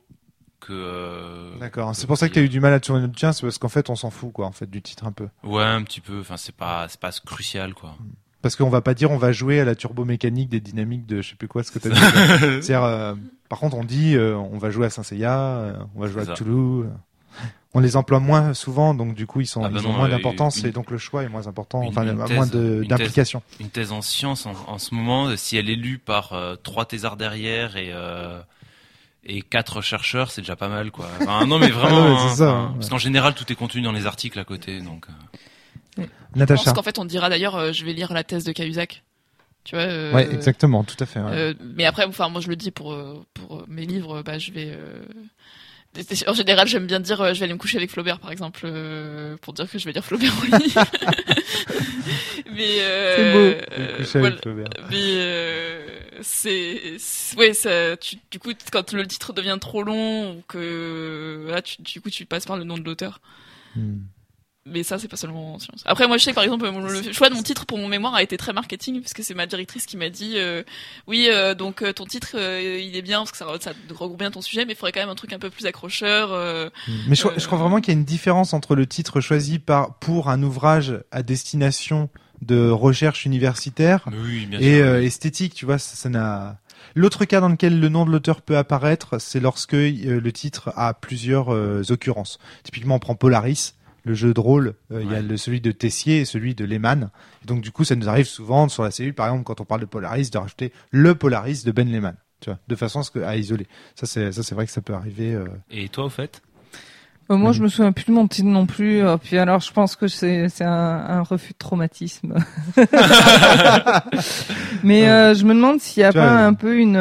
[SPEAKER 6] que.
[SPEAKER 1] D'accord. C'est pour ça que tu as eu du mal à tourner le tien, c'est parce qu'en fait on s'en fout quoi, en fait du titre un peu.
[SPEAKER 6] Ouais, un petit peu. Enfin, c'est pas crucial quoi.
[SPEAKER 1] Parce qu'on va pas dire on va jouer à la turbomécanique des dynamiques de je sais plus quoi ce que t'as dit. C'est-à-dire, par contre on dit on va jouer à Saint-Seiya, on va jouer
[SPEAKER 6] C'est
[SPEAKER 1] à
[SPEAKER 6] ça.
[SPEAKER 1] Cthulhu. On les emploie moins souvent, donc du coup ils ont
[SPEAKER 6] non,
[SPEAKER 1] moins d'importance
[SPEAKER 6] une-
[SPEAKER 1] et donc le choix est moins important,
[SPEAKER 6] une
[SPEAKER 1] enfin
[SPEAKER 6] thèse-
[SPEAKER 1] moins
[SPEAKER 6] une thèse-
[SPEAKER 1] d'implication.
[SPEAKER 6] Une thèse en sciences en ce moment, si elle est lue par 3 thésards derrière et 4 chercheurs, c'est déjà pas mal quoi. Enfin, non mais vraiment.
[SPEAKER 1] Ah ouais, c'est ça,
[SPEAKER 6] enfin,
[SPEAKER 1] ouais.
[SPEAKER 6] Parce qu'en général tout est contenu dans les articles à côté, donc.
[SPEAKER 3] Je
[SPEAKER 1] Natacha.
[SPEAKER 3] pense qu'en fait, on dira d'ailleurs, je vais lire la thèse de Cahuzac. Tu vois.
[SPEAKER 1] Ouais, exactement, tout à fait. Ouais.
[SPEAKER 3] Mais après, enfin, moi, je le dis pour mes livres, je vais. En général, j'aime bien dire, je vais aller me coucher avec Flaubert, par exemple, pour dire que je vais lire Flaubert au lit. Mais
[SPEAKER 1] c'est beau. Coucher avec Flaubert.
[SPEAKER 3] Mais ouais, ça. Du coup, quand le titre devient trop long ou que là, du coup, tu passes par le nom de l'auteur. Mais ça, c'est pas seulement en sciences. Après, moi, je sais que, par exemple, le choix de mon titre pour mon mémoire a été très marketing, puisque c'est ma directrice qui m'a dit, oui, donc, ton titre, il est bien, parce que ça regroupe bien ton sujet, mais il faudrait quand même un truc un peu plus accrocheur,
[SPEAKER 1] Mais je crois vraiment qu'il y a une différence entre le titre choisi pour un ouvrage à destination de recherche universitaire et esthétique, tu vois, ça n'a... L'autre cas dans lequel le nom de l'auteur peut apparaître, c'est lorsque le titre a plusieurs occurrences. Typiquement, on prend Polaris. Le jeu de rôle, il y a celui de Tessier et celui de Lehmann. Et donc, du coup, ça nous arrive souvent sur la cellule, par exemple, quand on parle de Polaris, de rajouter le Polaris de Ben Lehmann. Tu vois, de façon à isoler. Ça, c'est vrai que ça peut arriver.
[SPEAKER 6] Et toi, au fait?
[SPEAKER 4] Moi, je me souviens plus de mon titre non plus. Puis alors, je pense que c'est un refus de traumatisme. Mais je me demande s'il y a pas un peu une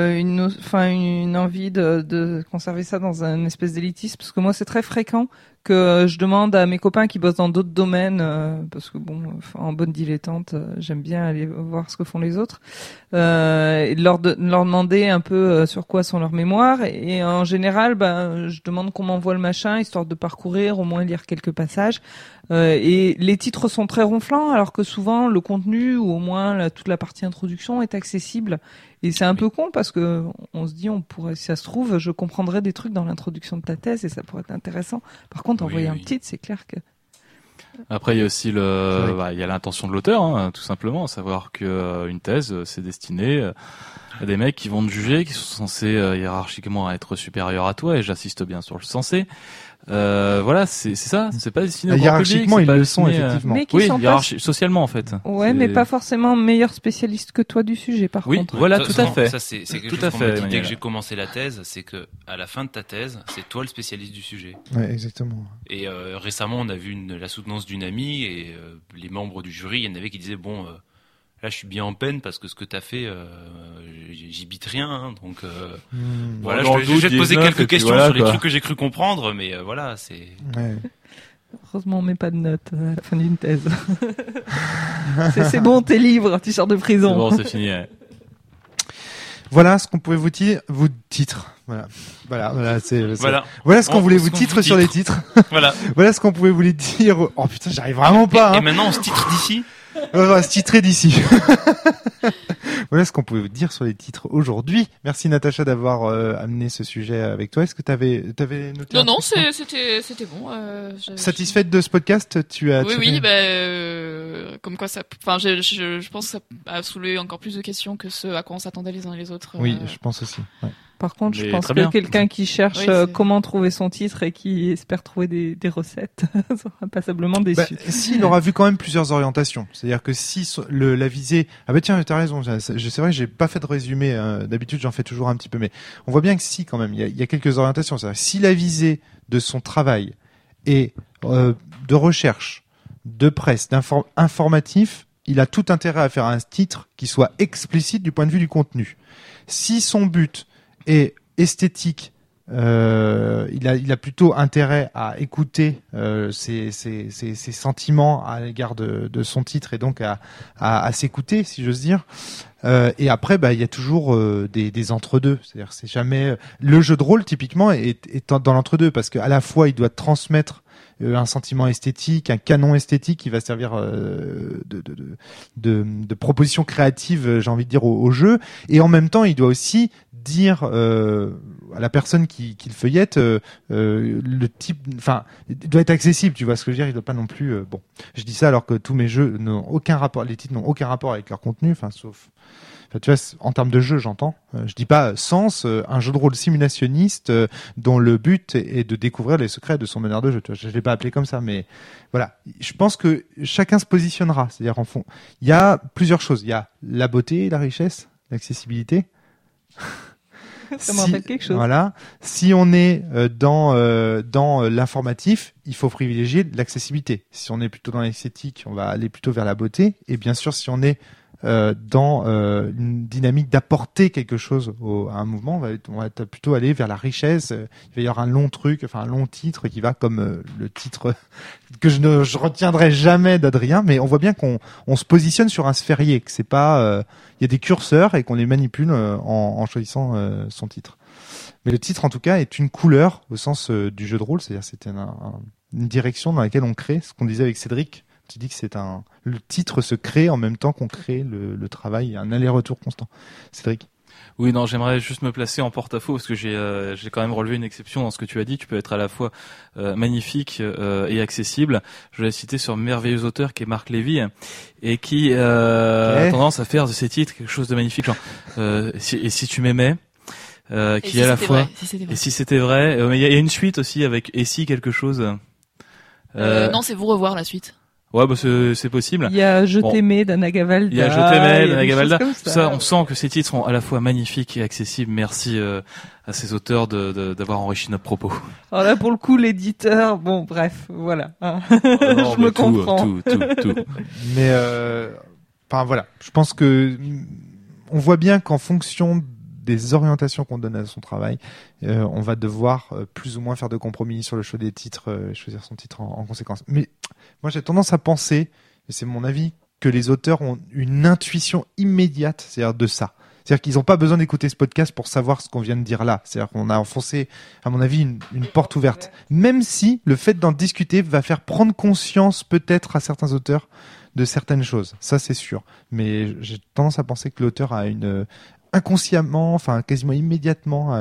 [SPEAKER 4] envie de conserver ça dans un espèce d'élitisme, parce que moi, c'est très fréquent que je demande à mes copains qui bossent dans d'autres domaines, parce que en bonne dilettante, j'aime bien aller voir ce que font les autres, et de leur demander un peu sur quoi sont leurs mémoires. Et en général, je demande qu'on m'envoie le machin, histoire de parcourir, au moins lire quelques passages. Et les titres sont très ronflants, alors que souvent le contenu, ou au moins toute la partie introduction, est accessible. Et c'est un peu con, parce que on se dit, on pourrait, si ça se trouve, je comprendrais des trucs dans l'introduction de ta thèse et ça pourrait être intéressant. Par contre, envoyer un titre, c'est clair que...
[SPEAKER 5] Après, il y a aussi il y a l'intention de l'auteur, hein, tout simplement, à savoir que une thèse, c'est destiné à des mecs qui vont te juger, qui sont censés hiérarchiquement être supérieurs à toi, et j'insiste bien sur le censé. Voilà, c'est ça, c'est pas destiné au grand public.
[SPEAKER 1] Hiérarchiquement, ils le sont, effectivement.
[SPEAKER 4] Mais qui sont
[SPEAKER 5] socialement, en fait.
[SPEAKER 4] Ouais, mais pas forcément meilleurs spécialistes que toi du sujet, par contre.
[SPEAKER 5] Oui, voilà, tout à fait.
[SPEAKER 6] Ça, c'est quelque chose qu'on m'a dit dès que j'ai commencé la thèse, c'est que à la fin de ta thèse, c'est toi le spécialiste du sujet.
[SPEAKER 1] Ouais, exactement.
[SPEAKER 6] Et récemment, on a vu la soutenance d'une amie, et les membres du jury, il y en avait qui disaient, bon, là, je suis bien en peine parce que ce que t'as fait, j'y bite rien, hein, donc voilà. Je vais te poser quelques questions sur les trucs que j'ai cru comprendre, mais voilà, c'est.
[SPEAKER 1] Ouais.
[SPEAKER 4] Heureusement, on met pas de notes à la fin d'une thèse. c'est bon, t'es libre, tu sors de prison.
[SPEAKER 5] C'est bon, c'est fini. Ouais.
[SPEAKER 1] Voilà ce qu'on pouvait vous dire, vous titres. Voilà ce qu'on voulait vous titre sur les titres. Voilà ce qu'on pouvait vous les dire. Oh putain, j'arrive vraiment pas.
[SPEAKER 6] Et maintenant, on se titre d'ici.
[SPEAKER 1] On va se titrer d'ici. Voilà ce qu'on pouvait vous dire sur les titres aujourd'hui. Merci Natacha d'avoir amené ce sujet avec toi. Est-ce que t'avais noté?
[SPEAKER 3] Non, c'était bon.
[SPEAKER 1] Satisfaite de ce podcast?
[SPEAKER 3] Oui, comme quoi ça. Enfin, je pense que ça a soulevé encore plus de questions que ce à quoi on s'attendait les uns et les autres.
[SPEAKER 1] Oui, je pense aussi. Ouais.
[SPEAKER 4] Par contre, je pense que quelqu'un qui cherche comment trouver son titre et qui espère trouver des recettes sera passablement déçu.
[SPEAKER 1] Si, il aura vu quand même plusieurs orientations. C'est-à-dire que si la visée... Ah bah tiens, t'as raison. C'est vrai, j'ai pas fait de résumé. D'habitude, j'en fais toujours un petit peu. Mais on voit bien que si, quand même, il y a quelques orientations. C'est-à-dire, si la visée de son travail est de recherche, de presse, informatif, il a tout intérêt à faire un titre qui soit explicite du point de vue du contenu. Si son but est esthétique, il a plutôt intérêt à écouter ses sentiments à l'égard de son titre, et donc à s'écouter, si j'ose dire. Et après, il y a toujours des entre-deux. C'est-à-dire, c'est jamais le jeu de rôle typiquement est dans l'entre-deux, parce qu'à la fois il doit transmettre un sentiment esthétique, un canon esthétique qui va servir de proposition créative, j'ai envie de dire, au jeu, et en même temps il doit aussi dire à la personne qui le feuillette le type, enfin, il doit être accessible, tu vois ce que je veux dire, il doit pas non plus bon, je dis ça alors que tous mes jeux n'ont aucun rapport, les titres n'ont aucun rapport avec leur contenu, enfin sauf, enfin, tu vois, en termes de jeu, j'entends. Je dis pas Sens, un jeu de rôle simulationniste dont le but est de découvrir les secrets de son meneur de jeu. Tu vois, je l'ai pas appelé comme ça, mais voilà. Je pense que chacun se positionnera. C'est-à-dire, en fond, il y a plusieurs choses. Il y a la beauté, la richesse, l'accessibilité.
[SPEAKER 4] Ça me rappelle quelque chose.
[SPEAKER 1] Voilà. Si on est dans l'informatif, il faut privilégier l'accessibilité. Si on est plutôt dans l'esthétique, on va aller plutôt vers la beauté. Et bien sûr, si on est dans une dynamique d'apporter quelque chose à un mouvement, on va plutôt aller vers la richesse. Il va y avoir un long titre qui va comme le titre que je retiendrai jamais d'Adrien, mais on voit bien qu'on se positionne sur un sphérié, que c'est pas il y a des curseurs et qu'on les manipule en choisissant son titre. Mais le titre en tout cas est une couleur au sens du jeu de rôle, c'est-à-dire c'était une direction dans laquelle on crée, ce qu'on disait avec Cédric. Tu dis que le titre se crée en même temps qu'on crée le travail, un aller-retour constant. Cédric.
[SPEAKER 5] Oui, non, j'aimerais juste me placer en porte-à-faux parce que j'ai quand même relevé une exception dans ce que tu as dit. Tu peux être à la fois magnifique et accessible. Je l'ai cité sur un merveilleux auteur qui est Marc Lévy et qui a tendance à faire de ses titres quelque chose de magnifique, genre et si tu m'aimais. Qui est à la fois et si c'était vrai. Il y a une suite aussi avec et si quelque chose.
[SPEAKER 3] Non, c'est vous revoir la suite.
[SPEAKER 5] Ouais, bah c'est possible.
[SPEAKER 4] Il y a Je t'aimais d'Anna Gavalda.
[SPEAKER 5] Il y a Je t'aimais d'Anna Gavalda.
[SPEAKER 4] Ça,
[SPEAKER 5] on sent que ces titres sont à la fois magnifiques et accessibles. Merci à ces auteurs d'avoir enrichi notre propos.
[SPEAKER 4] Alors là, pour le coup, l'éditeur, bon, bref, voilà.
[SPEAKER 5] Non,
[SPEAKER 4] je me comprends.
[SPEAKER 5] Tout.
[SPEAKER 1] Mais enfin voilà, je pense que on voit bien qu'en fonction des orientations qu'on donne à son travail, on va devoir plus ou moins faire de compromis sur le choix des titres, choisir son titre en conséquence. Mais moi j'ai tendance à penser, et c'est mon avis, que les auteurs ont une intuition immédiate, c'est-à-dire de ça. C'est-à-dire qu'ils n'ont pas besoin d'écouter ce podcast pour savoir ce qu'on vient de dire là. C'est-à-dire qu'on a enfoncé, à mon avis, une porte ouverte. Même si le fait d'en discuter va faire prendre conscience peut-être à certains auteurs de certaines choses. Ça c'est sûr. Mais j'ai tendance à penser que l'auteur a inconsciemment, enfin quasiment immédiatement,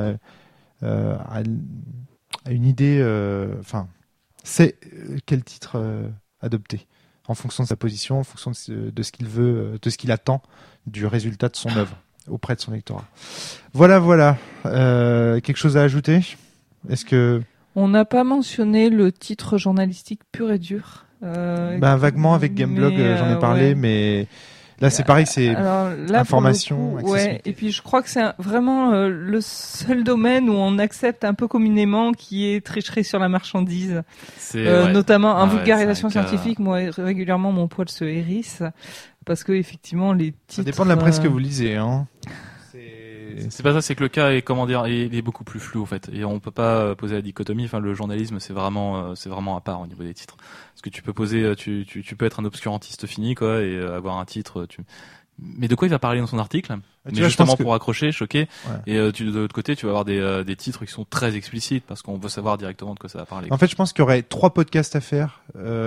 [SPEAKER 1] à une idée, c'est quel titre adopter en fonction de sa position, en fonction de ce qu'il veut, de ce qu'il attend du résultat de son œuvre auprès de son lectorat. Voilà. Quelque chose à ajouter ? Est-ce que
[SPEAKER 4] on n'a pas mentionné le titre journalistique pur et dur.
[SPEAKER 1] Vaguement avec Gameblog, j'en ai parlé, mais là c'est pareil, c'est information,
[SPEAKER 4] ouais. Et puis je crois que c'est vraiment le seul domaine où on accepte un peu communément qui est tricherie sur la marchandise, notamment en vulgarisation scientifique. Moi régulièrement mon poil se hérisse parce que effectivement les titres.
[SPEAKER 1] Ça dépend de la presse que vous lisez, hein.
[SPEAKER 5] C'est pas ça, c'est que le cas est, il est beaucoup plus flou en fait, et on peut pas poser la dichotomie. Enfin, le journalisme c'est vraiment à part au niveau des titres. Parce que tu peux poser, tu peux être un obscurantiste fini quoi, et avoir un titre. Mais de quoi il va parler dans son article ? Mais justement pour accrocher, choquer. Ouais. Et de l'autre côté, tu vas avoir des titres qui sont très explicites parce qu'on veut savoir directement de quoi ça va parler.
[SPEAKER 1] En fait, je pense qu'il y aurait 3 podcasts à faire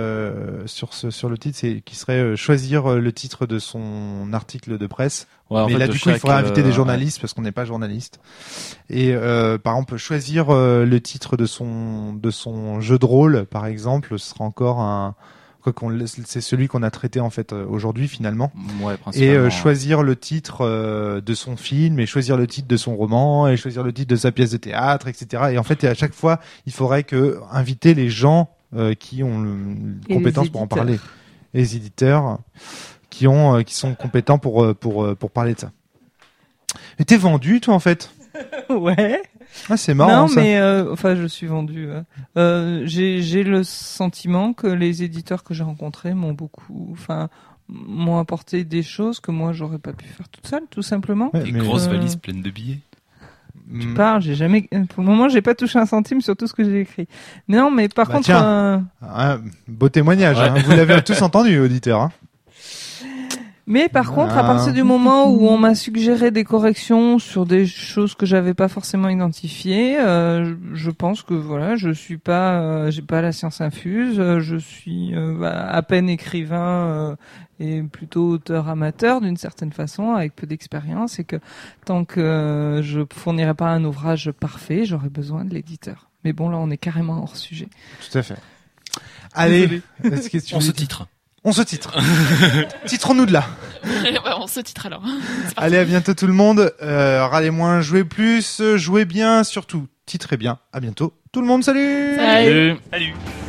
[SPEAKER 1] sur le titre, qui serait choisir le titre de son article de presse. Ouais, mais là, du coup, il faudrait inviter des journalistes parce qu'on n'est pas journaliste. Et par exemple, choisir le titre de son jeu de rôle, par exemple, ce sera encore c'est celui qu'on a traité en fait aujourd'hui finalement.
[SPEAKER 5] Ouais, principalement.
[SPEAKER 1] Et choisir le titre de son film, et choisir le titre de son roman, et choisir le titre de sa pièce de théâtre, etc. Et en fait, à chaque fois, il faudrait inviter les gens qui ont une compétence pour en parler, et les éditeurs qui sont compétents pour parler de ça. Mais t'es vendu toi en fait.
[SPEAKER 4] Ouais.
[SPEAKER 1] Ah, c'est marrant.
[SPEAKER 4] Non,
[SPEAKER 1] ça.
[SPEAKER 4] mais je suis vendu. J'ai le sentiment que les éditeurs que j'ai rencontrés m'ont apporté des choses que moi j'aurais pas pu faire toute seule, tout simplement.
[SPEAKER 6] Ouais, des grosses valises pleines de billets.
[SPEAKER 4] Tu parles, pour le moment, j'ai pas touché un centime sur tout ce que j'ai écrit. Mais non, mais par contre,
[SPEAKER 1] beau témoignage. Ouais. Hein, vous l'avez tous entendu, auditeur. Hein.
[SPEAKER 4] Mais par contre, à partir du moment où on m'a suggéré des corrections sur des choses que j'avais pas forcément identifiées, je pense que voilà, j'ai pas la science infuse, je suis à peine écrivain et plutôt auteur amateur d'une certaine façon, avec peu d'expérience, et que tant que je fournirai pas un ouvrage parfait, j'aurai besoin de l'éditeur. Mais bon, là, on est carrément hors sujet.
[SPEAKER 1] Tout à fait. Allez,
[SPEAKER 6] on se titre.
[SPEAKER 1] On se titre. Titrons-nous de là.
[SPEAKER 3] On se titre alors.
[SPEAKER 1] Allez, à bientôt tout le monde. Râlez moins, jouez plus, jouez bien, surtout titrez bien. À bientôt tout le monde. Salut.
[SPEAKER 3] Salut.
[SPEAKER 6] Salut.